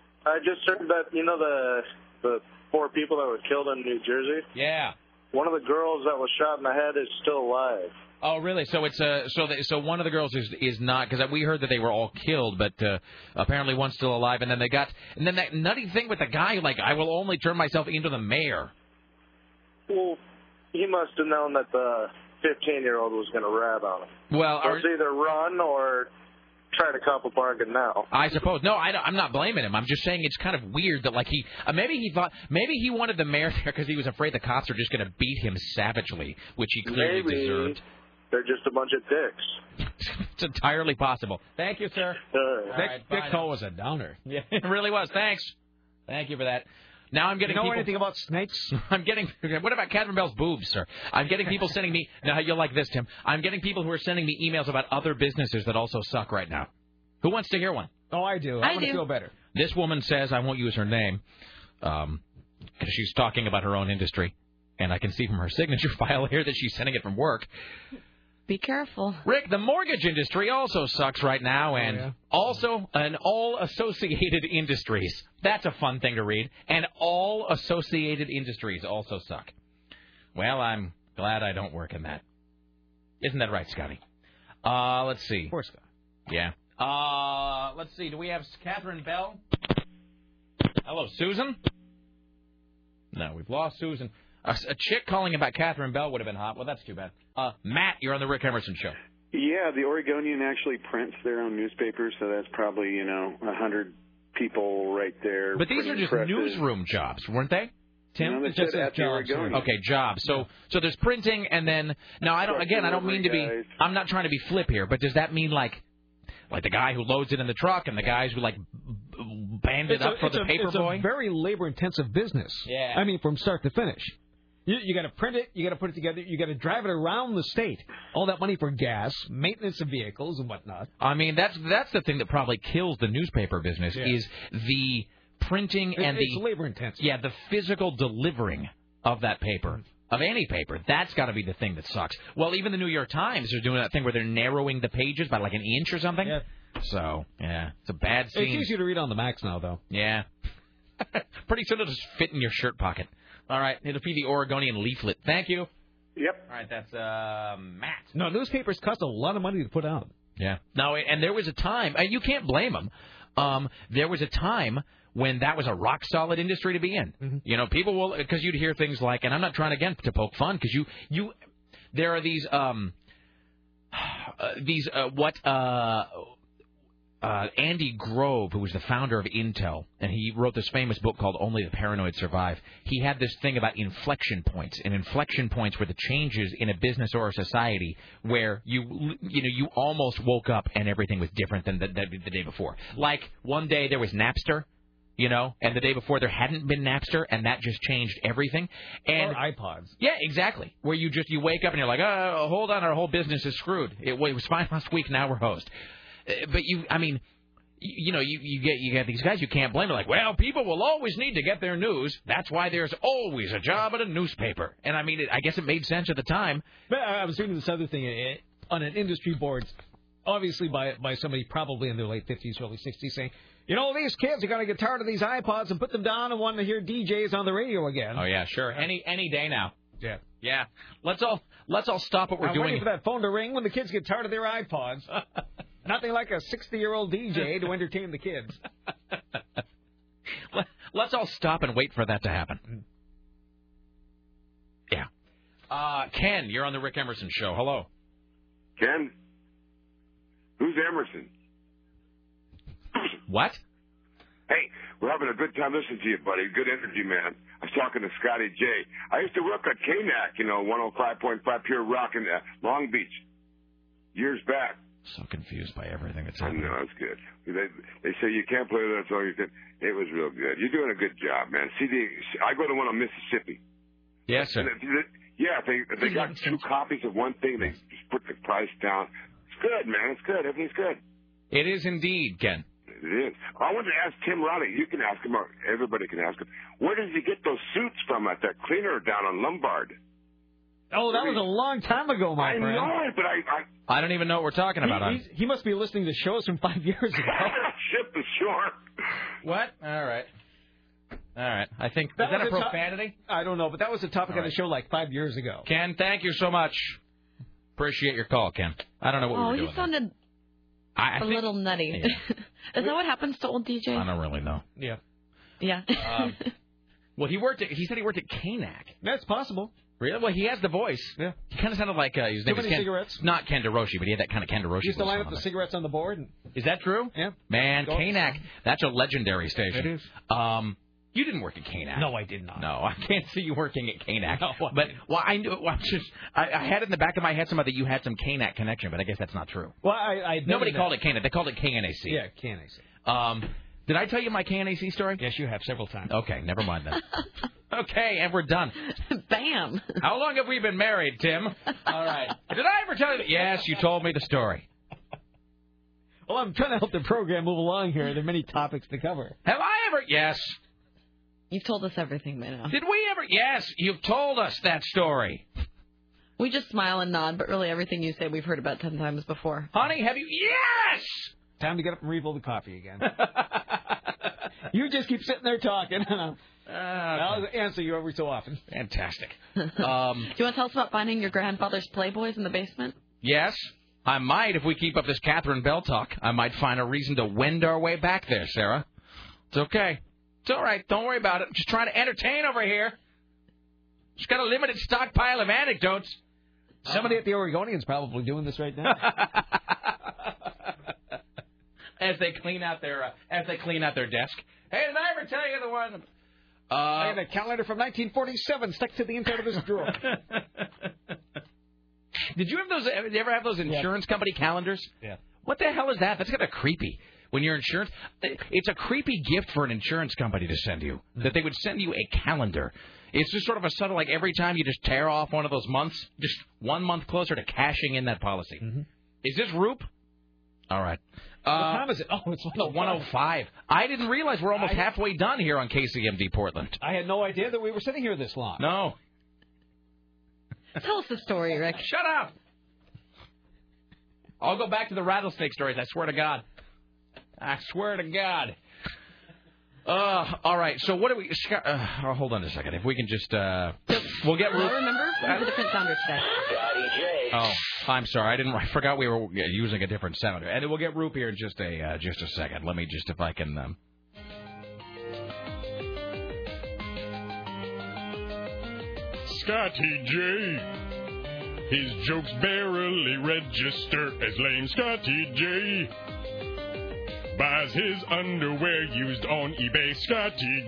U: I just heard that, you know, the the four people that were killed in New Jersey?
C: Yeah.
U: One of the girls that was shot in the head is still alive.
C: Oh, really? So it's uh, so the, so one of the girls is is not, because we heard that they were all killed, but uh, apparently one's still alive. And then they got, and then that nutty thing with the guy, like, I will only turn myself into the mayor.
U: Well, he must have known that the fifteen-year-old was going to rat on him.
C: Well,
U: so it's either run or try to cop a bargain now.
C: I suppose. No, I don't, I'm not blaming him. I'm just saying it's kind of weird that, like, he uh, maybe he thought maybe he wanted the mayor there because he was afraid the cops are just going to beat him savagely, which he clearly
U: maybe
C: deserved.
U: They're just a bunch of dicks.
C: It's entirely possible. Thank you, sir.
U: Uh,
E: Dick,
C: right,
E: Dick Cole was a downer.
C: Yeah, it really was. Thanks. Thank you for that. Now I'm getting
E: you know
C: people...
E: anything about snakes?
C: I'm getting... What about Catherine Bell's boobs, sir? I'm getting people sending me... Now, you'll like this, Tim. I'm getting people who are sending me emails about other businesses that also suck right now. Who wants to hear one?
E: Oh, I do. I,
D: I
E: want
D: do.
E: to feel better.
C: This woman says, I won't use her name, um, because she's talking about her own industry. And I can see from her signature file here that she's sending it from work.
D: Be careful.
C: Rick, the mortgage industry also sucks right now, and
E: oh, yeah.
C: also an all associated industries. That's a fun thing to read. And all associated industries also suck. Well, I'm glad I don't work in that. Isn't that right, Scotty? Uh, let's see.
E: Poor Scott.
C: Yeah. Uh, let's see. Do we have Catherine Bell? Hello, Susan? No, we've lost Susan. A, a chick calling about Catherine Bell would have been hot. Well, that's too bad. Uh, Matt, you're on the Rick Emerson Show.
V: Yeah, the Oregonian actually prints their own newspaper, so that's probably, you know, a hundred people right there.
C: But these are just
V: presses.
C: newsroom jobs, weren't they? Tim,
V: no, they
C: it just
V: said
C: says
V: at the
C: jobs.
V: Oregonian.
C: Okay, jobs. So, so there's printing, and then now I don't. Again, I don't mean to be.
V: Guys.
C: I'm not trying to be flip here, but does that mean like, like the guy who loads it in the truck and the guys who like band it
E: it's
C: up
E: a,
C: for
E: it's
C: the
E: a,
C: paper
E: it's
C: boy?
E: It's a very labor-intensive business.
C: Yeah.
E: I mean, from start to finish. You, you got to print it, you got to put it together, you got to drive it around the state. All that money for gas, maintenance of vehicles, and whatnot.
C: I mean, that's that's the thing that probably kills the newspaper business
E: yeah.
C: is the printing
E: it,
C: and
E: it's
C: the
E: labor-intensive.
C: Yeah, the physical delivering of that paper. Of any paper. That's got to be the thing that sucks. Well, even the New York Times are doing that thing where they're narrowing the pages by like an inch or something.
E: Yeah.
C: So, yeah, it's a bad scene.
E: It's easy to read on the Macs now, though.
C: Yeah. Pretty soon it'll just fit in your shirt pocket. All right, it'll be the Oregonian leaflet. Thank you.
V: Yep.
C: All right, that's uh, Matt.
E: No, newspapers cost a lot of money to put out.
C: Yeah. No, and there was a time, and you can't blame them. Um, there was a time when that was a rock solid industry to be in.
E: Mm-hmm.
C: You know, people will, because you'd hear things like, and I'm not trying again to poke fun, because you, you, there are these, um, uh, these, uh, what, uh, uh, Andy Grove, who was the founder of Intel, and he wrote this famous book called Only the Paranoid Survive. He had this thing about inflection points, and inflection points were the changes in a business or a society where you, you know, you almost woke up and everything was different than the, the, the day before. Like one day there was Napster. You know, and the day before there hadn't been Napster, and that just changed everything. And
E: or iPods.
C: Yeah, exactly. Where you just you wake up and you're like, oh, hold on, our whole business is screwed. It, it was fine last week, now we're hosed. Uh, but you, I mean, you, you know, you, you get you get these guys you can't blame. They're like, well, people will always need to get their news. That's why there's always a job at a newspaper. And I mean, it, I guess it made sense at the time.
E: But I was reading this other thing it, on an industry board, obviously by by somebody probably in their late fifties, early sixties, saying, you know, these kids are going to get tired of these iPods and put them down and want to hear D Js on the radio again.
C: Oh yeah, sure. Any any day now.
E: Yeah.
C: Yeah. Let's all let's all stop what we're
E: I'm
C: doing.
E: waiting for that phone to ring when the kids get tired of their iPods. Nothing like a sixty-year-old D J to entertain the kids.
C: Let's all stop and wait for that to happen. Yeah. Uh, Ken, you're on the Rick Emerson Show. Hello.
F: Ken? Who's Emerson?
C: What?
F: Hey, we're having a good time listening to you, buddy. Good energy, man. I was talking to Scotty J. I used to work at K N A C, you know, one oh five point five Pure Rock in uh, Long Beach, years back.
C: So confused by everything that's
F: I
C: happening.
F: know, it's good. They, they say you can't play that song. You can. It was real good. You're doing a good job, man. C D, I go to one on Mississippi.
C: Yes, sir.
F: Yeah, they they got two copies of one thing. They just put the price down. It's good, man. It's good. Everything's good.
C: It is indeed, Ken.
F: It is. I wanted to ask Tim Riley. You can ask him, or everybody can ask him. Where does he get those suits from at that cleaner down on Lombard?
E: Oh, that was a long time ago, my
F: I
E: friend.
F: know it, but I... I,
C: I don't even know what we're talking about.
E: He, he's- he must be listening to shows from five years ago.
F: Ship the shore.
C: What? All right. All right. I think,
E: That
C: is that
E: was
C: a
E: a to-
C: profanity?
E: I don't know, but that was a topic
C: All
E: on the
C: right.
E: show like five years ago.
C: Ken, thank you so much. Appreciate your call, Ken. I don't know what
D: Oh,
C: we were
D: he
C: doing.
D: sounded
C: I, I
D: a
C: think,
D: little nutty. Is that what happens to old D Js?
C: I don't really know.
E: Yeah.
D: Yeah.
C: Um, well, he worked. At, he said he worked at K N A C.
E: That's possible.
C: Really? Well, he has the voice.
E: Yeah.
C: He kind of sounded like uh, his
E: Too
C: name was
E: many
C: Ken.
E: cigarettes?
C: Not Ken DeRoshi, but he had that kind of Ken DeRoshi.
E: He used to
C: voice
E: line
C: going
E: up the
C: on
E: cigarettes on the board. And...
C: there. Is that true?
E: Yeah.
C: Man,
E: Go.
C: K N A C. That's a legendary station.
E: It is.
C: Um, you didn't work at K N A C.
E: No, I did not.
C: No, I can't see you working at K N A C.
E: No, I
C: but well, I knew. Well, just I, I had it in the back of my head somehow that you had some K N A C connection, but I guess that's not true.
E: Well, I, I
C: Nobody called it K N A C. They called it K N A C.
E: Yeah, K N A C.
C: Um, did I tell you my K N A C story?
E: Yes, you have several times.
C: Okay, never mind then. Okay, and we're done.
D: Bam.
C: How long have we been married, Tim? All right. Did I ever tell you? Yes, you told me the story.
E: Well, I'm trying to help the program move along here. There are many topics to cover.
C: Have I ever? Yes.
D: You've told us everything by now.
C: Did we ever? Yes, you've told us that story.
D: We just smile and nod, but really everything you say we've heard about ten times before.
C: Honey, have you? Yes!
E: Time to get up and refill the coffee again. You just keep sitting there talking.
C: Uh,
E: I'll answer you every so often.
C: Fantastic. Um,
D: Do you want to tell us about finding your grandfather's Playboys in the basement?
C: yes, I might, if we keep up this Catherine Bell talk, I might find a reason to wend our way back there, Sarah. It's okay. It's all right. Don't worry about it. I'm just trying to entertain over here. Just got a limited stockpile of anecdotes.
E: Somebody at the Oregonian's probably doing this right now.
C: as they clean out their uh, as they clean out their desk. Hey, did I ever tell you the one? Uh,
E: I have a calendar from nineteen forty-seven stuck to the inside of this drawer.
C: Did you have those? Did you ever have those insurance yeah. company calendars?
E: Yeah.
C: What the hell is that? That's kind of creepy. When your insurance, it's a creepy gift for an insurance company to send you. Mm-hmm. That they would send you a calendar. It's just sort of a subtle, like every time you just tear off one of those months, just one month closer to cashing in that policy.
E: Mm-hmm.
C: Is this Roop? All right.
E: What
C: Uh,
E: time is it? Oh, it's
C: one oh five. I didn't realize we're almost I, halfway done here on K C M D Portland.
E: I had no idea that we were sitting here this long.
C: No.
D: Tell us the story, Rick.
C: Shut up. I'll go back to the rattlesnake stories. I swear to God. I swear to God. Uh, all right. So what do we? Scott, uh, oh, hold on a second. If we can just, uh, we'll get.
D: Well, remember, we have a different sounder today.
C: Oh, I'm sorry. I didn't. I forgot we were using a different sounder. And we'll get Roop here in just a uh, just a second. Let me just, if I can. Um...
A: Scotty J. His jokes barely register as lame. Scotty J. Buys his underwear used on eBay. Scotty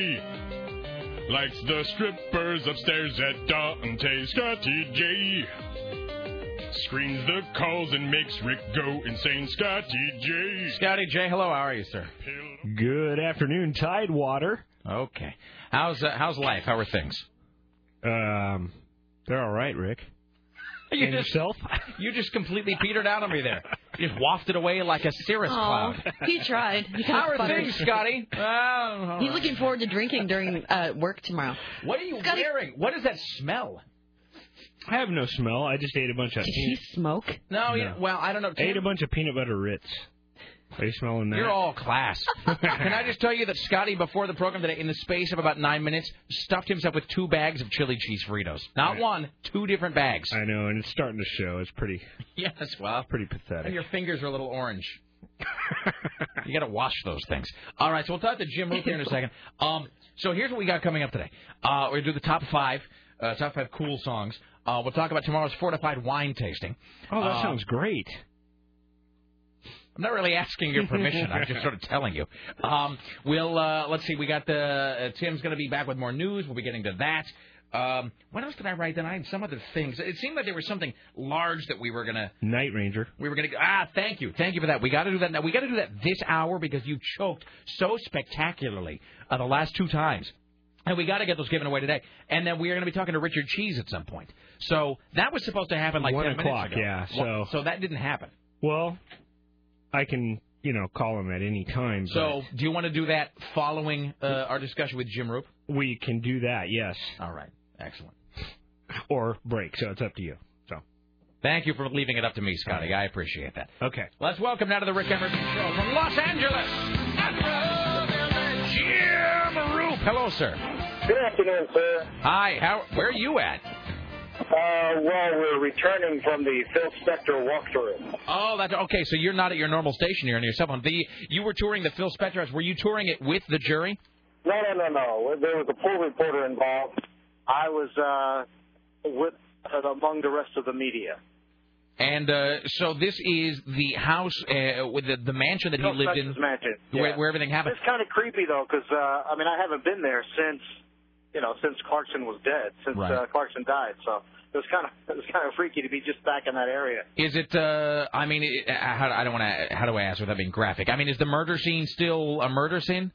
A: J. Likes the strippers upstairs at Dante's. Scotty J. Screens the calls and makes Rick go insane. Scotty J.
C: Scotty J. Hello. How are you, sir?
G: Good afternoon, Tidewater.
C: Okay. How's uh, how's life? How are things?
G: Um, they're all right, Rick.
C: You
G: and
C: just,
G: yourself?
C: You just completely petered out on me there. You just wafted away like a cirrus
D: Aw,
C: cloud.
D: he tried. He
C: How are
D: sputtered.
C: things, Scotty? Oh,
D: He's looking forward to drinking during uh, work tomorrow.
C: What are you
D: Scotty-
C: wearing? What is that smell?
G: I have no smell. I just ate a bunch of.
D: Did he smoke?
C: No,
G: No.
C: Yeah, well, I don't know.
G: I ate a bunch of peanut butter Ritz. Are you smelling that?
C: You're all class. Can I just tell you that Scotty, before the program today, in the space of about nine minutes, stuffed himself with two bags of chili cheese Fritos. Not one, two different bags.
G: I know, and it's starting to show. It's pretty.
C: Yes, well.
G: Pretty pathetic.
C: And your fingers are a little orange. You got to wash those things. All right, so we'll talk to Jim Roop here in a second. Um, so here's what we got coming up today. Uh, we're going to do the top five, uh, top five cool songs. Uh, we'll talk about tomorrow's fortified wine tasting.
G: Oh, that
C: Uh,
G: sounds great.
C: I'm not really asking your permission. I'm just sort of telling you. Um, we'll uh, let's see. We got the uh, Tim's going to be back with more news. We'll be getting to that. Um, what else did I write down? I had some other things. It seemed like there was something large that we were going to.
G: Night Ranger.
C: We were going to. Ah, thank you, thank you for that. We got to do that now. We got to do that this hour because you choked so spectacularly uh, the last two times. And we got to get those given away today. And then we are going to be talking to Richard Cheese at some point. So that was supposed to happen like
G: One
C: ten
G: o'clock,
C: minutes ago.
G: yeah,
C: Well,
G: so-
C: so that didn't happen.
G: Well, I can, you know, call him at any time.
C: So, do you want to do that following uh, our discussion with Jim Roop?
G: We can do that, yes.
C: All right. Excellent.
G: Or break, so it's up to you. So,
C: Thank you for leaving it up to me, Scotty. I appreciate that.
G: Okay.
C: Let's welcome now to the Rick Emerson Show from Los Angeles, Jim Roop. Hello, sir.
I: Good afternoon, sir.
C: Hi. How? Where are you at?
I: Uh, well, we're returning from the Phil Spector walkthrough.
C: Oh, that's okay. So you're not at your normal station here on your cell phone. The you were touring the Phil Spector house. Were you touring it with the jury?
I: No, no, no, no. There was a pool reporter involved. I was uh, with uh, among the rest of the media.
C: And uh, so this is the house uh, with the, the mansion that he
I: Phil
C: lived in,
I: Spector's mansion,
C: where,
I: yeah.
C: where everything happened.
I: It's kind of creepy though, because uh, I mean, I haven't been there since you know since Clarkson was dead, since
C: Right.
I: uh, Clarkson died. So it was kind of it was kind of freaky to be just back in that area.
C: Is it? Uh, I mean, it, how, I don't want to. How do I ask without being graphic? I mean, is the murder scene still a murder scene?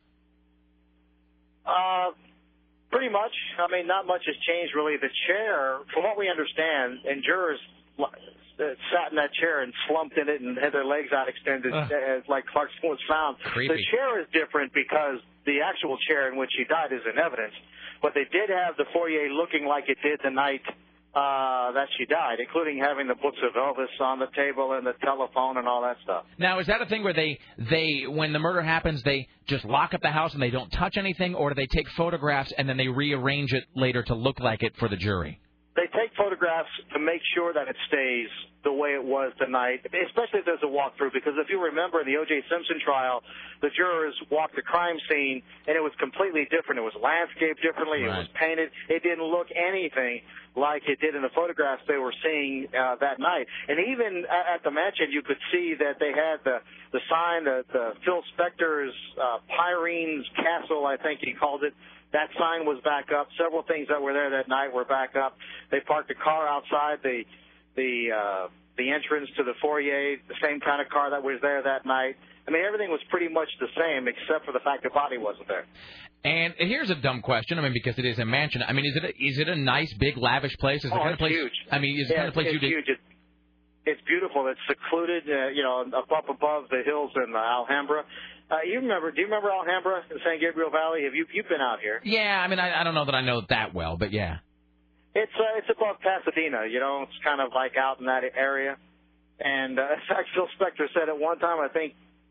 I: Uh, pretty much. I mean, not much has changed really. The chair, from what we understand, and jurors uh, sat in that chair and slumped in it and had their legs out extended,
C: Ugh.
I: uh, like Clarkson was found.
C: Creepy.
I: The chair is different because the actual chair in which he died is in evidence, but they did have the foyer looking like it did the night uh, that she died, including having the books of Elvis on the table and the telephone and all that stuff.
C: Now, is that a thing where they, they, when the murder happens, they just lock up the house and they don't touch anything, or do they take photographs and then they rearrange it later to look like it for the jury?
I: They take photographs to make sure that it stays the way it was the night, especially if there's a walkthrough, because if you remember in the O J Simpson trial, the jurors walked the crime scene, and it was completely different. It was landscaped differently. It
C: Right.
I: was painted. It didn't look anything like it did in the photographs they were seeing uh, that night. And even a- at the mansion, you could see that they had the, the sign, the, the Phil Spector's uh, Pyrene's Castle, I think he called it. That sign was back up. Several things that were there that night were back up. They parked a car outside the the uh, the entrance to the foyer, the same kind of car that was there that night. I mean, everything was pretty much the same except for the fact the body wasn't there.
C: And here's a dumb question. I mean, because it is a mansion. I mean, is it a, is it a nice, big, lavish place? Is it the
I: Oh,
C: kind of
I: it's
C: place?
I: huge.
C: I mean, is it the
I: Yeah,
C: kind of place
I: it's
C: you did?
I: huge. It, it's beautiful. It's secluded, uh, you know, up up above the hills in uh, Alhambra. Uh, you remember? Do you remember Alhambra in San Gabriel Valley? Have you you've been out here?
C: Yeah, I mean, I, I don't know that I know it that well, but yeah.
I: It's uh, it's above Pasadena. You know, it's kind of like out in that area. And uh, in fact, Phil Spector said at one time, I think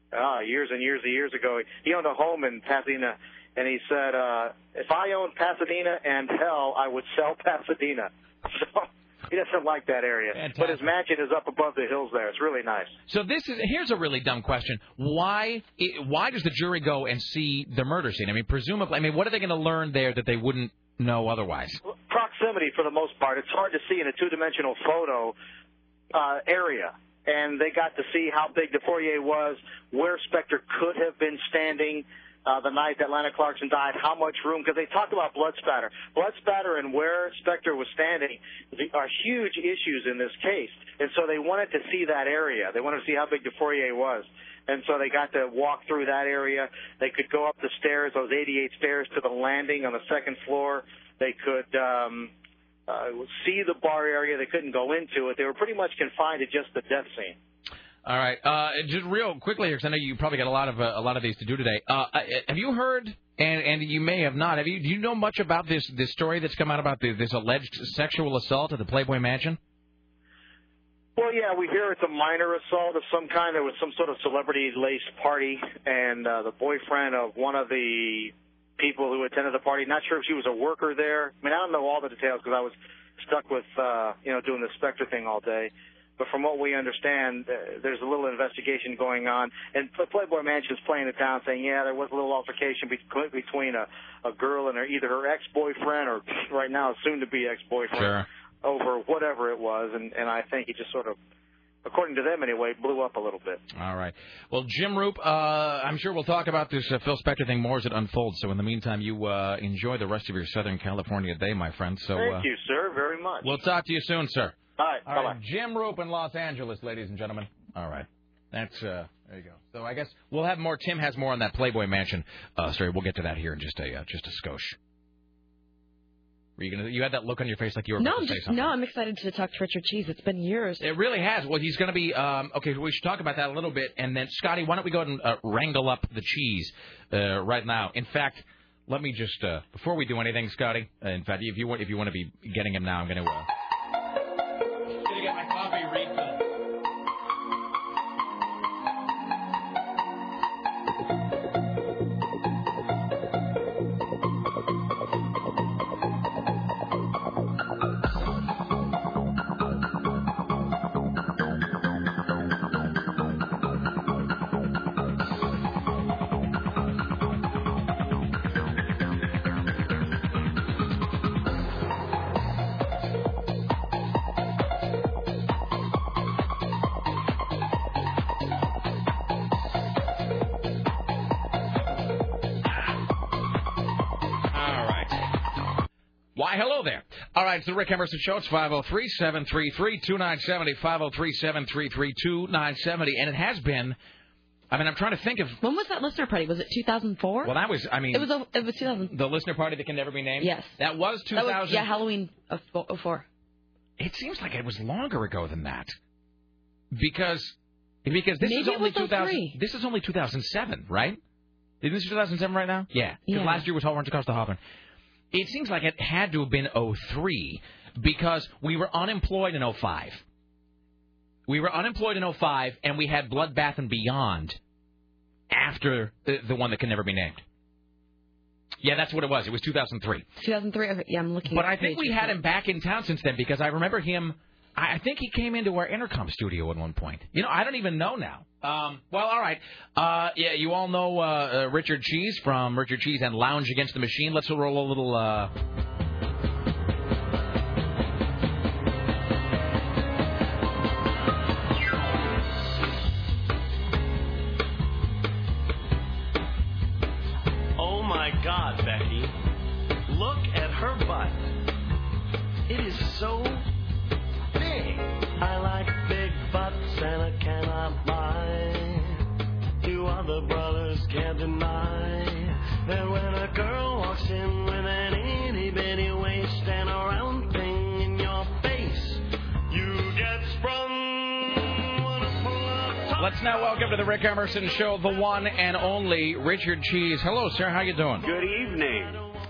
I: uh, years and years and years ago. He owned a home in Pasadena, and he said, uh, if I owned Pasadena and hell, I would sell Pasadena. So he doesn't like that area.
C: Fantastic.
I: But his mansion is up above the hills there. It's really nice.
C: So this is here's a really dumb question. Why why does the jury go and see the murder scene? I mean, presumably, I mean, what are they going to learn there that they wouldn't know otherwise?
I: Proximity, for the most part. It's hard to see in a two-dimensional photo uh, area. And they got to see how big the foyer was, where Spectre could have been standing uh, the night that Lana Clarkson died, how much room, because they talked about blood spatter. Blood spatter and where Spectre was standing are huge issues in this case. And so they wanted to see that area. They wanted to see how big the foyer was. And so they got to walk through that area. They could go up the stairs, those eighty-eight stairs, to the landing on the second floor. They could um, uh, see the bar area. They couldn't go into it. They were pretty much confined to just the death scene.
C: All right, uh, just real quickly here, because I know you probably got a lot of uh, a lot of these to do today. Uh, have you heard, and and you may have not, have you? Do you know much about this this story that's come out about the, this alleged sexual assault at the Playboy Mansion?
I: Well, yeah, we hear it's a minor assault of some kind. There was some sort of celebrity-laced party, and uh, the boyfriend of one of the people who attended the party, not sure if she was a worker there. I mean, I don't know all the details because I was stuck with, uh, you know, doing the Spectre thing all day. But from what we understand, uh, there's a little investigation going on. And Playboy Mansion's playing it down, saying, yeah, there was a little altercation be- between a, a girl and her, either her ex-boyfriend or right now soon-to-be ex-boyfriend.
C: Sure.
I: Over whatever it was, and, and I think he just sort of, according to them anyway, blew up a little bit.
C: All right. Well, Jim Roop, uh, I'm sure we'll talk about this uh, Phil Spector thing more as it unfolds. So in the meantime, you uh, enjoy the rest of your Southern California day, my friend. So
I: Thank
C: uh,
I: you, sir, very much.
C: We'll talk to you soon, sir.
I: All right.
C: All
I: bye-bye.
C: right. Jim Roop in Los Angeles, ladies and gentlemen. All right. That's, uh, there you go. So I guess we'll have more. Tim has more on that Playboy Mansion uh, story. We'll get to that here in just a, uh, just a skosh. Were you gonna? You had that look on your face like you were
D: No,
C: about
D: I'm
C: to say
D: just,
C: something.
D: no, I'm excited to talk to Richard Cheese. It's been years.
C: It really has. Well, he's going to be. Um, okay, we should talk about that a little bit. And then, Scotty, why don't we go ahead and uh, wrangle up the cheese uh, right now? In fact, let me just uh, before we do anything, Scotty. Uh, in fact, if you want, if you want to be getting him now, I'm going to. Uh, gonna get my coffee refill. Why, hello there. All right, it's the Rick Emerson Show. It's five oh three, seven three three, two nine seven oh, five oh three, seven three three, two nine seven oh. And it has been, I mean, I'm trying to think of...
D: When was that listener party? Was it two thousand four?
C: Well, that was, I mean...
D: It was, it was two thousand.
C: The listener party that can never be named?
D: Yes.
C: That was two thousand...
D: That was, yeah, Halloween of oh four.
C: It seems like it was longer ago than that. Because... Because this
D: Maybe
C: is
D: it
C: only
D: was
C: two thousand.
D: oh three.
C: This is only two thousand seven, right? Isn't this two thousand seven right now? Yeah. Because
D: Yeah.
C: last year was Hall Runs Across the Hopper. It seems like it had to have been oh three because we were unemployed in oh five. We were unemployed in oh five, and we had Bloodbath and Beyond after the, the one that can never be named. Yeah, that's what it was. It was two thousand three.
D: two thousand three. Okay, yeah, I'm looking.
C: But
D: at
C: I think
D: the
C: we
D: page.
C: had him back in town since then because I remember him. I I think he came into our intercom studio at one point. You know, I don't even know now. Um, well, all right. Uh, yeah, you all know uh, uh, Richard Cheese from Richard Cheese and Lounge Against the Machine. Let's roll a little. Uh...
J: Oh my God, Becky. Look at her butt. It is so big. I like big butts and I cannot lie. You other brothers can't deny that when a girl walks in with an itty bitty waist and a round thing in your face, you get sprung.
C: Let's now welcome to the Rick Emerson Show the one and only Richard Cheese. Hello, sir. How you doing?
J: Good evening.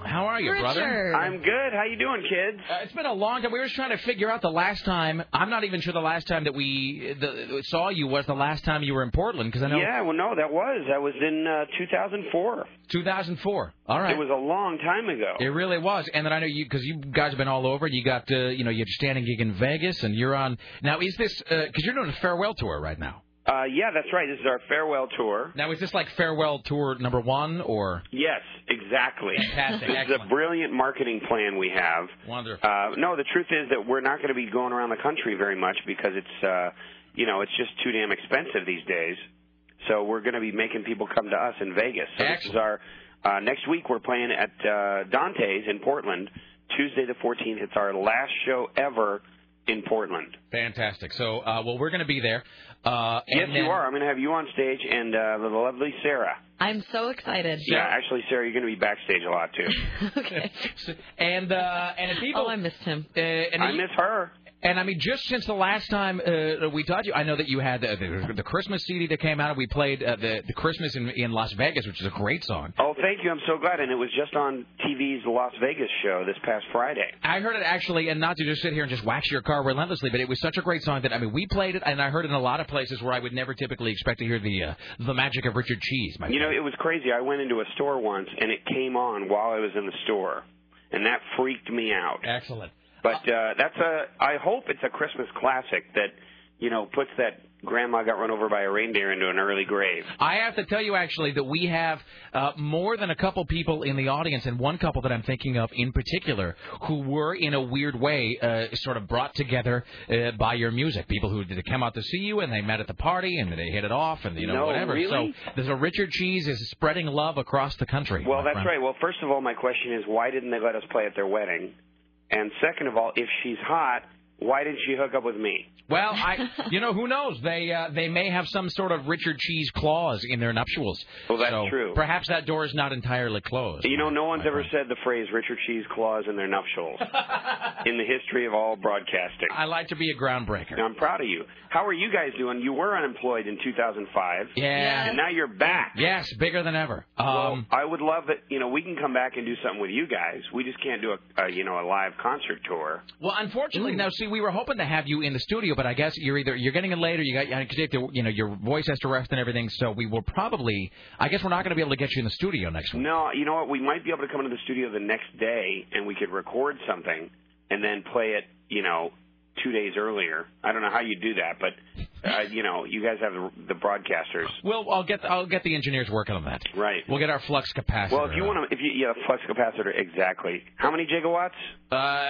C: How are you,
D: Richard.
C: brother?
K: I'm good. How you doing, kids?
C: Uh, it's been a long time. We were just trying to figure out the last time. I'm not even sure the last time that we the, saw you was the last time you were in Portland, because I know.
K: Yeah, well, no, that was. That was in uh, two thousand four.
C: two thousand four. All right.
K: It was a long time ago.
C: It really was. And then I know you, because you guys have been all over. You got, uh, you know, you had a standing gig in Vegas, and you're on. Now, is this, because uh, you're doing a farewell tour right now?
K: Uh, yeah, that's right. This is our farewell tour.
C: Now, is this like farewell tour number one, or?
K: Yes, exactly.
C: Fantastic.
K: This is a brilliant marketing plan we have.
C: Wonderful.
K: Uh, no, the truth is that we're not going to be going around the country very much because it's, uh, you know, it's just too damn expensive these days. So we're going to be making people come to us in Vegas. So this is our uh, next week. We're playing at uh, Dante's in Portland, Tuesday the fourteenth. It's our last show ever in Portland.
C: Fantastic. So, uh, well, we're going to be there. Uh,
K: yes,
C: and then...
K: you are. I'm going to have you on stage and uh, the lovely Sarah.
D: I'm so excited.
K: Yeah, actually, Sarah, you're going to be backstage a lot too.
D: Okay.
C: And uh, and if people,
D: oh, I missed him.
C: Uh, and
K: I miss her.
C: And I mean, just since the last time uh, we talked to you, I know that you had uh, the, the Christmas C D that came out. We played uh, the the Christmas in, in Las Vegas, which is a great song.
K: Oh, thank you. I'm so glad. And it was just on T V's Las Vegas show this past Friday.
C: I heard it actually, and not to just sit here and just wax your car relentlessly, but it was such a great song that, I mean, we played it, and I heard it in a lot of places where I would never typically expect to hear the uh, the magic of Richard Cheese. My
K: you know, it was crazy. I went into a store once, and it came on while I was in the store, and that freaked me out.
C: Excellent.
K: But uh, that's a. I hope it's a Christmas classic that, you know, puts that grandma got run over by a reindeer into an early grave.
C: I have to tell you, actually, that we have uh, more than a couple people in the audience, and one couple that I'm thinking of in particular, who were, in a weird way, uh, sort of brought together uh, by your music. People who did come out to see you, and they met at the party, and they hit it off, and, you know,
K: no,
C: whatever.
K: Really?
C: So there's a Richard Cheese is spreading love across the country.
K: Well, that's
C: friend.
K: right. Well, first of all, my question is, why didn't they let us play at their wedding? And second of all, if she's hot, why didn't she hook up with me?
C: Well, I, you know, who knows? They uh, they may have some sort of Richard Cheese clause in their nuptials.
K: Well, that's
C: so
K: true.
C: Perhaps that door is not entirely closed.
K: You know, no one's ever
C: friend.
K: said the phrase Richard Cheese clause in their nuptials in the history of all broadcasting.
C: I like to be a groundbreaker.
K: I'm proud of you. How are you guys doing? You were unemployed in two thousand five.
C: Yeah.
K: And now you're back.
C: Yes, bigger than ever. Um,
K: well, I would love it. You know, we can come back and do something with you guys. We just can't do a, a you know, a live concert tour.
C: Well, unfortunately, Ooh. now, see, we were hoping to have you in the studio, but I guess you're either you're getting in later, you got you have to, you know, your voice has to rest and everything, so we will probably, I guess we're not going to be able to get you in the studio next week.
K: No, you know what, we might be able to come into the studio the next day and we could record something and then play it, you know, two days earlier. I don't know how you do that, but uh, you know, you guys have the, the broadcasters.
C: Well, I'll get I'll get the engineers working on that.
K: Right.
C: We'll get our flux capacitor.
K: Well, if you want to, if you yeah, flux capacitor, exactly. How many gigawatts?
C: Uh.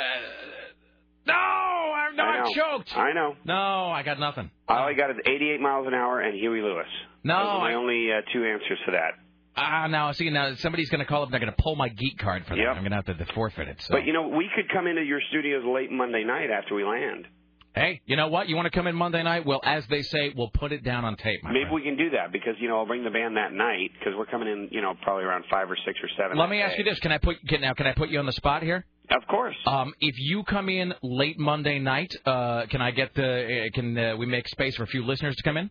C: No, I'm not choked.
K: I know.
C: No, I got nothing.
K: All I got is eighty-eight miles an hour and Huey Lewis.
C: No,
K: Those are my
C: I...
K: only uh, two answers for that.
C: Ah, uh, now see, now somebody's going to call up. and They're going to pull my geek card for that.
K: Yep.
C: I'm going to have to forfeit it. So.
K: But you know, we could come into your studios late Monday night after we land.
C: Hey, you know what? You want to come in Monday night? Well, as they say, we'll put it down on tape. My
K: Maybe
C: friend.
K: we can do that because you know I'll bring the band that night because we're coming in, you know, probably around five or six or seven.
C: Let me ask you this: Can I put can, now? Can I put you on the spot here?
K: Of course.
C: Um, if you come in late Monday night, uh, can I get the? Uh, can uh, we make space for a few listeners to come in?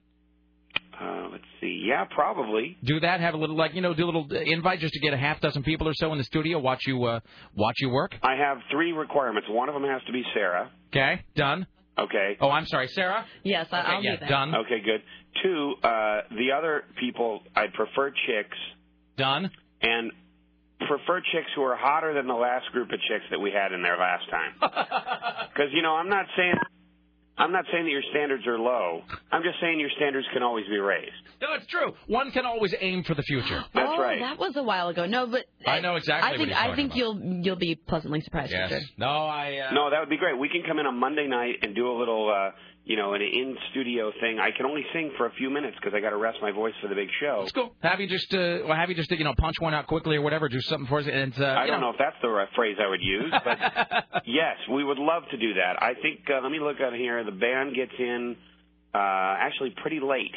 K: Uh, let's see. Yeah, probably.
C: Do that. Have a little, like you know, do a little invite just to get a half dozen people or so in the studio. Watch you, uh, watch you work.
K: I have three requirements. One of them has to be Sarah.
C: Okay, done.
K: Okay.
C: Oh, I'm sorry, Sarah?
D: Yes,
C: okay,
D: I'll
C: yeah,
D: do that.
C: Done.
K: Okay, good. Two, uh, the other people, I'd prefer chicks.
C: Done.
K: And prefer chicks who are hotter than the last group of chicks that we had in there last time. Because, you know, I'm not saying... I'm not saying that your standards are low. I'm just saying your standards can always be raised.
C: No, it's true. One can always aim for the future.
K: That's
D: oh,
K: right.
D: that was a while ago. No, but
C: I know exactly.
D: I think
C: what you're
D: I think
C: about.
D: you'll you'll be pleasantly surprised.
C: Yes.
D: Richard.
C: No, I. Uh...
K: No, that would be great. We can come in on Monday night and do a little, uh, you know, an in-studio thing. I can only sing for a few minutes because I got to rest my voice for the big show.
C: Let's go. Have you just, uh, well, have you just, you know, punch one out quickly or whatever, do something for us. And uh,
K: I
C: you
K: don't know. know if that's the right phrase I would use, but yes, we would love to do that. I think. Uh, let me look at here. The band gets in uh, actually pretty late.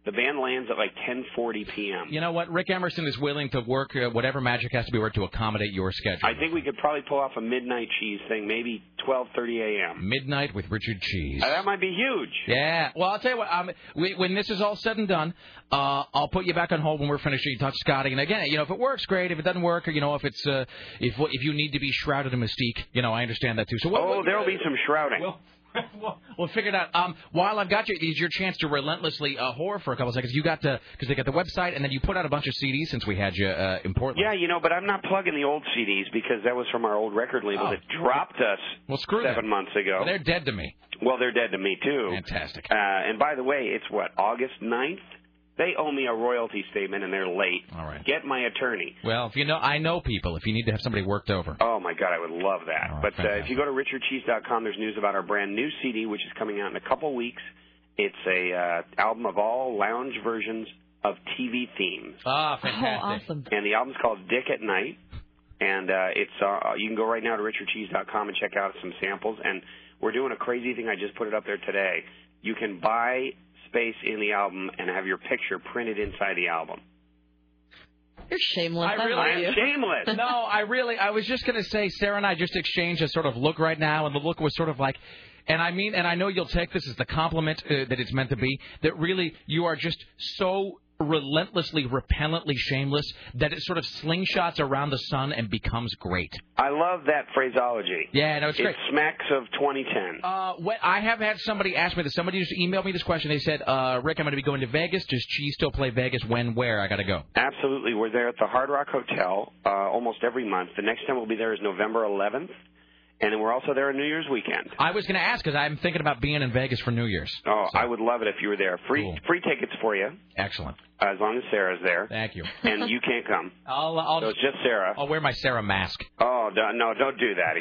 K: The band lands at like ten forty p.m.
C: You know what? Rick Emerson is willing to work uh, whatever magic has to be worked to accommodate your schedule.
K: I think we could probably pull off a midnight cheese thing, maybe twelve thirty a.m.
C: Midnight with Richard Cheese.
K: Uh, that might be huge.
C: Yeah. Well, I'll tell you what. Um, we, when this is all said and done, uh, I'll put you back on hold when we're finished. You talk to Scotty, and again, you know, if it works, great. If it doesn't work, or you know, if it's uh, if if you need to be shrouded in mystique, you know, I understand that too. So what,
K: oh,
C: what,
K: there'll be some shrouding.
C: Well, We'll, we'll figure it out. Um, while I've got you, it's your chance to relentlessly uh, whore for a couple of seconds. You got to, because they got the website, and then you put out a bunch of C Ds since we had you uh, in Portland.
K: Yeah, you know, but I'm not plugging the old C Ds because that was from our old record label
C: Oh.
K: that dropped us
C: well, screw
K: seven
C: that.
K: months ago.
C: Well, they're dead to me.
K: Well, they're dead to me, too.
C: Fantastic.
K: Uh, and by the way, it's what, August ninth? They owe me a royalty statement, and they're late.
C: All right.
K: Get my attorney.
C: Well, if you know, I know people. If you need to have somebody worked over.
K: Oh, my God, I would love that.
C: All right,
K: but uh,
C: fantastic.
K: if you go to richard cheese dot com, there's news about our brand new C D, which is coming out in a couple weeks. It's a uh, album of all lounge versions of T V themes.
C: Ah, fantastic.
D: Oh, awesome.
K: And the album's called Dick at Night. And uh, it's uh, you can go right now to richard cheese dot com and check out some samples. And we're doing a crazy thing. I just put it up there today. You can buy space in the album and have your picture printed inside the album.
D: You're shameless.
C: I
D: I
C: really
D: love
K: am
D: you.
K: shameless.
C: No, I really, I was just going to say, Sarah and I just exchanged a sort of look right now, and the look was sort of like, and I mean, and I know you'll take this as the compliment uh, that it's meant to be, that really you are just so relentlessly, repellently shameless that it sort of slingshots around the sun and becomes great.
K: I love that phraseology.
C: Yeah, no, it's
K: It
C: great.
K: smacks of twenty ten.
C: Uh, what, I have had somebody ask me this. Somebody just emailed me this question. They said, uh, Rick, I'm going to be going to Vegas. Does Cheese still play Vegas? When, where? I got to go.
K: Absolutely. We're there at the Hard Rock Hotel uh, almost every month. The next time we'll be there is November eleventh. And then we're also there on New Year's weekend.
C: I was going to ask because I'm thinking about being in Vegas for New Year's.
K: Oh, I would love it if you were there. Free
C: Cool.
K: free tickets for you,
C: Excellent.
K: uh, as long as Sarah's there.
C: Thank you.
K: And you can't come.
C: I'll, I'll
K: So it's just Sarah.
C: I'll wear my Sarah mask.
K: Oh, don't- no, don't do that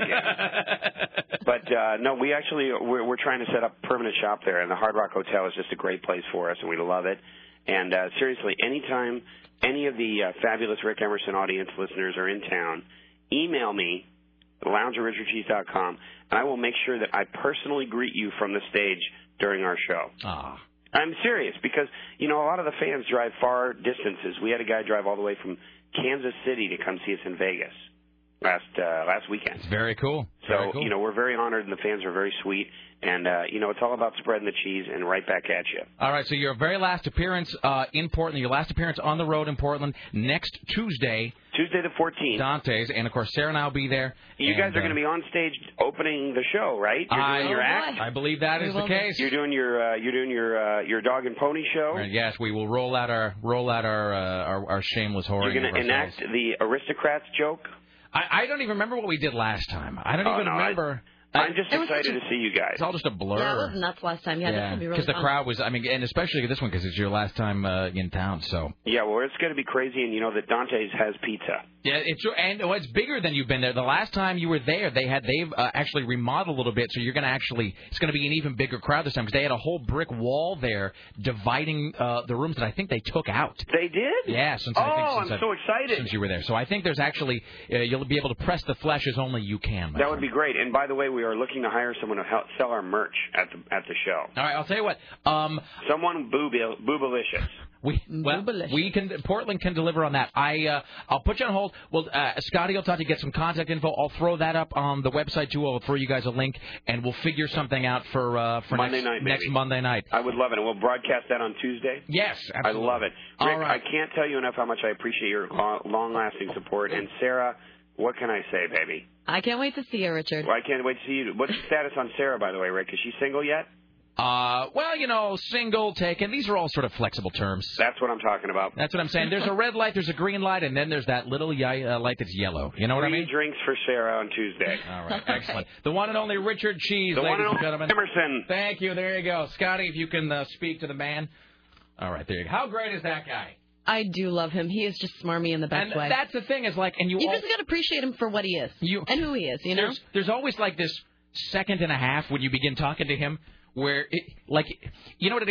K: again. But, uh, no, we actually, we're, we're trying to set up permanent shop there, and the Hard Rock Hotel is just a great place for us, and we love it. And uh, seriously, anytime any of the uh, fabulous Rick Emerson audience listeners are in town, email me, lounge at richard cheese dot com, and I will make sure that I personally greet you from the stage during our show.
C: Ah.
K: I'm serious because, you know, a lot of the fans drive far distances. We had a guy drive all the way from Kansas City to come see us in Vegas last uh, last weekend.
C: It's very cool.
K: So,
C: Very cool.
K: you know, we're very honored, and the fans are very sweet. And, uh, you know, it's all about spreading the cheese and right back at you.
C: All right, so your very last appearance uh, in Portland, your last appearance on the road in Portland, next Tuesday.
K: Tuesday the fourteenth.
C: Dante's, and of course Sarah and I will be there.
K: You
C: and,
K: guys are
C: uh,
K: going to be on stage opening the show, right? You're
C: I,
K: doing your act.
C: I believe that
D: We
C: is the
D: will be.
C: case.
K: You're doing your uh, you're doing your uh, your dog and pony show.
C: And yes, we will roll out our roll out our uh, our, our shameless whoring.
K: You're going
C: of
K: to
C: ourselves.
K: enact the aristocrats joke.
C: I, I don't even remember what we did last time. I don't
K: Oh,
C: even
K: no, I-
C: remember.
K: I'm just
D: It was
K: excited
D: such a-
K: to see you guys.
C: It's all just a blur.
D: Yeah, it was nuts last time. Yeah, this will be really
C: because the
D: fun.
C: crowd was. I mean, and especially this one because it's your last time uh, in town. So
K: Yeah, well, it's going to be crazy, and you know that Dante's has pizza.
C: yeah, it's and oh, it's bigger than you've been there. The last time you were there, they had they've uh, actually remodeled a little bit, so you're going to actually it's going to be an even bigger crowd this time because they had a whole brick wall there dividing uh, the rooms that I think they took out.
K: They did?
C: Yeah, since
K: oh,
C: I think since
K: I'm
C: I-
K: so excited.
C: since you were there. So I think there's actually uh, you'll be able to press the flesh as only you can. my
K: That would
C: friend.
K: be great. And by the way, we are looking to hire someone to help sell our merch at the at the show.
C: All right, I'll tell you what. Um,
K: Someone boobil- boobalicious.
C: We well, we can Portland can deliver on that. I uh, I'll put you on hold. Well, uh, Scotty will talk to you, get some contact info. I'll throw that up on the website too. I'll throw you guys a link, and we'll figure something out for uh, for
K: Monday
C: next,
K: night,
C: next
K: maybe.
C: Monday night.
K: I would love it, and we'll broadcast that on Tuesday.
C: Yes, absolutely.
K: I love it.
C: All
K: Rick,
C: right.
K: I can't tell you enough how much I appreciate your long-lasting support. And Sarah, what can I say, baby?
D: I can't wait to see you, Richard.
K: Well, I can't wait to see you. What's the status on Sarah, by the way, Rick? Is she single yet?
C: Uh, well, you know, single, taken. These are all sort of flexible terms.
K: That's what I'm talking about.
C: That's what I'm saying. There's a red light, there's a green light, and then there's that little y- uh, light that's yellow. You know what I
K: Free
C: mean?
K: drinks for Sarah on Tuesday.
C: All right, excellent. The one and only Richard Cheese,
K: The
C: ladies
K: one and
C: and
K: only
C: gentlemen.
K: Emerson.
C: Thank you. There you go. Scotty, if you can uh, speak to the man. All right, there you go. How great is that guy?
D: I do love him. He is just smarmy in the best
C: And
D: way.
C: that's the thing is like, and you,
D: You
C: all,
D: just got to appreciate him for what he is
C: you
D: and who he is, you know?
C: there's, there's always like this second and a half when you begin talking to him where, it, like, you know what it is?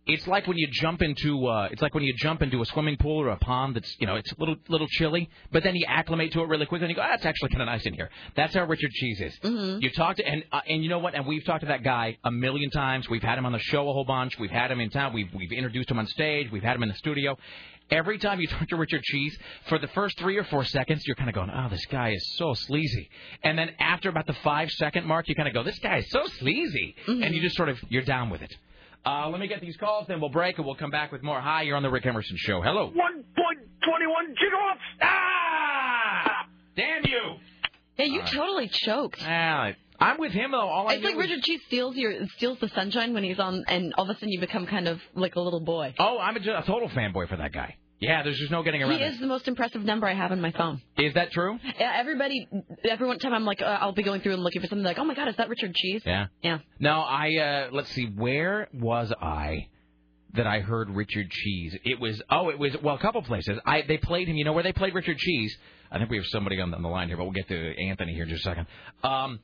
C: It's like when you jump into uh, it's like when you jump into a swimming pool or a pond that's, you know, it's a little little chilly, but then you acclimate to it really quickly and you go, ah, it's actually kind of nice in here. That's how Richard Cheese is.
D: Mm-hmm.
C: You talk to and uh, and you know what? And we've talked to that guy a million times. We've had him on the show a whole bunch. We've had him in town. We've we've introduced him on stage. We've had him in the studio. Every time you talk to Richard Cheese, for the first three or four seconds, you're kind of going, oh, this guy is so sleazy. And then after about the five-second mark, you kind of go, this guy is so sleazy. Mm-hmm. And you just sort of, you're down with it. Uh, let me get these calls, then we'll break, and we'll come back with more. Hi, you're on the Rick Emerson Show. Hello.
R: one point two one gigawatts.
C: Ah! Damn you.
D: Yeah, you uh, totally choked.
C: Ah, I'm with him, though. All I
D: it's like was... Richard Cheese steals your steals the sunshine when he's on, and all of a sudden you become kind of like a little boy.
C: Oh, I'm a, a total fanboy for that guy. Yeah, there's just no getting around
D: He is
C: it.
D: the most impressive number I have on my phone.
C: Is that true?
D: Yeah, everybody, every one time I'm like, uh, I'll be going through and looking for something like, oh my God, is that Richard Cheese?
C: Yeah.
D: Yeah.
C: No, I, uh, let's see, where was I that I heard Richard Cheese? It was, oh, it was, well, a couple places. I They played him, you know where they played Richard Cheese? I think we have somebody on the, on the line here, but we'll get to Anthony here in just a second. Um,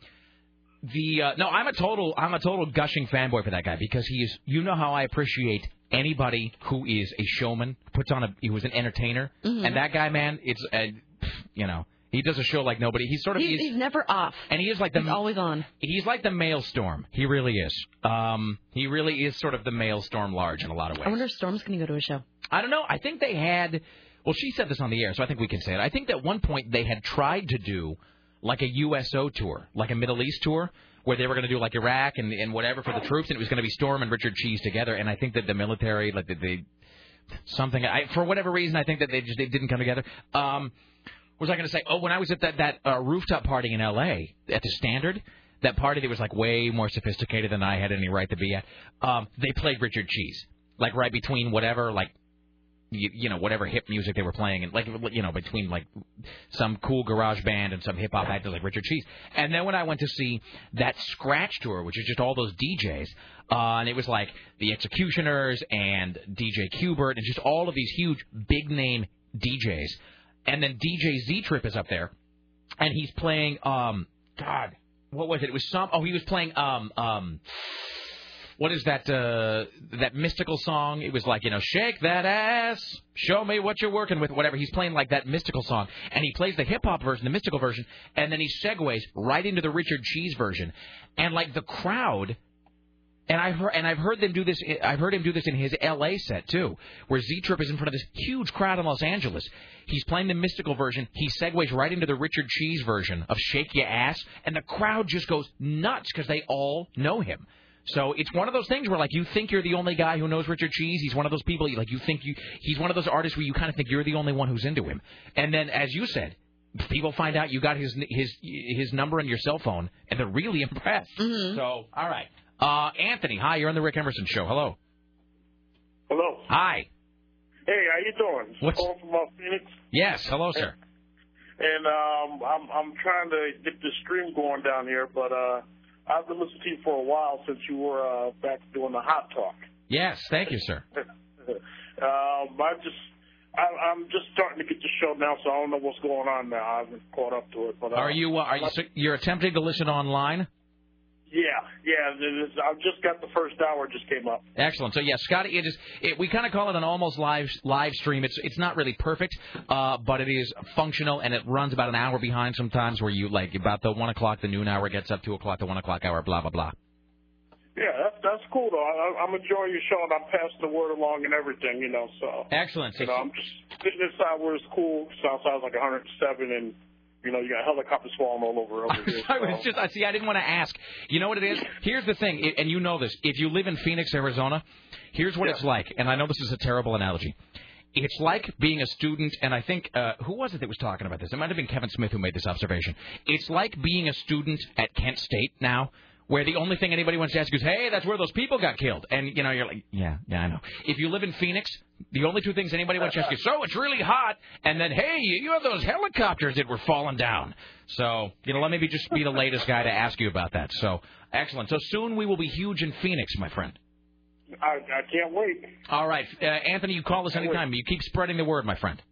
C: the, uh, no, I'm a total, I'm a total gushing fanboy for that guy because he is, you know how I appreciate anybody who is a showman, puts on a, he was an entertainer,
D: mm-hmm.
C: and that guy, man, it's, uh, you know, he does a show like nobody. He's sort of,
D: he's,
C: he's,
D: he's never off,
C: and he is like the,
D: he's always on.
C: He's like the Maelstrom. He really is. Um, he really is sort of the Maelstrom large in a lot of ways.
D: I wonder if Storm's going to go to a show.
C: I don't know. I think they had. Well, she said this on the air, so I think we can say it. I think that at one point they had tried to do like a U S O tour, like a Middle East tour, where they were going to do like Iraq and, and whatever for the troops, and it was going to be Storm and Richard Cheese together. And I think that the military, like they, they something, I, for whatever reason, I think that they just they didn't come together. Um, what was I going to say? Oh, when I was at that that uh, rooftop party in L A at the Standard, that party that was like way more sophisticated than I had any right to be at. Um, they played Richard Cheese, like right between whatever, like. You, you know, whatever hip music they were playing, and like, you know, between like some cool garage band and some hip hop actors like Richard Cheese. And then when I went to see that Scratch tour, which is just all those D Js, uh, and it was like the Executioners and D J Qbert and just all of these huge big name D Js. And then D J Z Trip is up there, and he's playing, um, God, what was it? It was some. Oh, he was playing, um, um. What is that uh, that mystical song? It was like, you know, shake that ass, show me what you're working with, whatever. He's playing like that mystical song, and he plays the hip-hop version, the mystical version, and then he segues right into the Richard Cheese version. And, like, the crowd, and I've heard, and I've heard them do this, I've heard him do this in his L A set, too, where Z-Trip is in front of this huge crowd in Los Angeles. He's playing the mystical version. He segues right into the Richard Cheese version of Shake Your Ass, and the crowd just goes nuts because they all know him. So it's one of those things where, like, you think you're the only guy who knows Richard Cheese. He's one of those people, like, you think you he's one of those artists where you kind of think you're the only one who's into him. And then, as you said, people find out you got his his his number on your cell phone, and they're really impressed.
D: Mm-hmm.
C: So, all right. Uh, Anthony, hi, you're on the Rick Emerson Show. Hello.
U: Hello.
C: Hi.
U: Hey, how you doing?
C: What's...
U: Calling from uh, Phoenix.
C: Yes, hello, sir.
U: And um, I'm I'm trying to get the stream going down here, but uh. I've been listening to you for a while since you were uh, back doing the Hot Talk.
C: Yes, thank you, sir.
U: um, I just, I, I'm just starting to get the show now, so I don't know what's going on now. I haven't caught up to it. But uh,
C: are you? Uh, are you? You're attempting to listen online?
U: Yeah, yeah. I've just got the first hour just came up.
C: Excellent. So yeah, Scotty, it is. It, we kind of call it an almost live live stream. It's it's not really perfect, uh, but it is functional, and it runs about an hour behind sometimes. Where you like about the one o'clock, the noon hour gets up, two o'clock, the one o'clock hour, blah blah blah.
U: Yeah, that's that's cool though. I, I'm enjoying your show, and I'm passing the word along and everything, you know. So
C: excellent.
U: You know, I'm just sitting inside where it's cool. Southside's like one hundred seven and. You know, you got helicopters falling all over over here.
C: I was just, I see. I didn't want to ask. You know what it is? Here's the thing, and you know this. If you live in Phoenix, Arizona, here's what yeah. it's like. And I know this is a terrible analogy. It's like being a student, and I think uh, who was it that was talking about this? It might have been Kevin Smith who made this observation. It's like being a student at Kent State now, where the only thing anybody wants to ask is, "Hey, that's where those people got killed." And you know, you're like, "Yeah, yeah, I know." If you live in Phoenix, the only two things anybody wants to ask you, "So it's really hot," and then, "Hey, you have those helicopters that were falling down." So, you know, let me be just be the latest guy to ask you about that. So, excellent. So soon we will be huge in Phoenix, my friend.
U: I, I can't wait.
C: All right, uh, Anthony, you call us anytime. You keep spreading the word, my friend.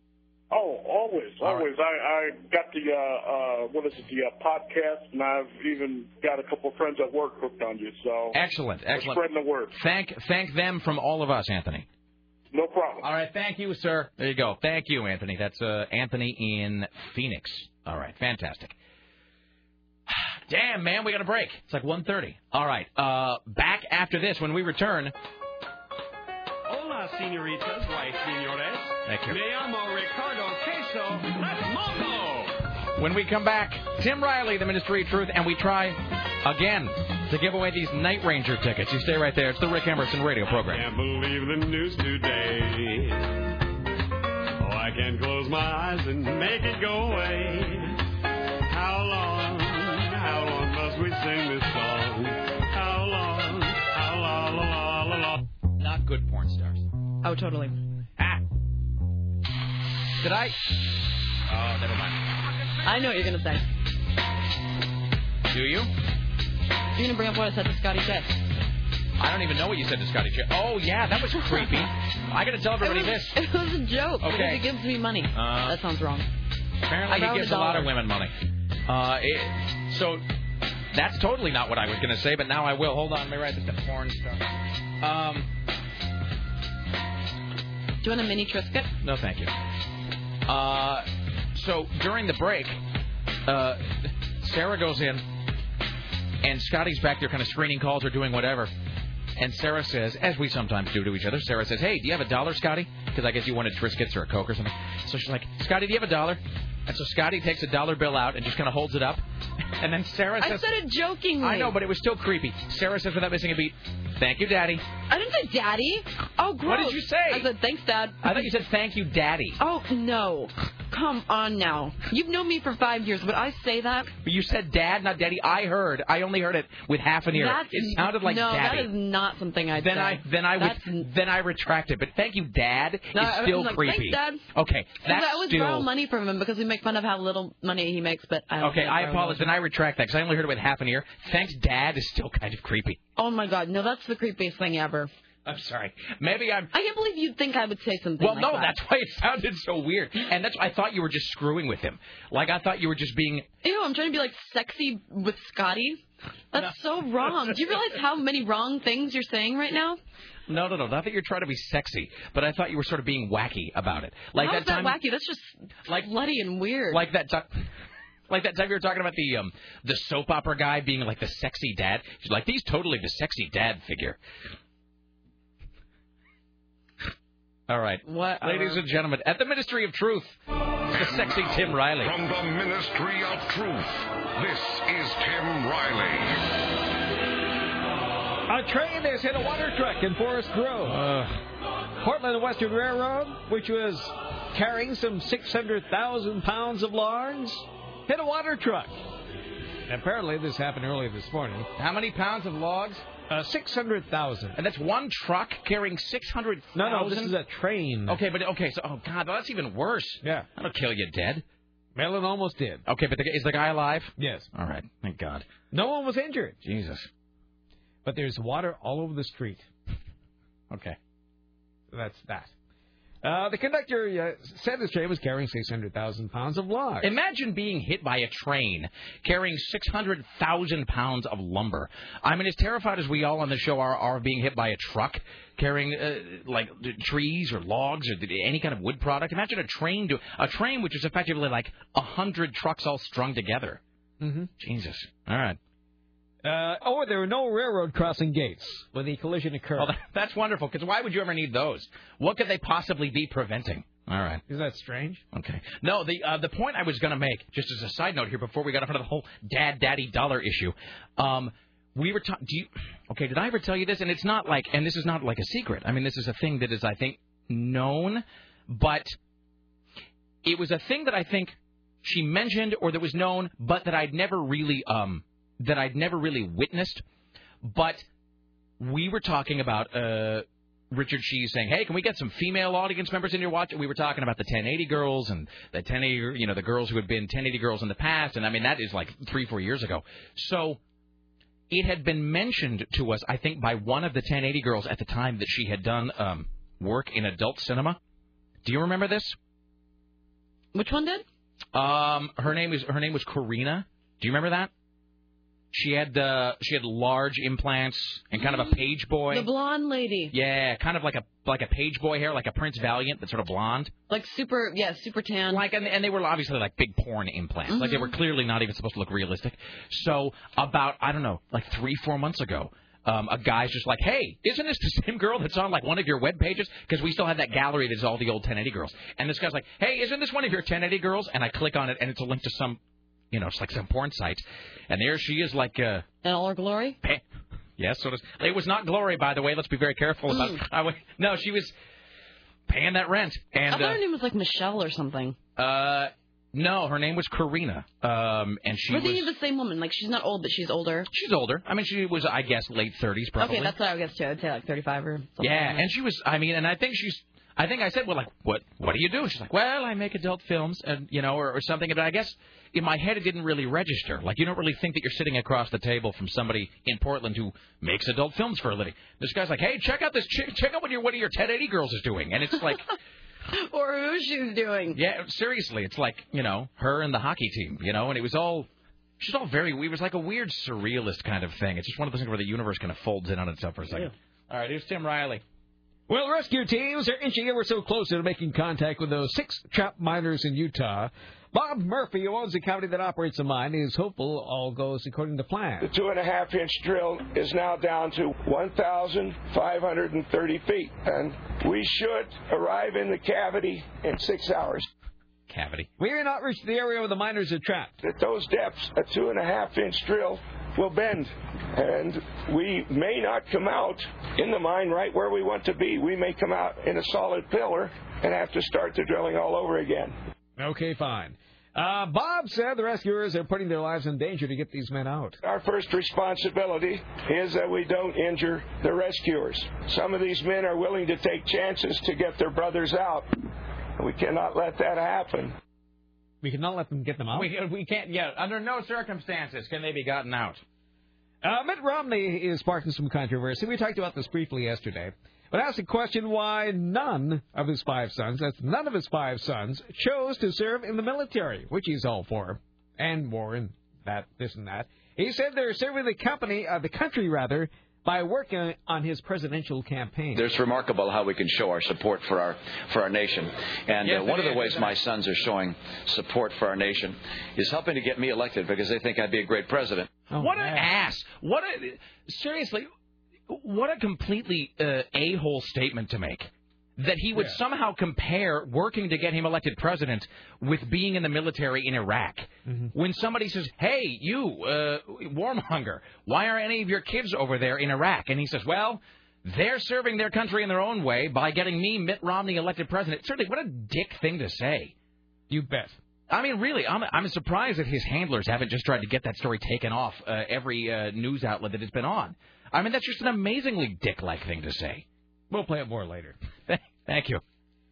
U: Oh, always,
C: All
U: always. I, I got the, uh, uh, what is it, the uh, podcast, and I've even got a couple of friends at work hooked on you. So
C: Excellent,
U: we're
C: excellent.
U: spreading the word.
C: Thank, thank them from all of us, Anthony.
U: No problem.
C: All right, thank you, sir. There you go. Thank you, Anthony. That's uh, Anthony in Phoenix. All right, fantastic. Damn, man, we got a break. It's like one thirty. All right, uh, back after this when we return.
M: Hola, señoritas, y señores.
C: Thank you.
M: Me llamo Ricardo Queso. Let's mambo!
C: When we come back, Tim Riley, the Ministry of Truth, and we try again to give away these Night Ranger tickets. You stay right there. It's the Rick Emerson radio program.
M: Can't believe the news today. Oh, I can close my eyes and make it go away. How long, how long must we sing this song? How long, how long, la, la, la, la.
C: Not good porn stars.
D: Oh, totally.
C: Ah. Did I? Oh, never mind.
D: I know what you're going to say.
C: Do you?
D: You're going to bring up what I said to Scotty J.
C: I don't even know what you said to Scotty J. Oh, yeah, that was creepy. I got to tell everybody
D: it was,
C: this.
D: It was a joke.
C: Okay.
D: Because he gives me money.
C: Uh,
D: that sounds wrong.
C: Apparently
D: I
C: he gives a lot of women money. Uh, it, so that's totally not what I was going to say, but now I will. Hold on, let me write this down. Porn star. Um,
D: Do you want a mini Triscuit?
C: no, thank you. Uh, so during the break, uh, Sarah goes in, and Scotty's back there kind of screening calls or doing whatever. And Sarah says, as we sometimes do to each other, Sarah says, hey, do you have a dollar, Scotty? Because I guess you wanted Triscuits or a Coke or something. So she's like, Scotty, do you have a dollar? And so Scotty takes a dollar bill out and just kind of holds it up. And then Sarah says...
D: I said it jokingly.
C: I know, but it was still creepy. Sarah says without missing a beat, thank you, Daddy.
D: I didn't say Daddy. Oh, gross.
C: What did you say?
D: I said, thanks, Dad.
C: I thought you said thank you, Daddy.
D: Oh, no. Come on now. You've known me for five years. Would I say that?
C: But you said Dad, not Daddy. I heard. I only heard it with half an ear.
D: That's,
C: it sounded like
D: no,
C: Daddy.
D: No, that is not something I'd
C: then
D: say.
C: I then I
D: That's,
C: would then I retract it. But thank you, Dad.
D: No,
C: is still
D: I'm like,
C: creepy.
D: Thanks, Dad.
C: Okay, that's
D: I always
C: still.
D: borrow money from him because we make fun of how little money he makes. But I don't
C: Okay,
D: think
C: I
D: borrow
C: apologize.
D: money.
C: Then I retract that because I only heard it with half an ear. Thanks, Dad is still kind of creepy.
D: Oh my God, no, that's the creepiest thing ever.
C: I'm sorry. Maybe I'm.
D: I can't believe you'd think I would say something
C: Well,
D: like
C: no,
D: that.
C: that's why it sounded so weird, and that's I thought you were just screwing with him. Like I thought you were just being.
D: Ew, I'm trying to be like sexy with Scotty. That's so wrong. Do you realize how many wrong things you're saying right now?
C: No, no, no. Not that you're trying to be sexy, but I thought you were sort of being wacky about it. Like
D: how
C: that
D: is that
C: time,
D: wacky? That's just
C: like
D: bloody and weird.
C: Like that. T- Like that time you were talking about the um the soap opera guy being like the sexy dad. She's like, he's totally the sexy dad figure. All right.
D: What?
C: Ladies and gentlemen, at the Ministry of Truth, the sexy Tim Riley.
B: From the Ministry of Truth, this is Tim Riley.
E: A train has hit a water truck in Forest Grove.
C: Uh,
E: Portland Western Railroad, which was carrying some six hundred thousand pounds of logs, hit a water truck. Apparently, this happened early this morning.
C: How many pounds of logs?
E: Uh, six hundred thousand.
C: And that's one truck carrying six hundred thousand?
E: No, no, this is a train.
C: Okay, but, okay, so, oh, God, well, that's even worse.
E: Yeah.
C: That'll kill you dead.
E: Well, it almost did.
C: Okay, but the, is the guy alive?
E: Yes.
C: All right, thank God.
E: No one was injured.
C: Jesus.
E: But there's water all over the street.
C: Okay.
E: That's that. Uh, the conductor uh, said this train was carrying six hundred thousand pounds of logs.
C: Imagine being hit by a train carrying six hundred thousand pounds of lumber. I mean, as terrified as we all on the show are, are of being hit by a truck carrying, uh, like, trees or logs or any kind of wood product. Imagine a train, do, a train which is effectively like a hundred trucks all strung together.
E: Mm-hmm.
C: Jesus. All right.
E: Uh, oh, there were no railroad crossing gates when the collision occurred.
C: Well, that, that's wonderful, because why would you ever need those? What could they possibly be preventing? All right.
E: Isn't that strange?
C: Okay. No, the uh, the point I was going to make, just as a side note here, before we got into the whole dad, daddy, dollar issue, um, we were talking. Do you? Okay. Did I ever tell you this? And it's not like, and this is not like a secret. I mean, this is a thing that is, I think, known, but it was a thing that I think she mentioned or that was known, but that I'd never really um. that I'd never really witnessed, but we were talking about uh, Richard Shees saying, hey, can we get some female audience members in your watch? We were talking about the ten eighty girls and the ten eighty, you know, the girls who had been ten eighty girls in the past, and I mean, that is like three, four years ago. So it had been mentioned to us, I think, by one of the ten eighty girls at the time that she had done um, work in adult cinema. Do you remember this?
D: Which one did?
C: Um, her name is her name was Karina. Do you remember that? She had uh, she had large implants and kind of a page boy.
D: The blonde lady.
C: Yeah, kind of like a like a page boy hair, like a Prince Valiant, that's sort of blonde.
D: Like super, yeah, super tan.
C: Like, and, and they were obviously like big porn implants.
D: Mm-hmm.
C: Like they were clearly not even supposed to look realistic. So about I don't know, like three four months ago. Um, a guy's just like, hey, isn't this the same girl that's on, like, one of your web pages? Because we still have that gallery that's all the old ten eighty girls. And this guy's like, hey, isn't this one of your ten eighty girls? And I click on it, and it's a link to some, you know, it's like some porn site. And there she is, like... Uh,
D: In all her glory?
C: Pay- yes, so does... It was not glory, by the way. Let's be very careful about...
D: Mm.
C: I, no, she was paying that rent. And
D: I thought
C: uh,
D: her name was, like, Michelle or something.
C: Uh... No, her name was Karina, um, and she
D: We're
C: was...
D: thinking of the same woman. Like, she's not old, but she's older.
C: She's older. I mean, she was, I guess, late thirties, probably.
D: Okay, that's what I would guess, too. I'd say, like, thirty-five or something.
C: Yeah,
D: like that.
C: and she was, I mean, and I think she's, I think I said, well, like, what what do you do? She's like, well, I make adult films, and you know, or, or something. And I guess in my head it didn't really register. Like, you don't really think that you're sitting across the table from somebody in Portland who makes adult films for a living. This guy's like, hey, check out this chick, check out what your one of your ten eighty girls is doing. And it's like...
D: Or who she's doing.
C: Yeah, seriously, it's like, you know, her and the hockey team, you know, and it was all, she's all very, it was like a weird surrealist kind of thing. It's just one of those things where the universe kind of folds in on itself for a second. Yeah. All right, here's Tim Riley.
E: Well, rescue teams are inching ever so closer to making contact with those six trapped miners in Utah. Bob Murphy, who owns the company that operates the mine, is hopeful all goes according to plan.
H: The two and a half inch drill is now down to one thousand five hundred thirty feet, and we should arrive in the cavity in six hours.
C: Cavity.
E: We may not reach the area where the miners are trapped.
H: At those depths, a two and a half inch drill will bend, and we may not come out in the mine right where we want to be. We may come out in a solid pillar and have to start the drilling all over again.
E: Okay, fine. Uh, Bob said the rescuers are putting their lives in danger to get these men out.
H: Our first responsibility is that we don't injure the rescuers. Some of these men are willing to take chances to get their brothers out. We cannot let that happen.
E: We cannot let them get them out?
C: We, we can't, yeah, under no circumstances can they be gotten out.
E: Uh, Mitt Romney is sparking some controversy. We talked about this briefly yesterday. But asked the question why none of his five sons, that's none of his five sons, chose to serve in the military, which he's all for, and more and that, this and that. He said they're serving the company, uh, the country rather, by working on his presidential campaign.
N: It's remarkable how we can show our support for our for our nation. And
E: Yes,
N: uh, one
E: it
N: of the
E: is,
N: ways
E: isn't
N: my
E: it?
N: sons are showing support for our nation is helping to get me elected because they think I'd be a great president.
C: Oh, what an ass. What a, seriously, what a completely uh, a-hole statement to make. That he would
E: Yeah.
C: somehow compare working to get him elected president with being in the military in Iraq.
E: Mm-hmm.
C: When somebody says, hey, you, uh, warmonger, why are any of your kids over there in Iraq? And he says, well, they're serving their country in their own way by getting me, Mitt Romney, elected president. Certainly, what a dick thing to say.
E: You bet.
C: I mean, really, I'm, I'm surprised that his handlers haven't just tried to get that story taken off uh, every uh, news outlet that it's been on. I mean, that's just an amazingly dick-like thing to say.
E: We'll play it more later.
C: Thank you.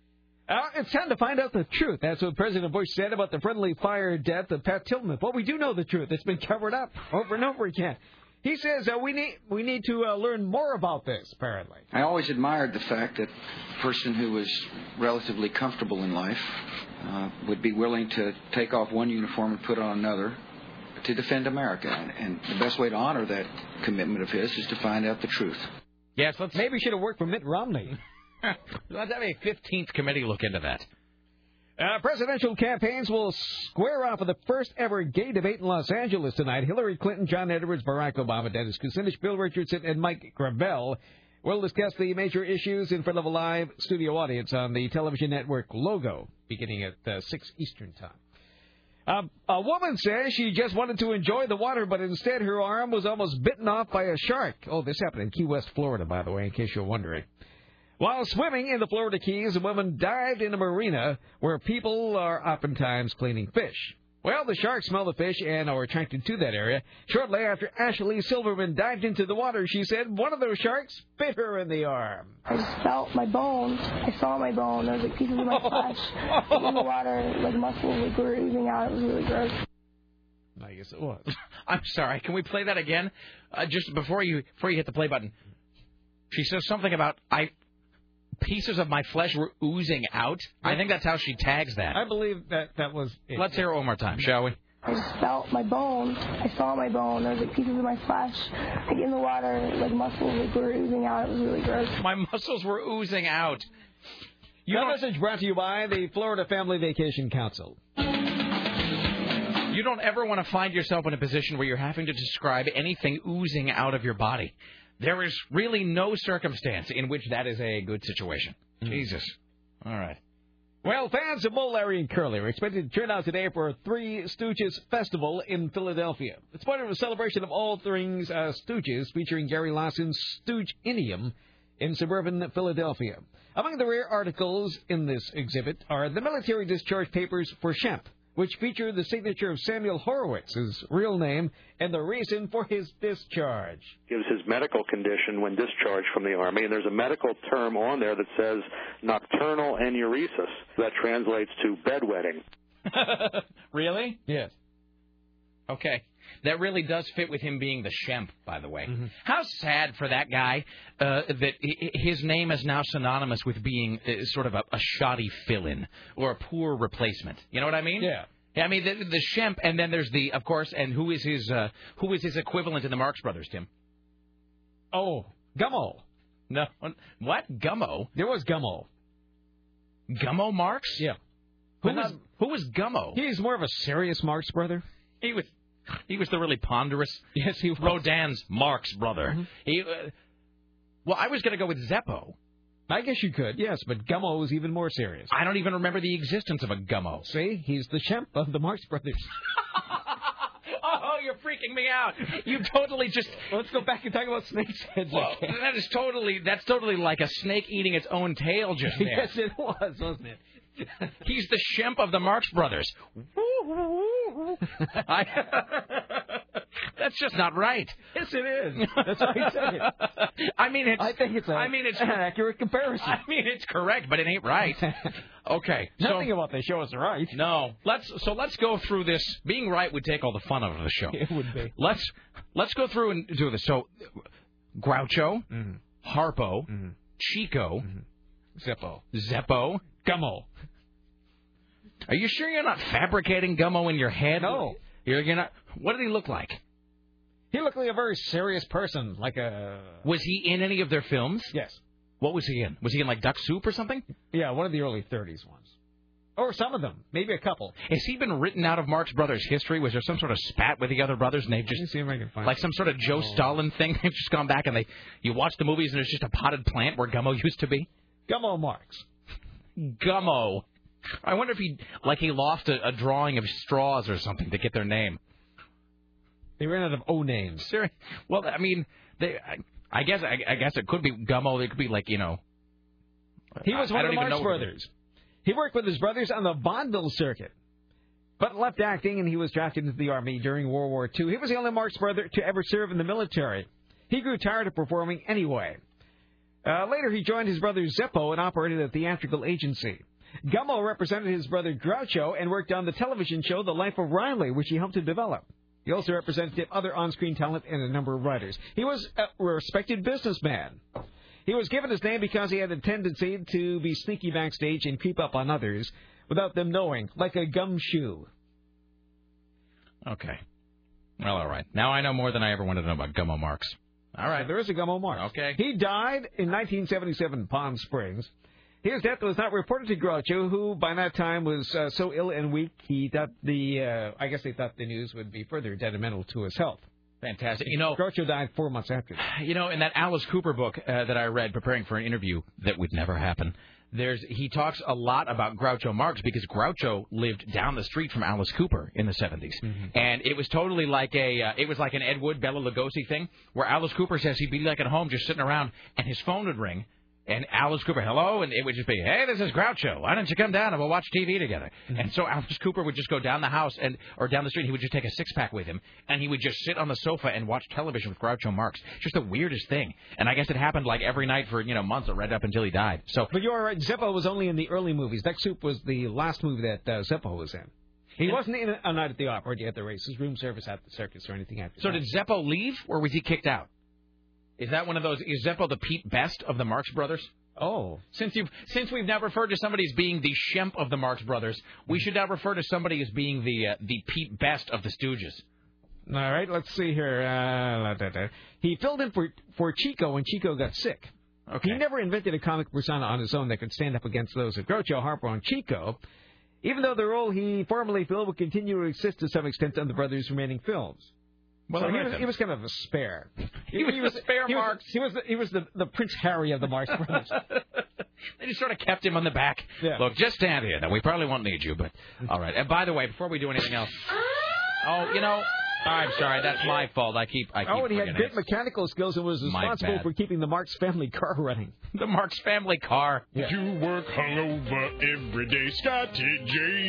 E: Uh, it's time to find out the truth. That's what President Bush said about the friendly fire death of Pat Tillman. But we do know the truth. It's been covered up over and over again. He says uh, we need we need to uh, learn more about this, apparently.
W: I always admired the fact that a person who was relatively comfortable in life uh, would be willing to take off one uniform and put on another to defend America. And, and the best way to honor that commitment of his is to find out the truth.
C: Yes, let's
E: maybe we should have worked for Mitt Romney.
C: Let's have a fifteenth committee look into that.
E: Uh, presidential campaigns will square off with the first ever gay debate in Los Angeles tonight. Hillary Clinton, John Edwards, Barack Obama, Dennis Kucinich, Bill Richardson, and Mike Gravel will discuss the major issues in front of a live studio audience on the television network Logo, beginning at uh, six Eastern Time. Uh, a woman says she just wanted to enjoy the water, but instead her arm was almost bitten off by a shark. Oh, this happened in Key West, Florida, by the way, in case you're wondering. While swimming in the Florida Keys, a woman dived in a marina where people are oftentimes cleaning fish. Well, the sharks smell the fish and are attracted to that area. Shortly after Ashley Silverman dived into the water, she said one of those sharks bit her in the arm.
X: I just felt my bone. I saw my bone. There was like pieces of my flesh in the water, like muscles like were oozing out. It was really gross.
E: I guess it was.
C: I'm sorry. Can we play that again? Uh, just before you before you hit the play button. She says something about I pieces of my flesh were oozing out. I think that's how she tags that.
E: I believe that that was it.
C: Let's hear it one more time, shall we?
X: I just felt my bone. I saw my bone. There was like pieces of my flesh, like in the water, like muscles like were oozing out. It was really gross.
C: My muscles were oozing out.
E: Your message brought to you by the Florida Family Vacation Council.
C: You don't ever want to find yourself in a position where you're having to describe anything oozing out of your body. There is really no circumstance in which that is a good situation. Mm. Jesus. All right.
E: Well, fans of Bull, Larry, and Curly are expected to turn out today for a Three Stooges Festival in Philadelphia. It's part of a celebration of all things uh, Stooges, featuring Gary Lawson's Stooge-inium in suburban Philadelphia. Among the rare articles in this exhibit are the military discharge papers for Shemp, which feature the signature of Samuel Horowitz's real name and the reason for his discharge.
L: Gives his medical condition when discharged from the Army, and there's a medical term on there that says nocturnal enuresis. That translates to bedwetting.
C: Really?
E: Yes.
C: Okay. That really does fit with him being the Shemp, by the way.
E: Mm-hmm.
C: How sad for that guy uh, that his name is now synonymous with being uh, sort of a, a shoddy fill-in or a poor replacement. You know what I mean?
E: Yeah.
C: I mean, the, the Shemp, and then there's the, of course, and who is his uh, who is his equivalent in the Marx Brothers, Tim?
E: Oh, Gummo.
C: No. What? Gummo?
E: There was Gummo.
C: Gummo Marx?
E: Yeah.
C: Who was, who was Gummo?
E: He's more of a serious Marx brother.
C: He was... He was the really ponderous.
E: Yes, he was.
C: Rodin's Marx brother. Mm-hmm. He, uh, well, I was going to go with Zeppo.
E: I guess you could, yes, but Gummo was even more serious.
C: I don't even remember the existence of a Gummo.
E: See, he's the Shemp of the Marx Brothers.
C: Oh, you're freaking me out. You totally just...
E: Well, let's go back and talk about snakes' heads.
C: Well, that is totally, that's totally like a snake eating its own tail just there.
E: Yes, it was, wasn't it?
C: He's the Shemp of the Marx Brothers. I, that's just not right.
E: Yes, it is. That's why I said it.
C: I mean, it's.
E: I think it's. A,
C: I mean, it's
E: an accurate comparison.
C: I mean, it's correct, but it ain't right. Okay.
E: Nothing
C: so,
E: about the show is right.
C: No. Let's. So let's go through this. Being right would take all the fun out of the show.
E: It would be.
C: Let's let's go through and do this. So, Groucho,
E: mm-hmm.
C: Harpo,
E: mm-hmm.
C: Chico,
E: mm-hmm. Zeppo,
C: Zeppo,
E: Gummo.
C: Are you sure you're not fabricating Gummo in your head?
E: No.
C: You're, you're not. What did he look like?
E: He looked like a very serious person, like a...
C: Was he in any of their films?
E: Yes.
C: What was he in? Was he in, like, Duck Soup or something?
E: Yeah, one of the early thirties ones. Or some of them. Maybe a couple.
C: Has he been written out of Marx Brothers history? Was there some sort of spat with the other brothers and they've just...
E: Let me see if I can find
C: like
E: it.
C: some sort of Joe
E: oh.
C: Stalin thing? They've just gone back and they... You watch the movies and there's just a potted plant where Gummo used to be?
E: Gummo Marx.
C: Gummo. I wonder if he, like, he lost a, a drawing of straws or something to get their name.
E: They ran out of O names.
C: Seriously? Well, I mean, they. I, I guess I, I guess it could be Gummo. It could be like, you know.
E: He was one
C: I
E: of the
C: don't even
E: Marx
C: know
E: Brothers. He worked with his brothers on the vaudeville circuit, but left acting, and he was drafted into the Army during World War Two. He was the only Marx brother to ever serve in the military. He grew tired of performing anyway. Uh, later, he joined his brother Zeppo and operated a theatrical agency. Gummo represented his brother Groucho and worked on the television show The Life of Riley, which he helped to develop. He also represented other on-screen talent and a number of writers. He was a respected businessman. He was given his name because he had a tendency to be sneaky backstage and creep up on others without them knowing, like a gumshoe.
C: Okay. Well, all right. Now I know more than I ever wanted to know about Gummo Marx. All right.
E: So there is a Gummo Marx.
C: Okay.
E: He died in nineteen seventy-seven in Palm Springs. His death was not reported to Groucho, who by that time was uh, so ill and weak, he thought the, uh, I guess they thought the news would be further detrimental to his health.
C: Fantastic. You know,
E: Groucho died four months after that.
C: You know, in that Alice Cooper book uh, that I read preparing for an interview that would never happen, there's he talks a lot about Groucho Marx because Groucho lived down the street from Alice Cooper in the seventies. Mm-hmm. And it was totally like a, uh, it was like an Ed Wood, Bela Lugosi thing, where Alice Cooper says he'd be like at home just sitting around, and his phone would ring. And Alice Cooper, hello, and it would just be, hey, this is Groucho. Why don't you come down and we'll watch T V together? Mm-hmm. And so Alice Cooper would just go down the house and or down the street. He would just take a six-pack with him, and he would just sit on the sofa and watch television with Groucho Marx. Just the weirdest thing. And I guess it happened like every night for, you know, months, right up until he died. So,
E: But you're right. Zeppo was only in the early movies. Duck Soup was the last movie that uh, Zeppo was in. He and, wasn't in A Night at the Opera, or at the races, room service at the circus, or anything after
C: so
E: that.
C: So did Zeppo leave, or was he kicked out? Is that one of those? Is Zeppo the Pete Best of the Marx Brothers?
E: Oh.
C: Since you've since we've now referred to somebody as being the Shemp of the Marx Brothers, we should now refer to somebody as being the uh, the Pete Best of the Stooges.
E: All right, let's see here. Uh, da, da, da. He filled in for, for Chico when Chico got sick.
C: Okay.
E: He never invented a comic persona on his own that could stand up against those of Groucho, Harpo, and Chico, even though the role he formerly filled will continue to exist to some extent on the brothers' remaining films. Well, so he, was, he was kind of a spare.
C: He was, he was a spare
E: he
C: Marx.
E: Was, he was, the, he was the, the Prince Harry of the Marx Brothers.
C: They just sort of kept him on the back.
E: Yeah.
C: Look, just stand here. Now, we probably won't need you, but all right. And by the way, before we do anything else, oh, you know, I'm sorry, that's my fault. I keep, I keep.
E: Oh, and he had
C: forgetting.
E: great mechanical skills and was
C: My
E: responsible
C: bad.
E: for keeping the Marx family car running.
C: The Marx family car.
E: Yeah.
A: To work hungover every day, Scotty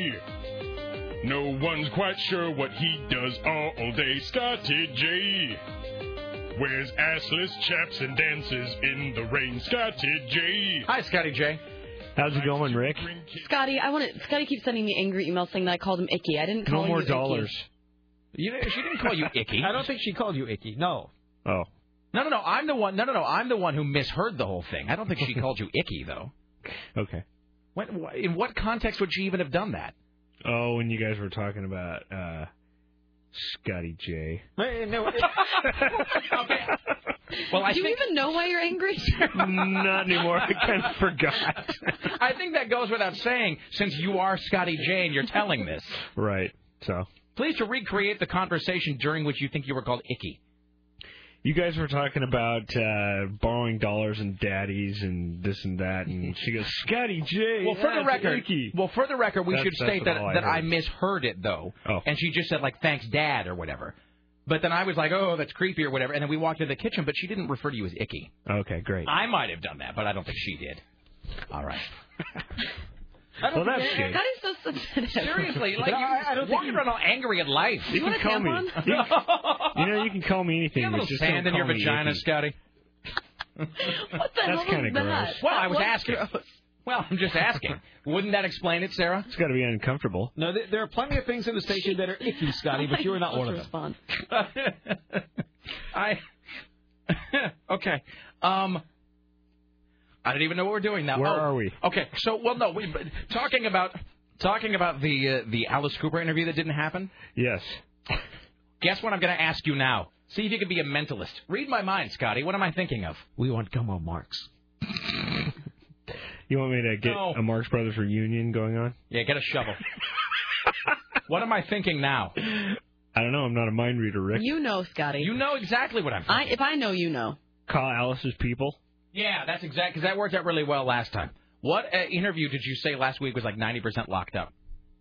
A: J. No one's quite sure what he does all day, Scotty J. Wears assless chaps and dances in the rain, Scotty J.
C: Hi, Scotty J.
G: How's it going, Rick?
D: Scotty, I want to. Scotty keeps sending me angry emails saying that I called him icky. I didn't call
G: No
D: you
G: more
D: icky.
G: dollars.
C: You, she didn't call you icky.
E: I don't think she called you icky. No.
G: Oh.
C: No, no, no. I'm the one. No, no, no. I'm the one who misheard the whole thing. I don't think she called you icky, though.
G: Okay.
C: What, in what context would she even have done that?
G: Oh, when you guys were talking about uh, Scotty J.
E: No.
C: Okay. Well, I
D: Do you
C: think...
D: even know why you're angry?
G: Not anymore. I kind of forgot.
C: I think that goes without saying, since you are Scotty J and you're telling this.
G: Right. So.
C: Please to recreate the conversation during which you think you were called icky.
G: You guys were talking about uh, borrowing dollars and daddies and this and that, and she goes, Scotty J.
C: Well, for the record,
G: icky.
C: well, for the record, we
G: That's-
C: should
G: that's
C: state that
G: all I
C: that
G: heard.
C: I misheard it though,
G: Oh.
C: and she just said like thanks, Dad, or whatever. But then I was like, oh, that's creepy or whatever, and then we walked into the kitchen, but she didn't refer to you as icky.
G: Okay, great.
C: I might have done that, but I don't think she did. All right.
G: Well, that's good.
D: Scotty's so sensitive.
C: Seriously, like
E: No,
C: you
E: I- I don't think
C: walking
E: you-
C: around all angry at life.
G: You can
D: want a
G: call me.
D: tampon?
G: You, you know, you can call me anything.
C: You have a
G: but
C: little
G: just
C: sand
G: don't
C: in your
G: call me
C: vagina,
G: icky.
C: Scotty.
D: What the
G: That's
D: hell
G: kinda
D: was
G: gross.
D: that?
C: Well,
D: That
C: I was asking.
D: gross.
C: Well, I'm just asking. Wouldn't that explain it, Sarah?
G: It's got to be uncomfortable.
E: No, there, there are plenty of things in the station that are icky, Scotty, but you are not one of them.
D: Respond.
C: I. Okay. Um. I don't even know what we're doing now.
G: Where
C: oh,
G: are we?
C: Okay. So, well, no, we talking about talking about the uh, the Alice Cooper interview that didn't happen.
G: Yes.
C: Guess what I'm going to ask you now. See if you can be a mentalist. Read my mind, Scotty. What am I thinking of?
E: We want Gummo Marx.
G: You want me to get
C: No.
G: a Marx Brothers reunion going on?
C: Yeah, get a shovel. What am I thinking now?
G: I don't know. I'm not a mind reader, Rick.
D: You know, Scotty.
C: You know exactly what I'm
D: I,
C: thinking.
D: if I know, you know.
G: Call Alice's people.
C: Yeah, that's exact because that worked out really well last time. What uh, interview did you say last week was like ninety percent locked up?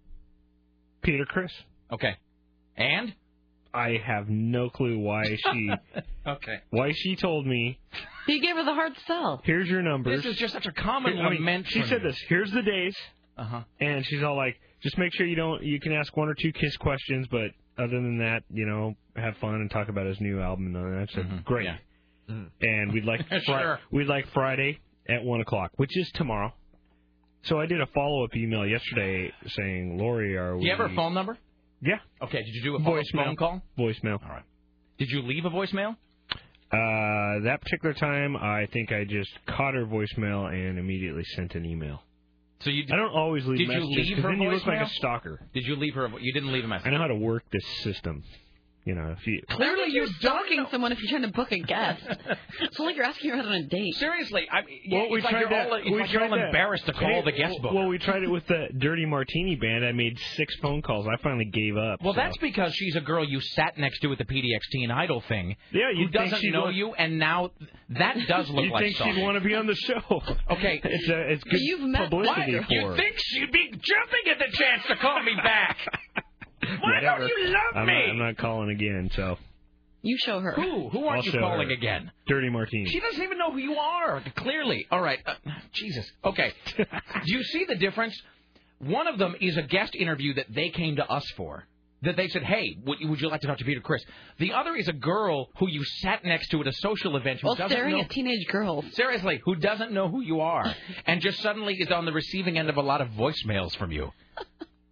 G: Peter Chris.
C: Okay. And?
G: I have no clue why she
C: Okay.
G: why she told me,
D: He gave her the hard sell.
G: here's your numbers.
C: This is just such a common
G: Here- I mean,
C: lament.
G: she
C: from
G: said
C: you.
G: this. Here's the days.
C: Uh-huh.
G: And she's all like, just make sure you don't, you can ask one or two Kiss questions, but other than that, you know, have fun and talk about his new album and all that. I said,
C: Mhm.
G: great.
C: Yeah.
G: And we'd like, fri-
C: Sure.
G: we'd like Friday at one o'clock, which is tomorrow. So I did a follow-up email yesterday saying, Lori, are we...
C: Do you have her phone number?
G: Yeah.
C: Okay, did you do a follow-up
G: Voicemail.
C: phone call?
G: Voicemail.
C: All right. Did you leave a voicemail?
G: Uh, that particular time, I think I just caught her voicemail and immediately sent an email.
C: So you
G: I don't always leave
C: Did you
G: messages
C: leave
G: 'cause
C: her
G: then you look like a
C: voicemail?
G: stalker.
C: Did you leave her a, you didn't leave a message?
G: I know how to work this system. You know, if you
D: Clearly, you're stalking someone if you're trying to book a guest. It's not like you're asking her out on a date.
C: Seriously, I mean, yeah,
G: Well, we
C: it's like
G: tried
C: you're
G: that.
C: all, it's
G: we
C: like you're
G: tried
C: all
G: that.
C: embarrassed to call
G: Hey,
C: the guest book.
G: Well, we tried it with the Dirty Martini Band. I made six phone calls. I finally gave up.
C: Well,
G: so.
C: that's because she's a girl you sat next to at the P D X Teen Idol thing.
G: Yeah, you'd
C: who
G: think
C: doesn't
G: she'd
C: know
G: want-
C: you, and now that does look
G: you
C: like
G: think
C: stalking.
G: she'd want to be on the show?
C: Okay,
G: it's a, it's good
D: you've met
G: publicity
C: Why?
G: for
C: You
G: her.
C: think she'd be jumping at the chance to call me back? Why
G: Whatever.
C: don't you love
G: I'm
C: me?
G: Not, I'm not calling again. So
D: You show her.
C: Who? Who aren't
G: I'll
C: you
G: show
C: calling
G: her.
C: again?
G: Dirty Martini.
C: She doesn't even know who you are, clearly. All right. Uh, Jesus. Okay. Do you see the difference? One of them is a guest interview that they came to us for. That they said, hey, would, would you like to talk to Peter Chris? The other is a girl who you sat next to at a social event who
D: While
C: doesn't
D: staring
C: know...
D: at teenage girls.
C: Seriously, who doesn't know who you are and just suddenly is on the receiving end of a lot of voicemails from you.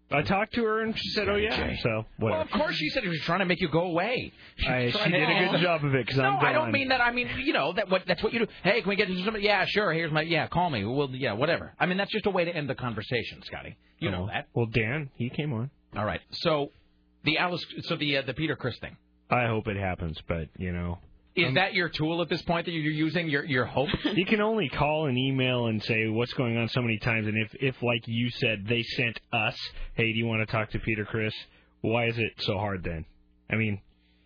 G: I talked to her and she said, "Oh yeah." So whatever.
C: Well, of course she said she was trying to make you go away. She,
G: I,
C: was
G: she
C: trying
G: did
C: to-
G: a good job of it because
C: No,
G: I'm gone.
C: I don't mean that. I mean, you know, that what that's what you do. Hey, can we get to somebody? Yeah, sure. Here's my yeah. Call me. Well, yeah, whatever. I mean, that's just a way to end the conversation, Scotty. You know
G: Oh.
C: that.
G: Well, Dan, he came on.
C: All right. So the Alice, so the uh, the Peter Criss thing.
G: I hope it happens, but you know.
C: Is
G: Um,
C: that your tool at this point that you're using? Your your hope?
G: You can only call and email and say what's going on so many times, and if, if like you said, they sent us, hey, do you want to talk to Peter Criss? Why is it so hard then? I mean,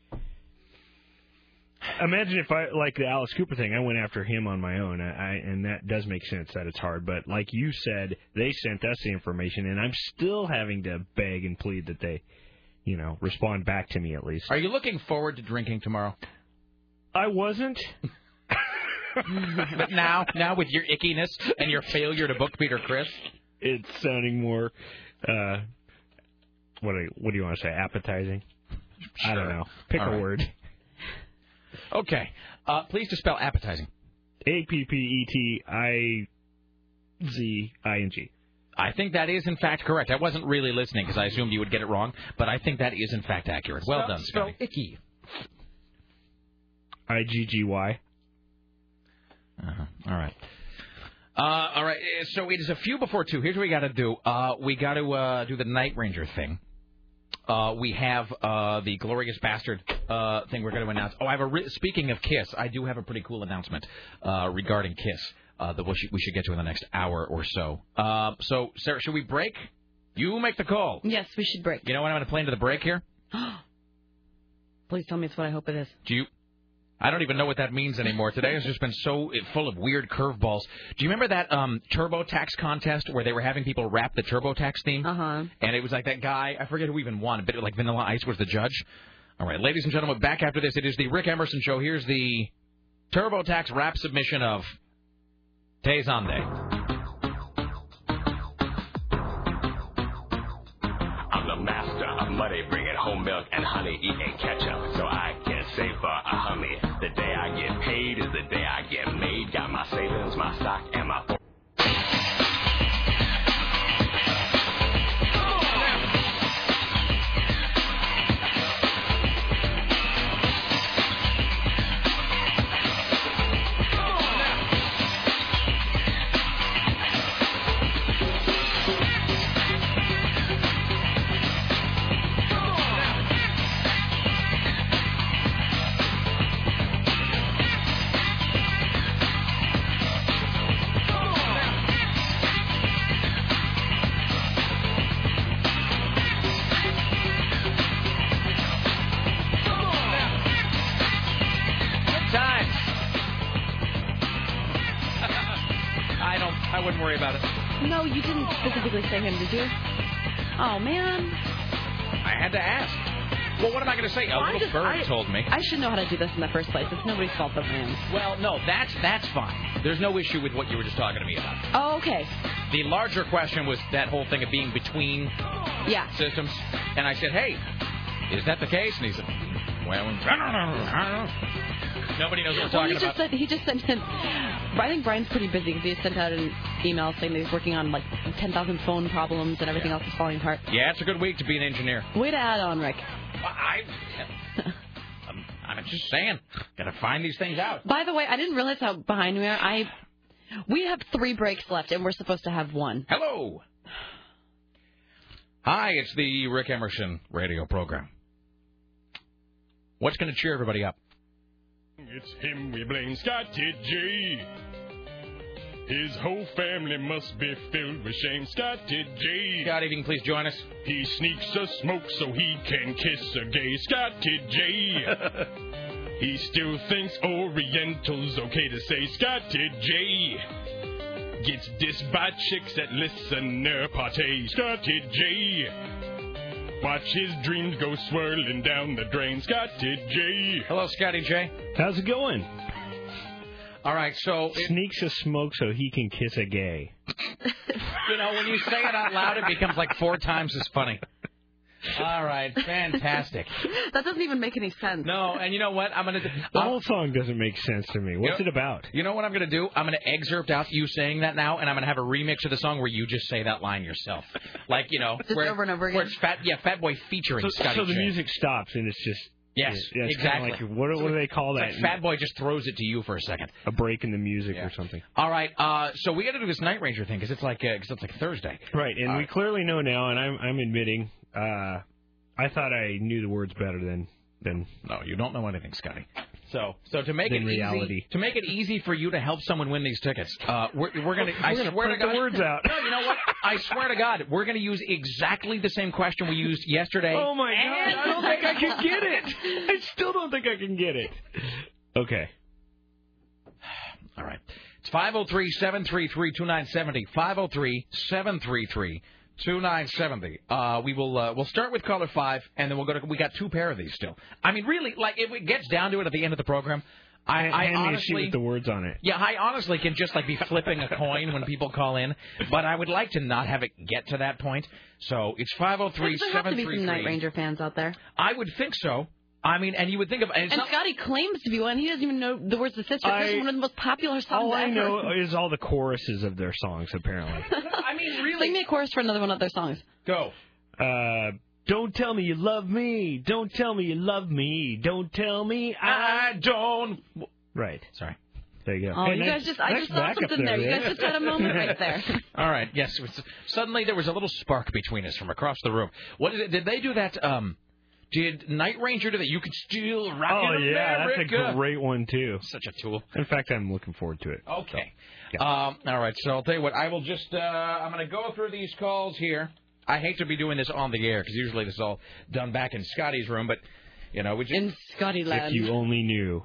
G: imagine if I, like the Alice Cooper thing, I went after him on my own, I, I and that does make sense that it's hard, but like you said, they sent us the information, and I'm still having to beg and plead that they, you know, respond back to me at least.
C: Are you looking forward to drinking tomorrow?
G: I wasn't.
C: But now, now with your ickiness and your failure to book Peter Criss,
G: it's sounding more, uh, what do you, what do you want to say, appetizing? I don't know. Pick
C: All
G: a
C: right.
G: word.
C: Okay. Uh, please to spell appetizing.
G: A P P E T I Z I N G.
C: I think that is in fact correct. I wasn't really listening because I assumed you would get it wrong, but I think that is in fact accurate. Well
G: Spell-
C: done,
G: spell
C: Scotty. Icky.
G: I G G Y.
C: Uh-huh. All right. Uh, all right. uh, So it is a few before two. Here's what we got to do. Uh, we got to uh, do the Night Ranger thing. Uh, we have uh, the Glorious Bastard uh, thing we're going to announce. Oh, I have a re- speaking of Kiss, I do have a pretty cool announcement uh, regarding Kiss uh, that we should, we should get to in the next hour or so. Uh, so, Sarah, should we break? You make the call.
D: Yes, we should break.
C: You know what? I'm going to play into the break here.
D: Please tell me it's what I hope it is.
C: Do you? I don't even know what that means anymore. Today has just been so full of weird curveballs. Do you remember that um, TurboTax contest where they were having people rap the TurboTax theme?
D: Uh-huh.
C: And it was like that guy, I forget who even won, but like Vanilla Ice was the judge. All right, ladies and gentlemen, back after this, it is the Rick Emerson Show. Here's the TurboTax rap submission of Tezande.
O: I'm the master of money, bringing home milk and honey, eating ketchup, so I can save for a hummy. The day I get paid is the day I get made. Got my savings, my stock, and my...
C: Good times. I don't, I wouldn't worry about it.
D: No, you didn't specifically say him, did you? Oh, man.
C: I had to ask. Well, what am I going to say? A
D: Well, I
C: little
D: just-
C: bird
D: I-
C: told me.
D: I should know how to do this in the first place. It's nobody's fault but my own.
C: Well, no, that's that's fine. There's no issue with what you were just talking to me about.
D: Oh, okay.
C: The larger question was that whole thing of being between
D: Yeah.
C: systems. And I said, hey, is that the case? And he said, well, nobody knows what we're
D: Well,
C: talking
D: he just
C: about.
D: said he just sent in. I think Brian's pretty busy because he sent out an email saying that he's working on like ten thousand phone problems and everything else is falling apart.
C: Yeah, it's a good week to be an engineer.
D: Way to add on, Rick.
C: I, I'm, I'm just saying, gotta find these things out.
D: By the way, I didn't realize how behind we are. I we have three breaks left and we're supposed to have one.
C: Hello. Hi, it's the Rick Emerson radio program. What's going to cheer everybody up?
A: It's him we blame, Scotty J. His whole family must be filled with shame, Scotty J.
C: Scotty, if you can please join us.
A: He sneaks a smoke so he can kiss a gay, Scotty J. He still thinks Oriental's okay to say, Scotty J. Gets dissed by chicks at listener party, Scotty J. Watch his dreams go swirling down the drain, Scotty J.
C: Hello, Scotty J.
G: How's it going?
C: All right, so...
G: Sneaks a smoke so he can kiss a gay.
C: You know, when you say it out loud, it becomes like four times as funny. All right, fantastic.
D: That doesn't even make any sense.
C: No, and you know what? I'm gonna. Do,
G: The
C: I'm,
G: whole song doesn't make sense to me. What's
C: you know,
G: it about?
C: You know what I'm gonna do? I'm gonna excerpt out you saying that now, and I'm gonna have a remix of the song where you just say that line yourself, like you know,
D: just
C: where,
D: over and over again.
C: Where it's Fat, yeah, Fat Boy featuring
G: So,
C: Scotty
G: so the
C: J.
G: music stops and it's just.
C: Yes,
G: yeah, it's
C: exactly.
G: Like, what, what do they call
C: It's
G: that?
C: like Fat Boy just throws it to you for a second.
G: A break in the music
C: Yeah.
G: or something.
C: All right, uh, so we got to do this Night Ranger thing because it's like uh, 'cause it's like Thursday.
G: Right, and
C: Uh,
G: we clearly know now, and I'm I'm admitting, uh, I thought I knew the words better than than.
C: No, you don't know anything, Scotty. So, so to make
G: than
C: it
G: reality.
C: easy, to make it easy for you to help someone win these tickets, uh, we're, we're gonna. I
G: We're gonna
C: swear to
G: print the
C: God,
G: words out.
C: No, you know what? I swear to God, we're gonna use exactly the same question we used yesterday.
G: Oh my
C: and
G: God! I don't think I can get it. I still don't think I can get it. Okay.
C: All right. It's five oh three, seven three three, two nine seven oh. five oh three, seven three three, two nine seven oh. Uh, we will uh, we'll start with caller five, and then we'll go to. We got two pair of these still. I mean, really, like if it gets down to it at the end of the program, I, I
G: Hand me a sheet
C: honestly.
G: with the words on it.
C: Yeah, I honestly can just like be flipping a coin when people call in, but I would like to not have it get to that point. So it's five oh three,
D: There have to
C: seven
D: be
C: three
D: some Night
C: three.
D: Ranger fans out there.
C: I would think so. I mean, and you would think of and, it's
D: And
C: not,
D: Scotty claims to be one. He doesn't even know the words to Sister.
G: I-
D: This is one of the most popular songs
G: All I
D: ever.
G: know is all the choruses of their songs, apparently.
C: I mean, really.
D: Sing me a chorus for another one of their songs.
C: Go.
G: Uh, don't tell me you love me. Don't tell me you love me. Don't tell me I.
C: I don't.
G: Right.
C: Sorry.
G: There you go.
D: Oh,
G: Hey,
D: you
G: nice-
D: guys just, I
G: nice
D: just saw
G: backup
D: something there. You
G: Rick.
D: guys just had a moment right there.
C: All right. Yes. It was, suddenly there was a little spark between us from across the room. What is it? Did they do that? Um, did Night Ranger do that? You could still rock
G: Oh,
C: in
G: yeah,
C: America.
G: that's a great one, too.
C: Such a tool.
G: In fact, I'm looking forward to it.
C: Okay.
G: So,
C: Um, all right. So I'll tell you what. I will just. Uh, I'm going to go through these calls here. I hate to be doing this on the air because usually this is all done back in Scotty's room, but you know we just
D: in Scotty
G: If you only knew.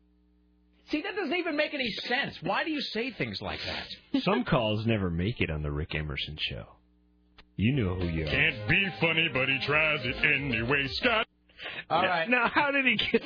C: See, that doesn't even make any sense. Why do you say things like that?
G: Some calls never make it on the Rick Emerson show. You know who you are.
A: Can't be funny, but he tries it anyway. Scott.
C: All
G: now,
C: right.
G: Now, how did he get...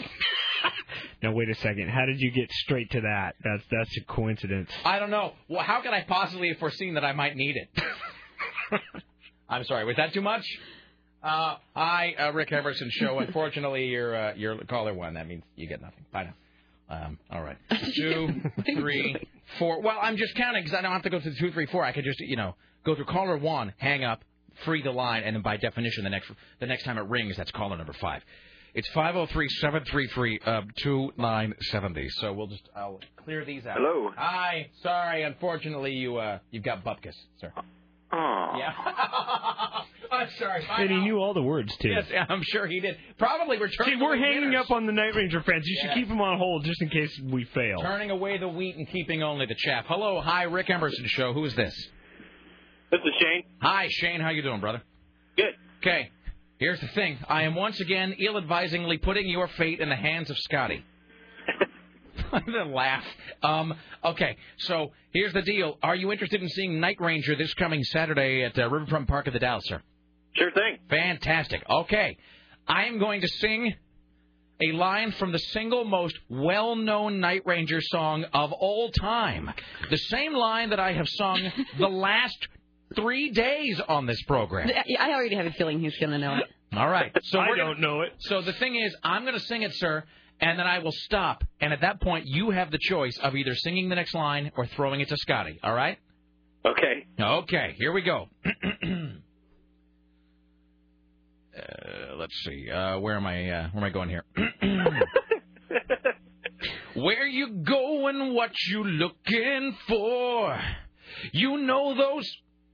G: Now, wait a second. How did you get straight to that? That's that's a coincidence.
C: I don't know. Well, how could I possibly have foreseen that I might need it? I'm sorry. Was that too much? Uh, hi, uh, Rick Emerson show. Unfortunately, you're uh, you're caller one. That means you get nothing. Bye now. Um, all right. Two, three, four. Well, I'm just counting because I don't have to go through two, three, four. I could just, you know, go through caller one, hang up, free the line, and then by definition, the next the next time it rings, that's caller number five. It's five oh three, seven three three, two nine seven oh. So we'll just I'll clear these out.
P: Hello.
C: Hi. Sorry. Unfortunately, you uh you've got bupkis, sir.
P: Oh.
C: Yeah. I'm sorry.
G: And he knew all the words, too.
C: Yes, I'm sure he did. Probably returning.
G: See, we're
C: away
G: hanging
C: winners.
G: up on the Night Ranger fans. You should
C: Yeah.
G: keep them on hold just in case we fail.
C: Turning away the wheat and keeping only the chaff. Hello, hi, Rick Emerson show. Who is this?
P: This is Shane.
C: Hi, Shane. How you doing, brother?
P: Good.
C: Okay. Here's the thing. I am once again ill-advisingly putting your fate in the hands of Scotty. I'm gonna laugh. Um, okay, so here's the deal. Are you interested in seeing Night Ranger this coming Saturday at uh, Riverfront Park of the Dalles, sir?
P: Sure thing.
C: Fantastic. Okay. I am going to sing a line from the single most well-known Night Ranger song of all time. The same line that I have sung the last three days on this program.
D: I already have a feeling he's going to know it.
C: All right. So
G: I
C: we're
G: don't
C: gonna,
G: know it.
C: So the thing is, I'm going to sing it, sir, and then I will stop. And at that point, you have the choice of either singing the next line or throwing it to Scotty. All right?
P: Okay.
C: Okay. Here we go. Uh, let's see. Uh, where am I? Uh, where am I going here? Where you going? What you looking for? You know those.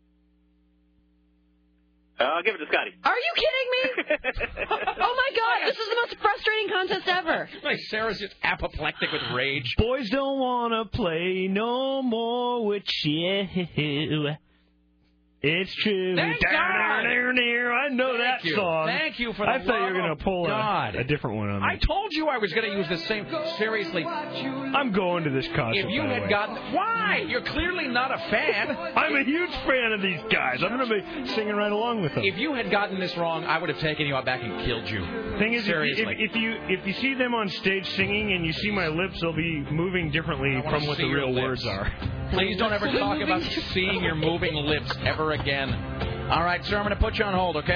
P: Uh, I'll give it to Scotty.
D: Are you kidding me? Oh, my God. This is the most frustrating contest ever.
C: Like Sarah's just apoplectic with rage.
G: Boys don't want to play no more with you. It's true.
C: Thank God.
G: I know
C: Thank
G: that
C: you.
G: song.
C: Thank you for the
G: I thought you were
C: love
G: going
C: of
G: to pull a,
C: God.
G: a different one on me.
C: I told you I was going to use the same. Seriously.
G: I'm going to this concert.
C: If you
G: by the
C: had
G: way.
C: gotten. Why? You're clearly not a fan.
G: I'm a huge fan of these guys. I'm going to be singing right along with them.
C: If you had gotten this wrong, I would have taken you out back and killed you.
G: Thing is, if you,
C: Seriously.
G: if, if you if you see them on stage singing and you see my lips, they'll be moving differently
C: I wanna
G: from what
C: see
G: the
C: your
G: real
C: lips.
G: words are.
C: Please don't ever talk about seeing your moving lips ever again. All right, sir, I'm going to put you on hold, okay?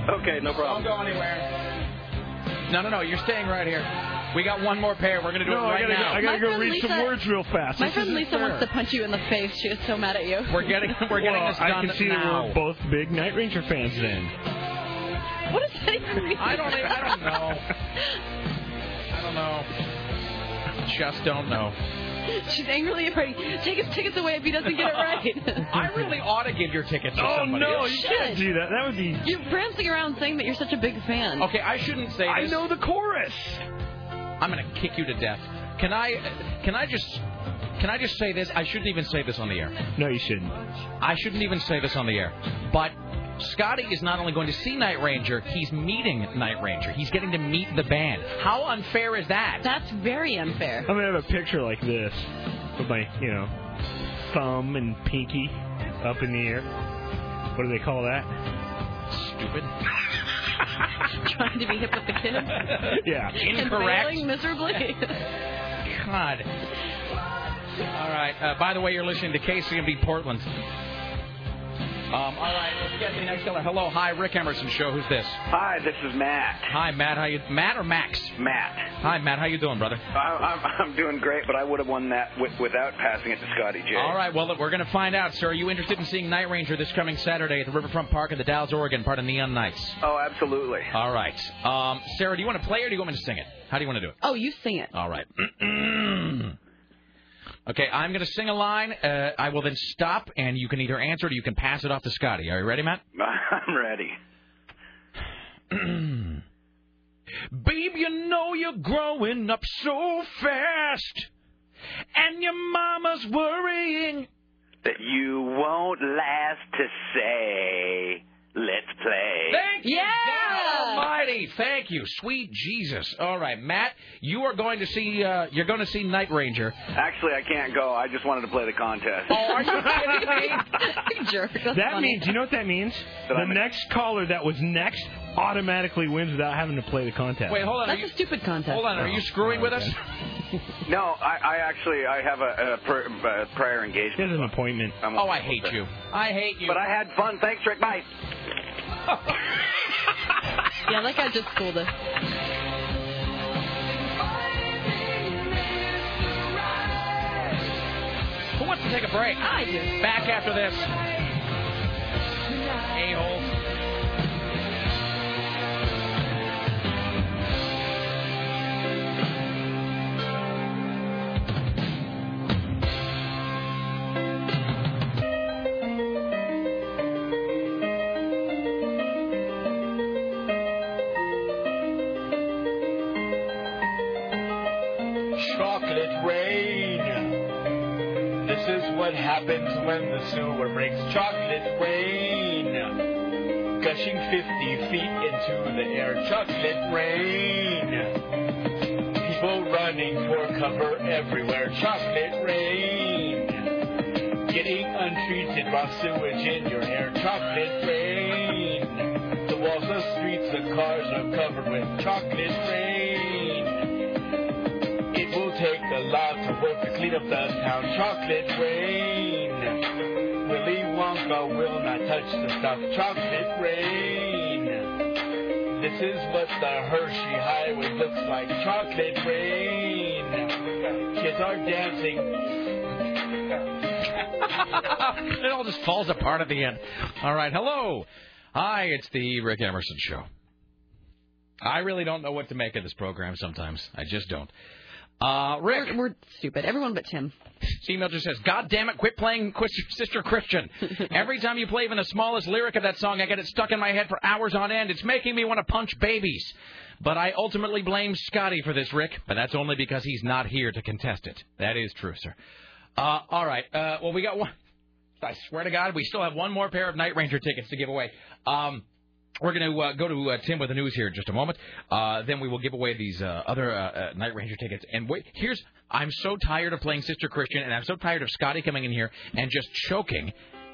P: Okay, no problem.
C: Don't go anywhere. No, no, no. You're staying right here. We got one more pair. We're going to do
G: no,
C: it right
G: I gotta
C: now.
G: Go, I got to go read
D: Lisa,
G: some words real fast.
D: My
G: This
D: friend
G: isn't
D: Lisa
G: fair.
D: wants to punch you in the face. She was so mad at you.
C: We're getting we're getting
G: well,
C: this done
G: I can see
C: now.
G: that we're both big Night Ranger fans then.
D: What does that even mean?
C: I don't even, I don't know. I don't know. Just don't know.
D: She's angrily afraid. Take his tickets away if he doesn't get it right.
C: I really ought to give your tickets to
G: Oh,
C: somebody.
G: no,
D: You
G: you can't
D: should.
G: do that. That would be...
D: You're prancing around saying that you're such a big fan.
C: Okay, I shouldn't say
G: I
C: this.
G: know the chorus.
C: I'm going to kick you to death. Can I can I just can I just say this? I shouldn't even say this on the air.
G: No, you shouldn't.
C: I shouldn't even say this on the air. But Scotty is not only going to see Night Ranger, he's meeting Night Ranger. He's getting to meet the band. How unfair is that?
D: That's very unfair.
G: I'm going to have a picture like this with my, you know, thumb and pinky up in the air. What do they call that?
C: Stupid.
D: Trying to be hip with the kids.
G: Yeah.
D: And
C: Incorrect.
D: failing miserably.
C: God. All right. Uh, by the way, you're listening to K C M B Portland. Um, all right, let's get the next caller. Hello, hi, Rick Emerson Show. Who's this?
Q: Hi, this is Matt.
C: Hi, Matt. How you? Matt or Max?
Q: Matt.
C: Hi, Matt. How you doing, brother?
Q: I, I'm, I'm doing great, but I would have won that with, without passing it to Scotty J.
C: All right. Well, look, we're going to find out, sir. Are you interested in seeing Night Ranger this coming Saturday at the Riverfront Park in the Dalles, Oregon, part of Neon Nights?
Q: Oh, absolutely.
C: All right. Um, Sarah, do you want to play or do you want me to sing it? How do you want to do it?
D: Oh, you sing it.
C: All right. Okay, I'm going to sing a line. Uh, I will then stop, and you can either answer it or you can pass it off to Scotty. Are you ready, Matt?
Q: I'm ready.
C: Babe, you know you're growing up so fast, and your mama's worrying
Q: that you won't last to say, let's play.
C: Thank you,
D: Yeah!
C: God Almighty. Thank you, sweet Jesus. All right, Matt, you are going to see. Uh, you're going to see Night Ranger.
Q: Actually, I can't go. I just wanted to play the contest.
C: Oh, are you kidding me?
D: Jerk. That's
G: That
D: funny.
G: means, you know what that means?
Q: That
G: the
Q: I'm a-
G: next caller that was next automatically wins without having to play the contest.
C: Wait, hold on.
D: That's
C: Are you,
D: a stupid contest.
C: hold on. Are you screwing with us?
Q: No, I, I actually I have a, a pr- uh, prior
G: He
Q: engagement.
G: has an appointment.
Q: I'm
C: Oh, I hate you. I hate you.
Q: But I had fun. Thanks, Rick. Bye.
D: Yeah, that guy just schooled us.
C: Who wants to take a break?
D: I do.
C: Back after this. A-hole.
S: Chocolate rain. This is what happens when the sewer breaks. Chocolate rain. Gushing fifty feet into the air. Chocolate rain. People running for cover everywhere. Chocolate rain. Getting untreated raw sewage in your hair. Chocolate rain. The walls, the streets, the cars are covered with chocolate rain. It will take a lot to work to clean up the town. Chocolate rain. Willy Wonka will not touch the stuff. Chocolate rain. This is what the Hershey Highway looks like. Chocolate rain. Kids are dancing.
C: It all just falls apart at the end. All right. Hello. Hi, it's the Rick Emerson Show. I really don't know what to make of this program sometimes. I just don't. Uh, Rick.
D: We're, we're stupid. Everyone but Tim.
C: This email just says, God damn it, quit playing Sister Christian. Every time you play even the smallest lyric of that song, I get it stuck in my head for hours on end. It's making me want to punch babies. But I ultimately blame Scotty for this, Rick. But that's only because he's not here to contest it. That is true, sir. Uh, all right. Uh, well, we got one. I swear to God, we still have one more pair of Night Ranger tickets to give away. Um... We're going to uh, go to uh, Tim with the news here in just a moment. Uh, then we will give away these uh, other uh, uh, Night Ranger tickets. And wait, here's, I'm so tired of playing Sister Christian, and I'm so tired of Scotty coming in here and just choking.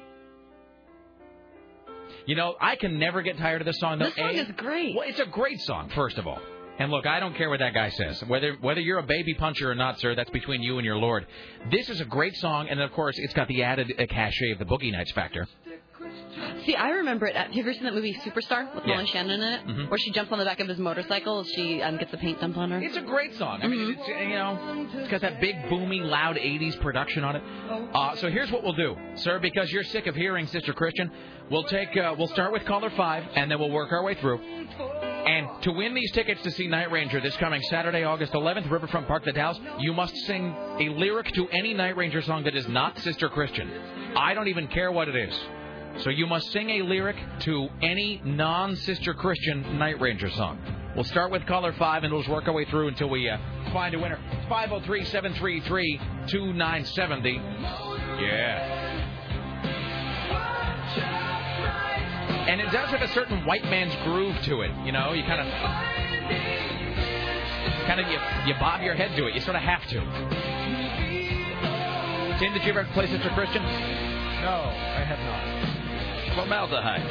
C: You know, I can never get tired of this song. Though.
D: This song
C: A,
D: is great.
C: Well, it's a great song, first of all. And look, I don't care what that guy says. Whether whether you're a baby puncher or not, sir, that's between you and your Lord. This is a great song, and of course, it's got the added uh, cachet of the Boogie Nights factor.
D: See, I remember it. Have you ever seen that movie Superstar with
C: Yeah.
D: Molly Shannon in it?
C: Mhm.
D: Where she jumps on the back of his motorcycle, she um, gets the paint dumped on her.
C: It's a great song. I mean, it's, you know, it's got that big, booming, loud eighties production on it. Uh, so here's what we'll do, sir, because you're sick of hearing Sister Christian. We'll take, uh, we'll start with caller five, and then we'll work our way through. And to win these tickets to see Night Ranger this coming Saturday, August eleventh, Riverfront Park, the Dalles, you must sing a lyric to any Night Ranger song that is not Sister Christian. I don't even care what it is. So you must sing a lyric to any non-Sister Christian Night Ranger song. We'll start with caller five, and we'll just work our way through until we uh, find a winner. It's five oh three, seven three three, two nine seven oh. Yeah. And it does have a certain white man's groove to it. You know, you kind of, kind of, you, you bob your head to it. You sort of have to. Tim, did you ever play Sister Christian?
E: No, I have not.
C: Formaldehyde.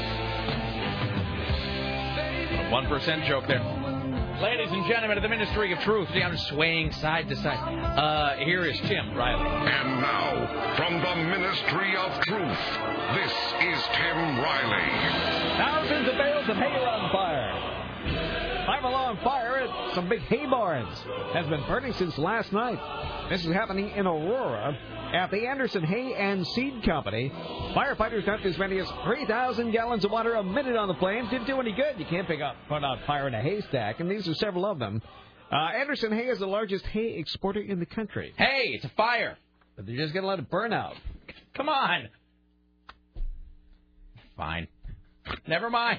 C: A one percent joke there. Ladies and gentlemen of the Ministry of Truth, see, I'm swaying side to side. Uh, here is Tim Riley.
B: And now, from the Ministry of Truth, this is Tim Riley.
E: Thousands of bales of hay are on fire. I'm on fire at some big hay barns. Has been burning since last night. This is happening in Aurora at the Anderson Hay and Seed Company. Firefighters dumped as many as three thousand gallons of water a minute on the flames. Didn't do any good. You can't pick up, put out fire in a haystack, and these are several of them. Uh, Anderson Hay is the largest hay exporter in the country.
C: Hey, it's a fire.
E: But they're just going to let it burn out.
C: Come on. Fine. Never mind.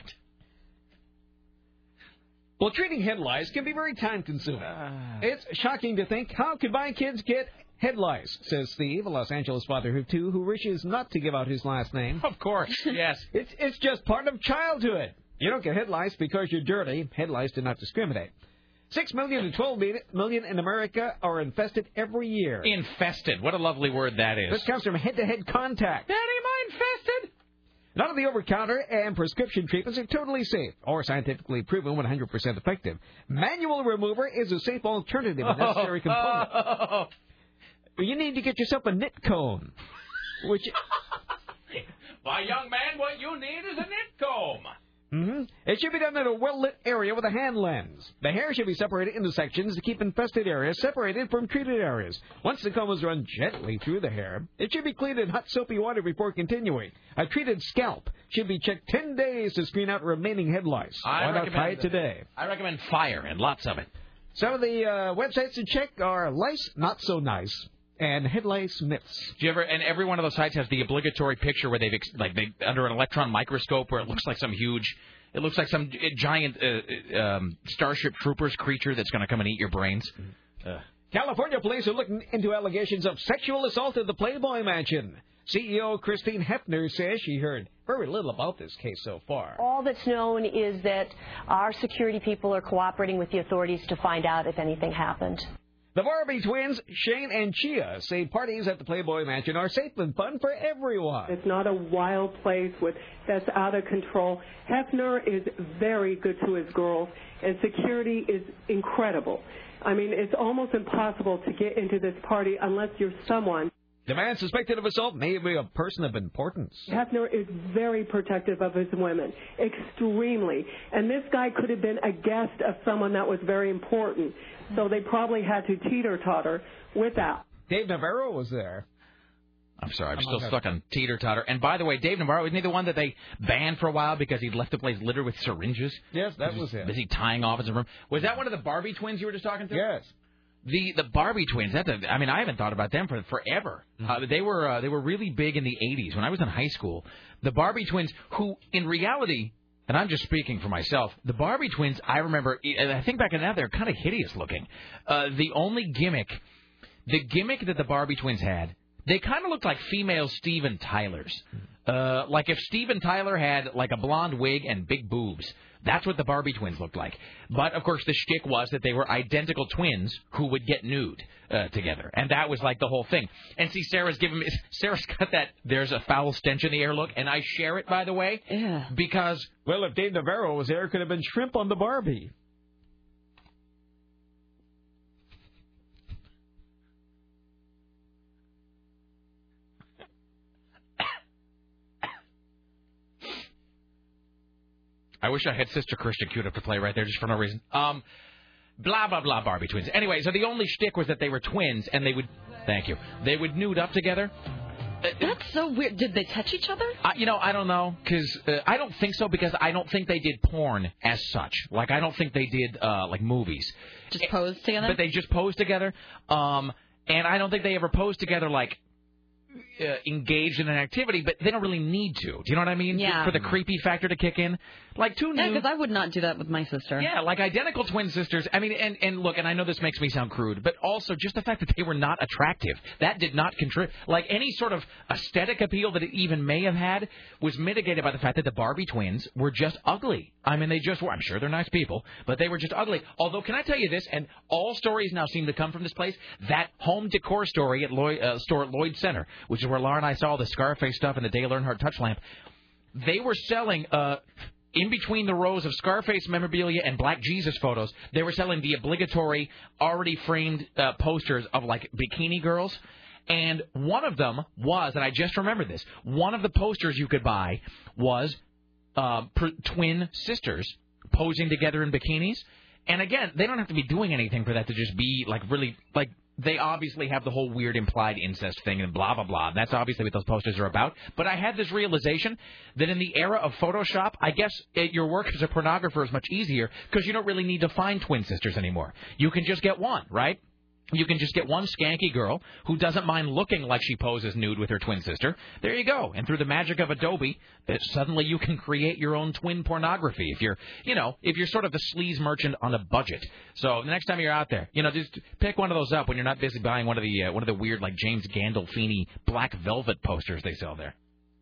E: Well, treating head lice can be very time-consuming. Uh, it's shocking to think, how could my kids get head lice, says Steve, a Los Angeles father of two, who wishes not to give out his last name.
C: Of course, yes.
E: it's, it's just part of childhood. You don't get head lice because you're dirty. Head lice do not discriminate. Six million to twelve million in America are infested every year.
C: Infested. What a lovely word that is.
E: This comes from head-to-head contact.
C: Daddy, am I infested?
E: None of the over-counter and prescription treatments are totally safe or scientifically proven one hundred percent effective. Manual remover is a safe alternative, a necessary component.
C: Oh.
E: You need to get yourself a knit cone, which...
C: Why, young man, what you need is a knit comb.
E: Mm-hmm. It should be done in a well-lit area with a hand lens. The hair should be separated into sections to keep infested areas separated from treated areas. Once the comb is run gently through the hair, it should be cleaned in hot soapy water before continuing. A treated scalp should be checked ten days to screen out remaining head lice.
C: I
E: Why not try it today?
C: I recommend fire and lots of it.
E: Some of the uh, websites to check are Lice Not So Nice and Head Lice Myths.
C: Do you ever? And every one of those sites has the obligatory picture where they've ex- like they under an electron microscope where it looks like some huge, it looks like some giant uh, um, Starship Troopers creature that's going to come and eat your brains. Uh.
E: California police are looking into allegations of sexual assault at the Playboy Mansion. C E O Christine Hefner says she heard very little about this case so far.
F: All that's known is that our security people are cooperating with the authorities to find out if anything happened.
E: The Barbie twins, Shane and Chia, say parties at the Playboy Mansion are safe and fun for everyone.
I: It's not a wild place with that's out of control. Hefner is very good to his girls, and security is incredible. I mean, it's almost impossible to get into this party unless you're someone.
E: The man suspected of assault may be a person of importance.
I: Hefner is very protective of his women, extremely. And this guy could have been a guest of someone that was very important. So they probably had to teeter-totter with that.
E: Dave Navarro was there.
C: I'm sorry, I'm
E: I'm
C: still
E: okay.
C: stuck on teeter-totter. And by the way, Dave Navarro, isn't he the one that they banned for a while because he'd left the place littered with syringes?
E: Yes, that
C: He
E: was it.
C: Busy tying off in some room. Was that one of the Barbie twins you were just talking to?
E: Yes.
C: The the Barbie twins. That's a, I mean, I haven't thought about them for forever.
E: Mm-hmm.
C: Uh, they were uh, they were really big in the eighties when I was in high school. The Barbie twins, who in reality, and I'm just speaking for myself, the Barbie twins, I remember, and I think back in that, they're kind of hideous looking. Uh, the only gimmick, the gimmick that the Barbie twins had, they kind of looked like female Steven Tylers. Uh, like if Steven Tyler had like a blonde wig and big boobs. That's what the Barbie twins looked like. But, of course, the shtick was that they were identical twins who would get nude uh, together. And that was like the whole thing. And see, Sarah's given me, Sarah's got that there's a foul stench in the air look. And I share it, by the way.
D: Yeah.
C: Because,
E: well, if Dave Navarro was there, it could have been shrimp on the Barbie.
C: I wish I had Sister Christian queued up to play right there just for no reason. Um, blah, blah, blah, Barbie twins. Anyway, so the only shtick was that they were twins, and they would, thank you, they would nude up together.
D: That's so weird. Did they touch each other?
C: Uh, you know, I don't know, because uh, I don't think so, because I don't think they did porn as such. Like, I don't think they did, uh, like, movies.
D: Just posed together?
C: But they just posed together. Um, and I don't think they ever posed together, like, uh, engaged in an activity, but they don't really need to. Do you know what I mean?
D: Yeah.
C: For the creepy factor to kick in. Like, two
D: Yeah,
C: nude...
D: because I would not do that with my sister.
C: Yeah, like identical twin sisters. I mean, and, and look, and I know this makes me sound crude, but also just the fact that they were not attractive. That did not contribute. Like, any sort of aesthetic appeal that it even may have had was mitigated by the fact that the Barbie twins were just ugly. I mean, they just were. I'm sure they're nice people, but they were just ugly. Although, can I tell you this, and all stories now seem to come from this place, that home decor story at Lloyd, uh, store at Lloyd Center, which is where Laura and I saw the Scarface stuff and the Dale Earnhardt touch lamp, they were selling... Uh, in between the rows of Scarface memorabilia and Black Jesus photos, they were selling the obligatory, already framed uh, posters of, like, bikini girls. And one of them was, and I just remembered this, one of the posters you could buy was uh, per- twin sisters posing together in bikinis. And, again, they don't have to be doing anything for that to just be, like, really, like... They obviously have the whole weird implied incest thing and blah, blah, blah. That's obviously what those posters are about. But I had this realization that in the era of Photoshop, I guess it, your work as a pornographer is much easier because you don't really need to find twin sisters anymore. You can just get one, right? You can just get one skanky girl who doesn't mind looking like she poses nude with her twin sister. There you go. And through the magic of Adobe, it, suddenly you can create your own twin pornography if you're, you know, if you're sort of the sleaze merchant on a budget. So the next time you're out there, you know, just pick one of those up when you're not busy buying one of the uh, one of the weird, like, James Gandolfini black velvet posters they sell there.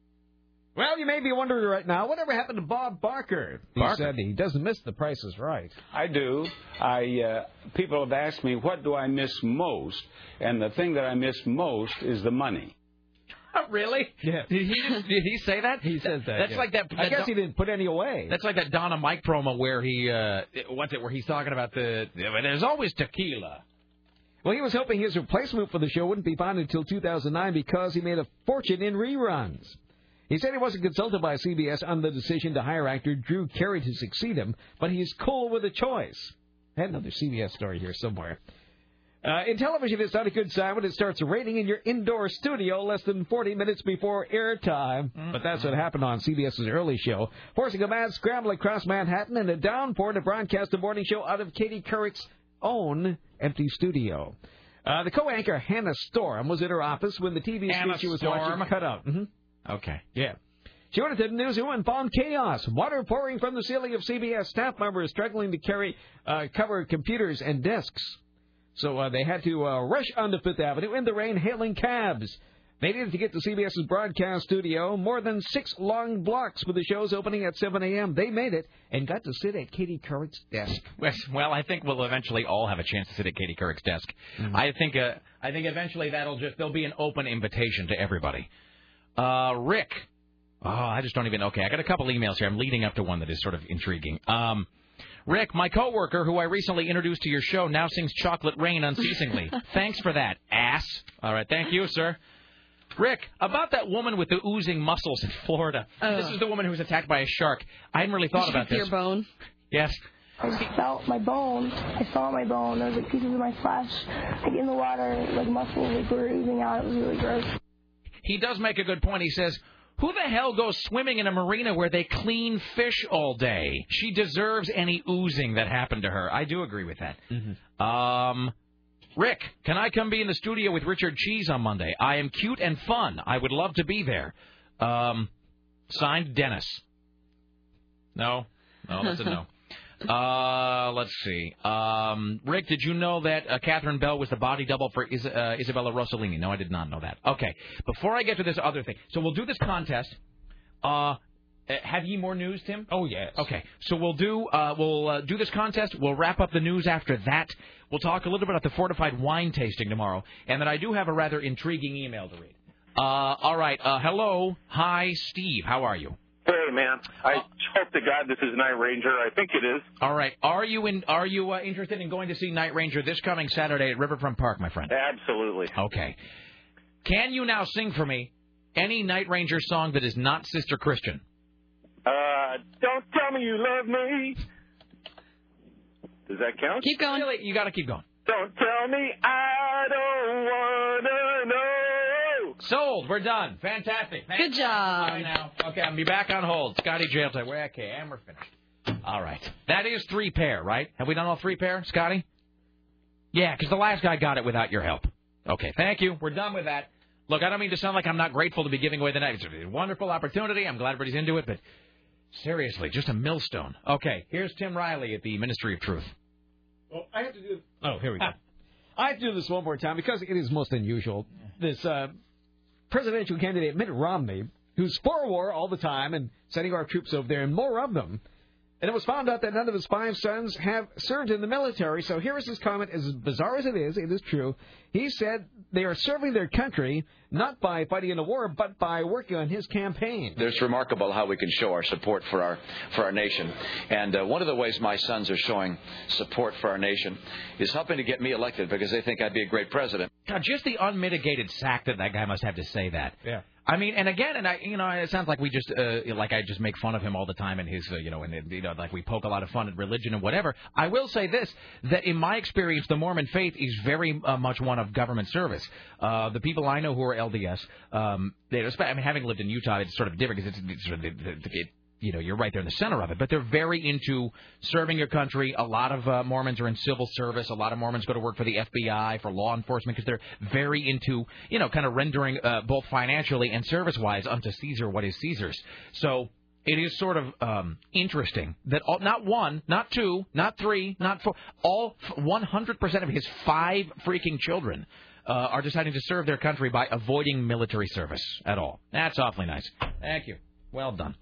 E: Well, you may be wondering right now, whatever happened to Bob Barker? He
J: Barker?
E: said he doesn't miss The Price is Right.
J: I do. I uh, people have asked me, what do I miss most? And the thing that I miss most is the money.
C: Really?
E: Yeah.
C: Did he just, did he say that?
E: He says that.
C: That's
E: yeah.
C: like that.
E: I
C: that
E: guess
C: Don-
E: he didn't put any away.
C: That's like that Donna Mike promo where he, uh, what's it? Where he's talking about the. There's always tequila.
E: Well, he was hoping his replacement for the show wouldn't be found until two thousand nine because he made a fortune in reruns. He said he wasn't consulted by C B S on the decision to hire actor Drew Carey to succeed him, but he's cool with the choice. I had another C B S story here somewhere. Uh, in television, it's not a good sign when it starts raining in your indoor studio less than forty minutes before airtime. Mm-hmm. But that's what happened on CBS's early show, forcing a mad scramble across Manhattan and a downpour to broadcast the morning show out of Katie Couric's own empty studio. Uh, the co-anchor Hannah Storm was in her office when the T V
C: Hannah
E: screen she was
C: Storm.
E: watching cut out. Mm-hmm.
C: Okay.
E: Yeah. She went into the newsroom and found chaos. Water pouring from the ceiling of C B S. Staff members struggling to carry, uh, cover computers and desks. So uh, they had to uh, rush onto Fifth Avenue in the rain, hailing cabs. They needed to get to C B S's broadcast studio. More than six long blocks with the shows opening at seven a.m. They made it and got to sit at Katie Couric's desk.
C: Well, I think we'll eventually all have a chance to sit at Katie Couric's desk. Mm-hmm. I think uh, I think eventually that'll just there'll be an open invitation to everybody. Uh, Rick. Oh, I just don't even... Okay, I got a couple emails here. I'm leading up to one that is sort of intriguing. Um, Rick, my coworker, who I recently introduced to your show, now sings Chocolate Rain unceasingly. Thanks for that, ass. All right, thank you, sir. Rick, about that woman with the oozing muscles in Florida.
D: Oh.
C: This is the woman who was attacked by a shark. I hadn't really thought about this.
D: Your bone?
C: Yes.
X: I just felt my bone. I saw my bone. There was like pieces of my flesh, like in the water, like muscles like were oozing out. It was really gross.
C: He does make a good point. He says, who the hell goes swimming in a marina where they clean fish all day? She deserves any oozing that happened to her. I do agree with that. Mm-hmm. Um, Rick, can I come be in the studio with Richard Cheese on Monday? I am cute and fun. I would love to be there. Um, signed, Dennis. No? No, that's a no. Uh, let's see. Um, Rick, did you know that uh, Catherine Bell was the body double for Is- uh, Isabella Rossellini? No, I did not know that. Okay. Before I get to this other thing, so we'll do this contest. Uh, have ye more news, Tim?
E: Oh, yes.
C: Okay. So we'll do uh, we'll uh, do this contest. We'll wrap up the news after that. We'll talk a little bit about the fortified wine tasting tomorrow, and then I do have a rather intriguing email to read. Uh, all right. Uh, hello. Hi, Steve. How are you?
P: Hey, man. I hope to God this is Night Ranger. I think it is.
C: All right. Are you in? Are you uh, interested in going to see Night Ranger this coming Saturday at Riverfront Park, my friend?
P: Absolutely.
C: Okay. Can you now sing for me any Night Ranger song that is not Sister Christian?
P: Uh, don't tell me you love me. Does that count?
D: Keep going.
C: Really, you got to keep going.
P: Don't tell me I don't wanna know.
C: Sold. We're done. Fantastic. Thank
D: Good job.
C: Bye now. Okay, I'll be back on hold. Scotty James. Okay, and we're finished. All right. That is three pair, right? Have we done all three pair, Scotty? Yeah, because the last guy got it without your help. Okay, thank you. We're done with that. Look, I don't mean to sound like I'm not grateful to be giving away the next. It's a wonderful opportunity. I'm glad everybody's into it, but seriously, just a millstone. Okay, here's Tim Riley at the Ministry of Truth.
E: Well, I have to do. Oh, here we go. I have to do this one more time because it is most unusual. This uh, presidential candidate Mitt Romney, who's for war all the time and sending our troops over there, and more of them. And it was found out that none of his five sons have served in the military. So here is his comment. As bizarre as it is, it is true. He said they are serving their country not by fighting in a war, but by working on his campaign.
N: It's remarkable how we can show our support for our for our nation. And uh, one of the ways my sons are showing support for our nation is helping to get me elected because they think I'd be a great president.
C: God, just the unmitigated sack that that guy must have to say that.
E: Yeah.
C: I mean, and again, and I, you know, it sounds like we just, uh, like I just make fun of him all the time, and his, uh, you know, and you know, like we poke a lot of fun at religion and whatever. I will say this: that in my experience, the Mormon faith is very uh, much one of government service. Uh, the people I know who are L D S, um, they, I mean, having lived in Utah, it's sort of different because it's, it's sort of, it, it, you know, you're right there in the center of it. But they're very into serving your country. A lot of uh, Mormons are in civil service. A lot of Mormons go to work for the F B I, for law enforcement, because they're very into, you know, kind of rendering uh, both financially and service-wise unto Caesar what is Caesar's. So it is sort of um, interesting that all, not one, not two, not three, not four, all one hundred percent of his five freaking children uh, are deciding to serve their country by avoiding military service at all. That's awfully nice. Thank you. Well done.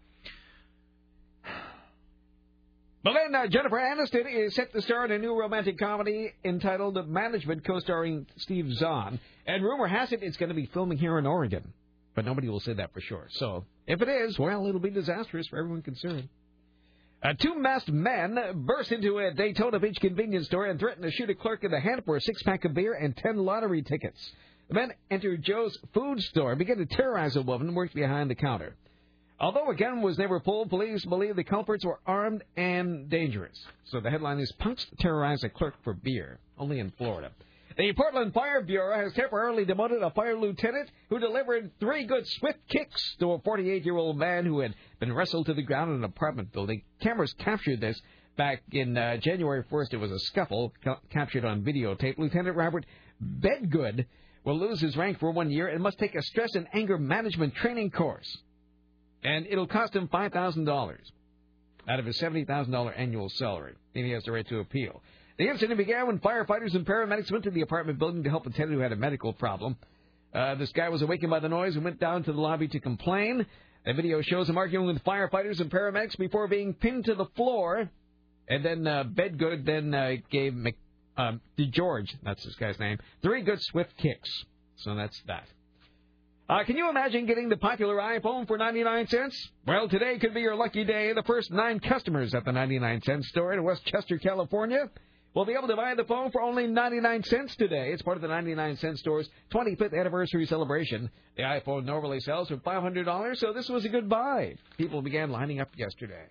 E: But then uh, Jennifer Aniston is set to star in a new romantic comedy entitled Management, co-starring Steve Zahn. And rumor has it it's going to be filming here in Oregon. But nobody will say that for sure. So if it is, well, it'll be disastrous for everyone concerned. Uh, two masked men burst into a Daytona Beach convenience store and threatened to shoot a clerk in the head for a six-pack of beer and ten lottery tickets. The men entered Joe's food store and began to terrorize a woman who worked behind the counter. Although a gun was never pulled, police believe the culprits were armed and dangerous. So the headline is, Punks terrorize a clerk for beer, only in Florida. The Portland Fire Bureau has temporarily demoted a fire lieutenant who delivered three good swift kicks to a forty-eight-year-old man who had been wrestled to the ground in an apartment building. Cameras captured this back in uh, January first. It was a scuffle ca- captured on videotape. Lieutenant Robert Bedgood will lose his rank for one year and must take a stress and anger management training course. And it'll cost him five thousand dollars out of his seventy thousand dollars annual salary. Then he has the right to appeal. The incident began when firefighters and paramedics went to the apartment building to help a tenant who had a medical problem. Uh, this guy was awakened by the noise and went down to the lobby to complain. The video shows him arguing with firefighters and paramedics before being pinned to the floor. And then uh, Bedgood then uh, gave Mc, um, DeGeorge, that's this guy's name, three good swift kicks. So that's that. Uh, can you imagine getting the popular iPhone for ninety-nine cents? Well, today could be your lucky day. The first nine customers at the ninety-nine cent store in Westchester, California, will be able to buy the phone for only ninety-nine cents today. It's part of the ninety-nine cent store's twenty-fifth anniversary celebration. The iPhone normally sells for five hundred dollars, so this was a good buy. People began lining up yesterday.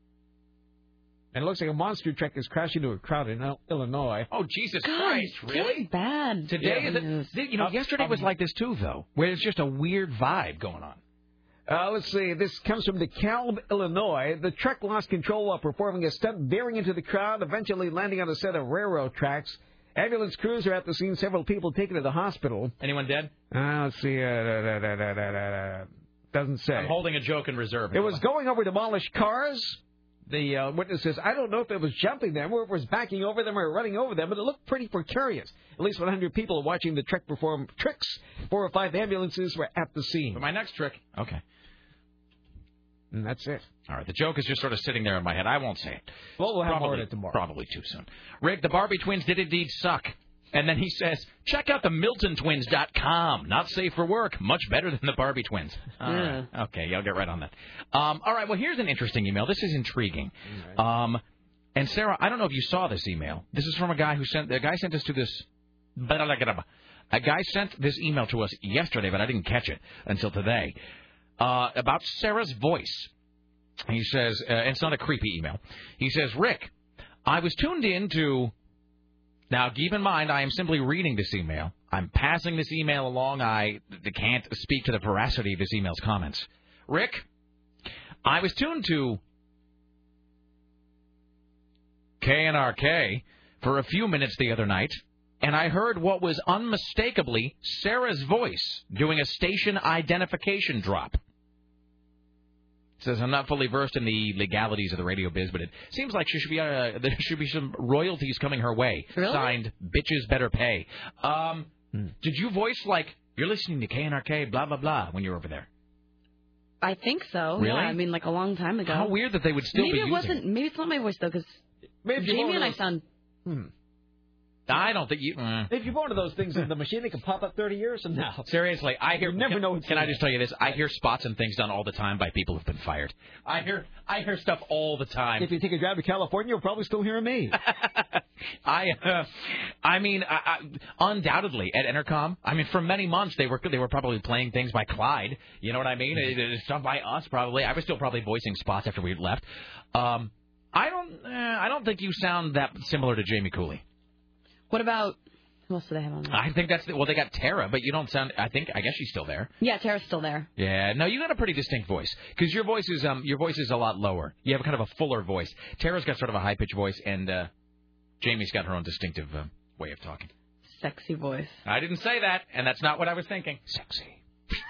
E: And it looks like a monster truck is crashing into a crowd in Illinois.
C: Oh, Jesus
D: God,
C: Christ, really?
D: Bad.
C: Today,
E: Yeah.
C: is it, you know,
E: Uh,
C: yesterday
E: um,
C: was like this, too, though, where it's just a weird vibe going on.
E: Uh, let's see. This comes from DeKalb, Illinois. The truck lost control while performing a stunt, veering into the crowd, eventually landing on a set of railroad tracks. Ambulance crews are at the scene. Several people taken to the hospital.
C: Anyone dead?
E: Uh, let's see. Uh, da, da, da, da, da, da. Doesn't say.
C: I'm holding a joke in reserve.
E: It was going over demolished cars. The uh, witness says, I don't know if it was jumping them or if it was backing over them or running over them, but it looked pretty precarious. At least one hundred people watching the truck perform tricks. Four or five ambulances were at the scene.
C: For my next trick. Okay.
E: And that's it.
C: All right. The joke is just sort of sitting there in my head. I won't say it.
E: Well, we'll have
C: probably,
E: more of it tomorrow.
C: Probably too soon. Rick, the Barbie twins did indeed suck. And then he says, check out the Milton Twins dot com. Not safe for work. Much better than the Barbie twins. All
D: Yeah.
C: right. Okay, I'll get right on that. Um, all right, well, here's an interesting email. This is intriguing. Um, and, Sarah, I don't know if you saw this email. This is from a guy who sent, the guy sent us to this, a guy sent this email to us yesterday, but I didn't catch it until today, uh, about Sarah's voice. He says, uh, and it's not a creepy email. He says, Rick, I was tuned in to... Now, keep in mind, I am simply reading this email. I'm passing this email along. I can't speak to the veracity of this email's comments. Rick, I was tuned to K N R K for a few minutes the other night, and I heard what was unmistakably Sarah's voice doing a station identification drop. Says, I'm not fully versed in the legalities of the radio biz, but it seems like she should be uh, there should be some royalties coming her way.
D: Really?
C: Signed, bitches better pay. Um, hmm. Did you voice, like, you're listening to K N R K, blah, blah, blah, when you were over there?
D: I think so.
C: Really?
D: Yeah, I mean, like a long time ago.
C: How weird that they would still
D: maybe
C: be
D: it
C: using
D: wasn't. Maybe it's not my voice, though, because Jamie and I sound...
E: Hmm.
C: I don't think you... Uh,
E: if you go into those things in the machine, it can pop up thirty years from now.
C: Seriously, I hear...
E: You never
C: can,
E: know what's
C: Can I
E: in
C: just tell you this? I hear spots and things done all the time by people who've been fired. I hear I hear stuff all the time.
E: If you take a drive to California, you'll probably still hear me.
C: I uh, I mean, I, I, undoubtedly, at Entercom, I mean, for many months, they were they were probably playing things by Clyde. You know what I mean? It, it, stuff by us, probably. I was still probably voicing spots after we had left. Um, I don't uh, I don't think you sound that similar to Jamie Cooley.
D: What about... Who else do they have on there?
C: I think that's... The, well, they got Tara, but you don't sound... I think... I guess she's still there.
D: Yeah, Tara's still there.
C: Yeah. No, you got a pretty distinct voice. Because your voice is um your voice is a lot lower. You have kind of a fuller voice. Tara's got sort of a high-pitched voice, and uh, Jamie's got her own distinctive uh, way of talking.
D: Sexy voice.
C: I didn't say that, and that's not what I was thinking. Sexy.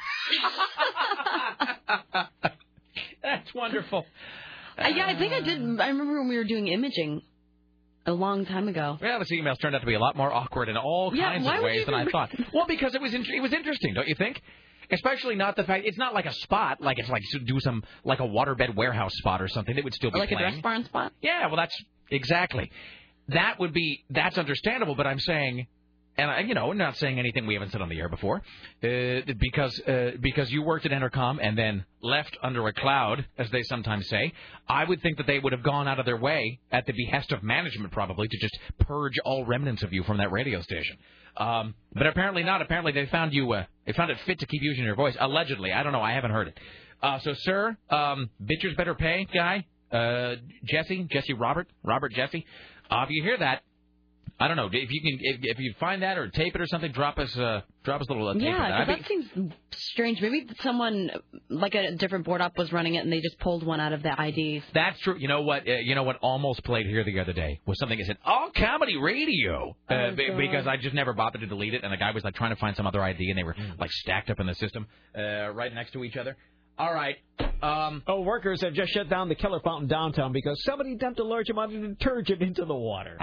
C: That's wonderful.
D: Uh, yeah, I think I did. I remember when we were doing imaging a long time ago.
C: Well, this emails turned out to be a lot more awkward in all
D: yeah,
C: kinds
D: why
C: of
D: would
C: ways
D: you
C: than I
D: even...
C: thought. Well, because it was in, it was interesting, don't you think? Especially not the fact it's not like a spot, like it's like to do some like a waterbed warehouse spot or something that would still be
D: or like
C: playing.
D: a dress barn spot.
C: Yeah, well, that's exactly that would be that's understandable. But I'm saying, and I, you know, I'm not saying anything we haven't said on the air before, uh, because uh, because you worked at Entercom and then left under a cloud, as they sometimes say. I would think that they would have gone out of their way at the behest of management, probably, to just purge all remnants of you from that radio station. Um, but apparently not. Apparently they found you. Uh, they found it fit to keep using your voice. Allegedly, I don't know. I haven't heard it. Uh, so, sir, um, bitches better pay, guy. Uh, Jesse, Jesse Robert, Robert Jesse. Uh, if you hear that, I don't know if you can. If, if you find that or tape it or something, drop us. Uh, drop us a little. Uh, tape
D: yeah,
C: of that.
D: that seems strange. Maybe someone like a different board op was running it and they just pulled one out of the I Ds.
C: That's true. You know what? Uh, you know what? Almost played here the other day was something that said all comedy radio uh,
D: oh,
C: b- because I just never bothered to delete it, and the guy was like trying to find some other I D, and they were like stacked up in the system, uh, right next to each other. All right. Um,
E: oh, workers have just shut down the Keller Fountain downtown because somebody dumped a large amount of detergent into the water.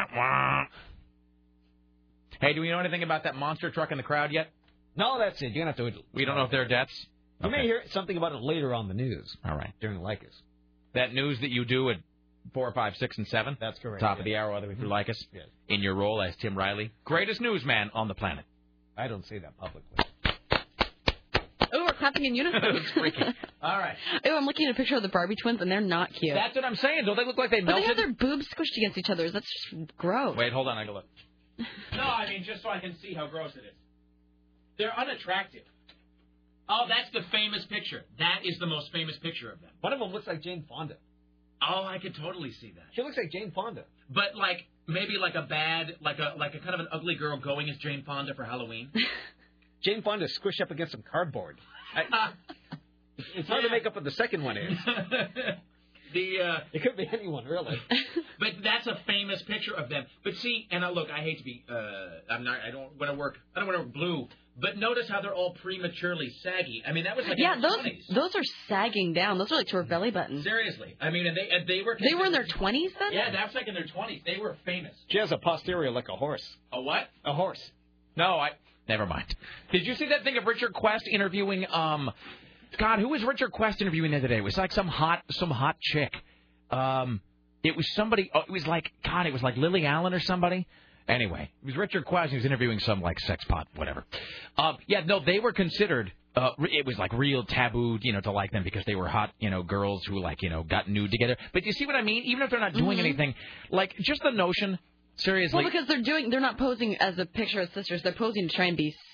C: Hey, do we know anything about that monster truck in the crowd yet?
E: No, that's it. You're going to have to...
C: We don't know if they're deaths?
E: You
C: Okay.
E: may hear something about it later on the news.
C: All right.
E: During Lycus.
C: That news that you do at four, five, six, and seven?
E: That's correct.
C: Top
E: yes.
C: of the hour, other way through Lycus?
E: Yes.
C: In your role as Tim Riley. Greatest newsman on the planet.
E: I don't say that publicly.
D: Oh, we're clapping in unison.
C: It's freaky. All right.
D: Oh, I'm looking at a picture of the Barbie twins, and they're not cute.
C: That's what I'm saying. Don't they look like they
D: but
C: melted?
D: they have their boobs squished against each other. That's just gross.
C: Wait, hold on. I can look. No, I mean, just so I can see how gross it is. They're unattractive. Oh, that's the famous picture. That is the most famous picture of them.
E: One of them looks like Jane Fonda.
C: Oh, I could totally see that.
E: She looks like Jane Fonda.
C: But like maybe like a bad, like a like a kind of an ugly girl going as Jane Fonda for Halloween.
E: Jane Fonda squished up against some cardboard. I, it's hard
C: yeah.
E: to make up what the second one is.
C: the uh,
E: it could be anyone really.
C: But that's a famous picture of them. But see, and uh, look, I hate to be, uh, I'm not, I don't want to work, I don't want to work blue. But notice how they're all prematurely saggy. I mean, that was like
D: yeah,
C: in their
D: those
C: twenties.
D: those are sagging down. Those are like to her belly button.
C: Seriously, I mean, and they and they were
D: they were in their twenties then.
C: Yeah, that's like in their twenties. They were famous.
E: She has a posterior like a horse.
C: A what?
E: A horse.
C: No, I. Never mind. Did you see that thing of Richard Quest interviewing? Um, God, who was Richard Quest interviewing the other day? It was like some hot, some hot chick. Um, it was somebody. Oh, it was like God. It was like Lily Allen or somebody. Anyway, it was Richard Quest. He was interviewing some like sex pot, whatever. Um, yeah, no, they were considered. Uh, it was like real taboo, you know, to like them because they were hot, you know, girls who like, you know, got nude together. But you see what I mean? Even if they're not doing
D: mm-hmm.
C: anything, like just the notion. Seriously.
D: Well, because they're doing, they're not posing as a picture of sisters. They're posing to try and be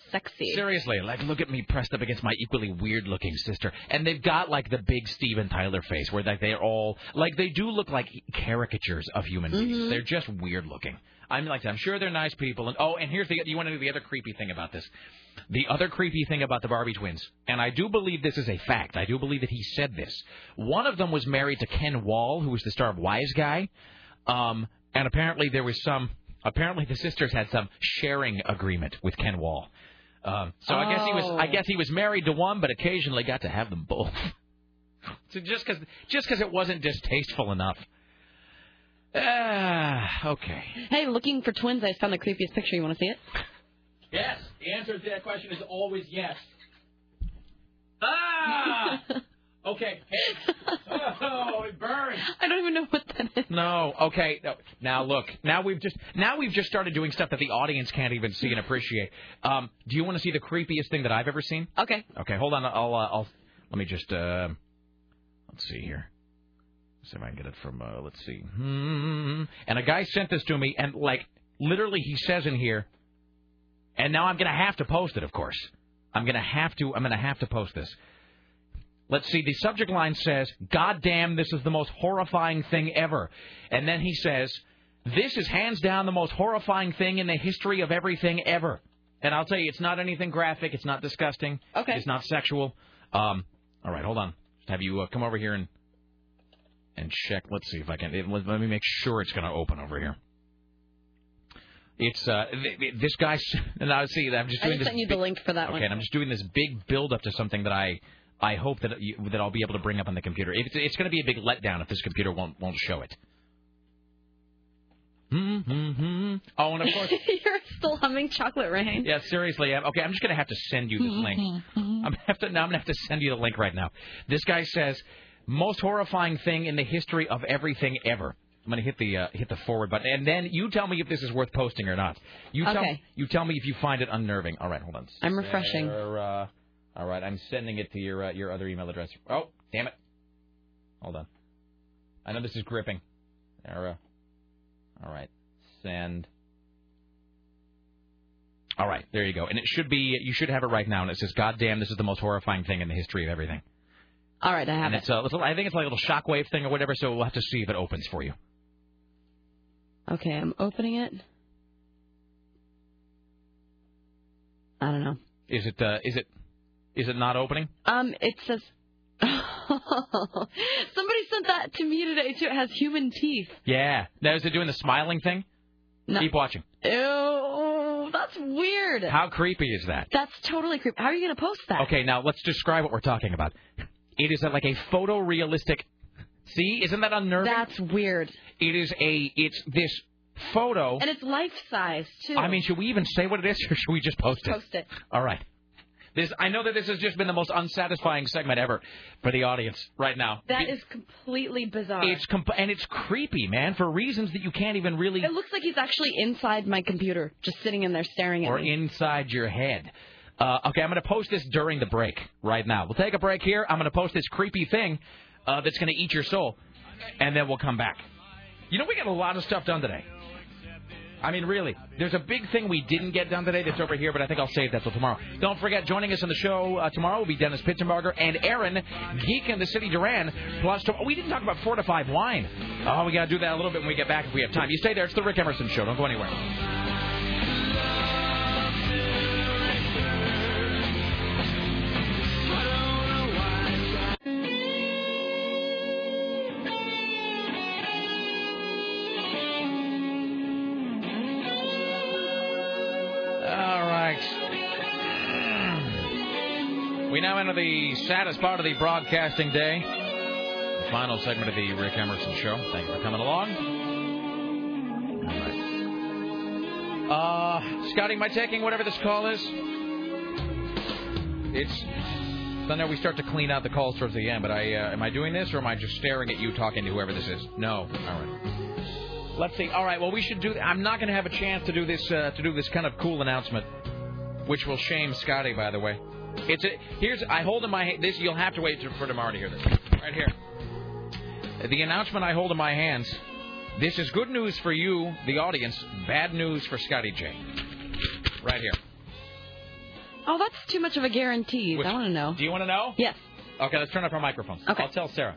D: sexy.
C: Seriously, like, look at me pressed up against my equally weird-looking sister. And they've got, like, the big Steven Tyler face where, like, they're all... Like, they do look like caricatures of human beings.
D: Mm-hmm.
C: They're just weird-looking. I'm like, I'm sure they're nice people. And oh, and here's the... You want to know the other creepy thing about this? The other creepy thing about the Barbie twins, and I do believe this is a fact. I do believe that he said this. One of them was married to Ken Wall, who was the star of Wise Guy. Um, and apparently there was some... Apparently the sisters had some sharing agreement with Ken Wall. Um, so I guess he was I guess he was married to one, but occasionally got to have them both. So just because just because it wasn't distasteful enough. Ah, okay.
D: Hey, looking for twins, I found the creepiest picture. You want to see it?
C: Yes. The answer to that question is always yes. Ah! Okay. Hey. Oh, it burns.
D: I don't even know what that is.
C: No. Okay. No. Now look. Now we've just now we've just started doing stuff that the audience can't even see and appreciate. Um, do you want to see the creepiest thing that I've ever seen?
D: Okay.
C: Okay. Hold on. I'll. Uh, I'll. Let me just. Uh, let's see here. See if I can get it from. Uh, let's see. Hmm. And a guy sent this to me, and like literally, he says in here. And now I'm gonna have to post it. Of course, I'm gonna have to. I'm gonna have to post this. Let's see, the subject line says, "God damn, this is the most horrifying thing ever." And then he says, "This is hands down the most horrifying thing in the history of everything ever." And I'll tell you, it's not anything graphic. It's not disgusting.
D: Okay.
C: It's not sexual. Um, all right, hold on. Have you uh, come over here and and check. Let's see if I can. It, let, let me make sure it's going to open over here. It's uh, th- this guy, and I see that I'm just
D: I
C: doing
D: just
C: this.
D: sent you
C: big,
D: the link for that
C: okay,
D: one.
C: and I'm just doing this big build up to something that I. I hope that you, that I'll be able to bring up on the computer. It's, it's going to be a big letdown if this computer won't won't show it. Mm-hmm. Oh, and of course
D: you're still humming Chocolate Rain.
C: Yeah, seriously. I'm, okay, I'm just going to have to send you this link. I'm have to now. I'm going to have to send you the link right now. This guy says, "Most horrifying thing in the history of everything ever." I'm going to hit the uh, hit the forward button, and then you tell me if this is worth posting or not. You tell
D: Okay.
C: you tell me if you find it unnerving. All right, hold on.
D: I'm refreshing.
C: There, uh, all right, I'm sending it to your uh, your other email address. Oh, damn it. Hold on. I know this is gripping. There, uh, all right, send. All right, there you go. And it should be, you should have it right now. And it says, "God damn, this is the most horrifying thing in the history of everything."
D: All right, I have
C: and
D: it.
C: It's a little, I think it's like a little shockwave thing or whatever, so we'll have to see if it opens for you.
D: Okay, I'm opening it. I don't know.
C: Is it, uh, is it, is it not opening?
D: Um, it says... Somebody sent that to me today, too. It has human teeth.
C: Yeah. Now, is it doing the smiling thing?
D: No.
C: Keep watching.
D: Ew, that's weird.
C: How creepy is that?
D: That's totally creepy. How are you going to post that?
C: Okay, now let's describe what we're talking about. It is a, like a photorealistic... See? Isn't that unnerving?
D: That's weird.
C: It is a... It's this photo...
D: And it's life-size, too.
C: I mean, should we even say what it is, or should we just post it?
D: Post it.
C: All right. This, I know that this has just been the most unsatisfying segment ever for the audience right now.
D: That
C: It-
D: is completely bizarre.
C: It's comp- and it's creepy, man, for reasons that you can't even really...
D: It looks like he's actually inside my computer, just sitting in there staring at
C: or
D: me.
C: inside your head. Uh, okay, I'm going to post this during the break right now. We'll take a break here. I'm going to post this creepy thing uh, that's going to eat your soul, and then we'll come back. You know, we got a lot of stuff done today. I mean, really. There's a big thing we didn't get done today that's over here, but I think I'll save that till tomorrow. Don't forget, joining us on the show uh, tomorrow will be Dennis Pitzenbarger and Aaron, Geek in the City Duran. Plus, to- we didn't talk about fortified wine. Oh, we got to do that a little bit when we get back if we have time. You stay there. It's the Rick Emerson Show. Don't go anywhere. We now enter the saddest part of the broadcasting day. The final segment of the Rick Emerson Show. Thank you for coming along. All right. Uh, Scotty, am I taking whatever this call is? It's... So now we start to clean out the calls towards the end, but I uh, am I doing this, or am I just staring at you talking to whoever this is? No. All right. Let's see. All right, well, we should do... I'm not going to have a chance to do this uh, to do this kind of cool announcement, which will shame Scotty, by the way. It's a, here's I hold in my hand this. You'll have to wait for tomorrow to hear this. Right here, the announcement I hold in my hands. This is good news for you, the audience. Bad news for Scotty J. Right here.
D: Oh, that's too much of a guarantee.
C: Which-
D: I want to know.
C: Do you want to know?
D: Yes.
C: Okay, let's turn up our microphones.
D: Okay.
C: I'll tell Sarah.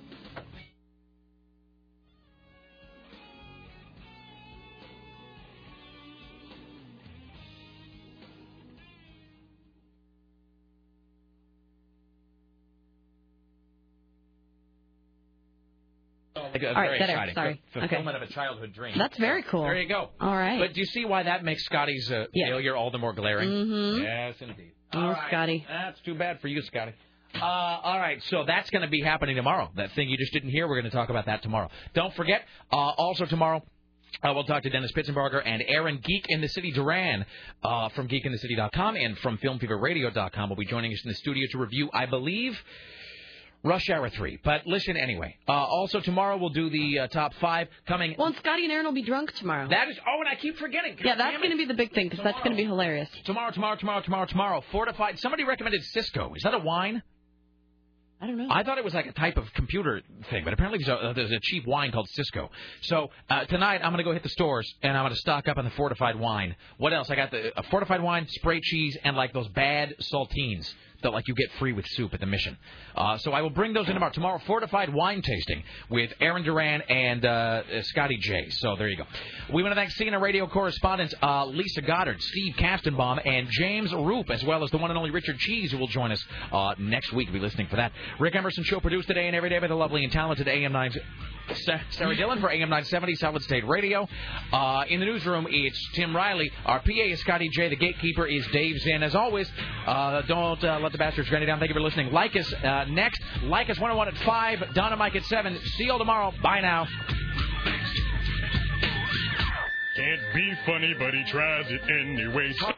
C: Like a
D: All right,
C: very
D: better.
C: exciting.
D: Sorry.
C: F- fulfillment of a childhood dream.
D: That's very cool.
C: There you go.
D: All right.
C: But do you see why that makes Scotty's uh,
D: Yes.
C: failure all the more glaring?
D: Mhm.
C: Yes, indeed.
D: Oh,
C: All right.
D: Scotty.
C: That's too bad for you, Scotty. Uh, all right, so that's going to be happening tomorrow. That thing you just didn't hear, we're going to talk about that tomorrow. Don't forget, uh, also tomorrow, Uh, we'll talk to Dennis Pitzenberger and Aaron Geek in the City Duran uh, from geek in the city dot com and from film fever radio dot com will be joining us in the studio to review, I believe, Rush Hour three. But listen anyway. Uh, also tomorrow we'll do the uh, top five coming.
D: Well, and Scotty and Aaron will be drunk tomorrow.
C: That is. Oh, and I keep forgetting. God
D: yeah, that's
C: damn
D: going
C: it.
D: to be the big thing because that's going to be hilarious.
C: Tomorrow, tomorrow, tomorrow, tomorrow, tomorrow. Fortified. Somebody recommended Cisco. Is that a wine?
D: I don't know.
C: I thought it was like a type of computer thing, but apparently there's a, uh, there's a cheap wine called Cisco. So uh, tonight I'm going to go hit the stores and I'm going to stock up on the fortified wine. What else? I got the uh, fortified wine, spray cheese, and like those bad saltines that like you get free with soup at the Mission. Uh, so I will bring those in tomorrow. Tomorrow, fortified wine tasting with Aaron Duran and uh, Scotty J. So there you go. We want to thank C N N radio correspondents uh, Lisa Goddard, Steve Kastenbaum, and James Roop, as well as the one and only Richard Cheese, who will join us uh, next week. Be listening for that. Rick Emerson Show produced today and every day by the lovely and talented A M nine. Sarah Dillon for A M nine seventy Solid State Radio. Uh, in the newsroom, it's Tim Riley. Our P A is Scotty J. The gatekeeper is Dave Zinn. As always, uh, don't uh, let the bastards grind you down. Thank you for listening. Like us uh, next. Like us one oh one at five. Don and Mike at seven. See you all tomorrow. Bye now.
A: Can't be funny, but he tries it anyway.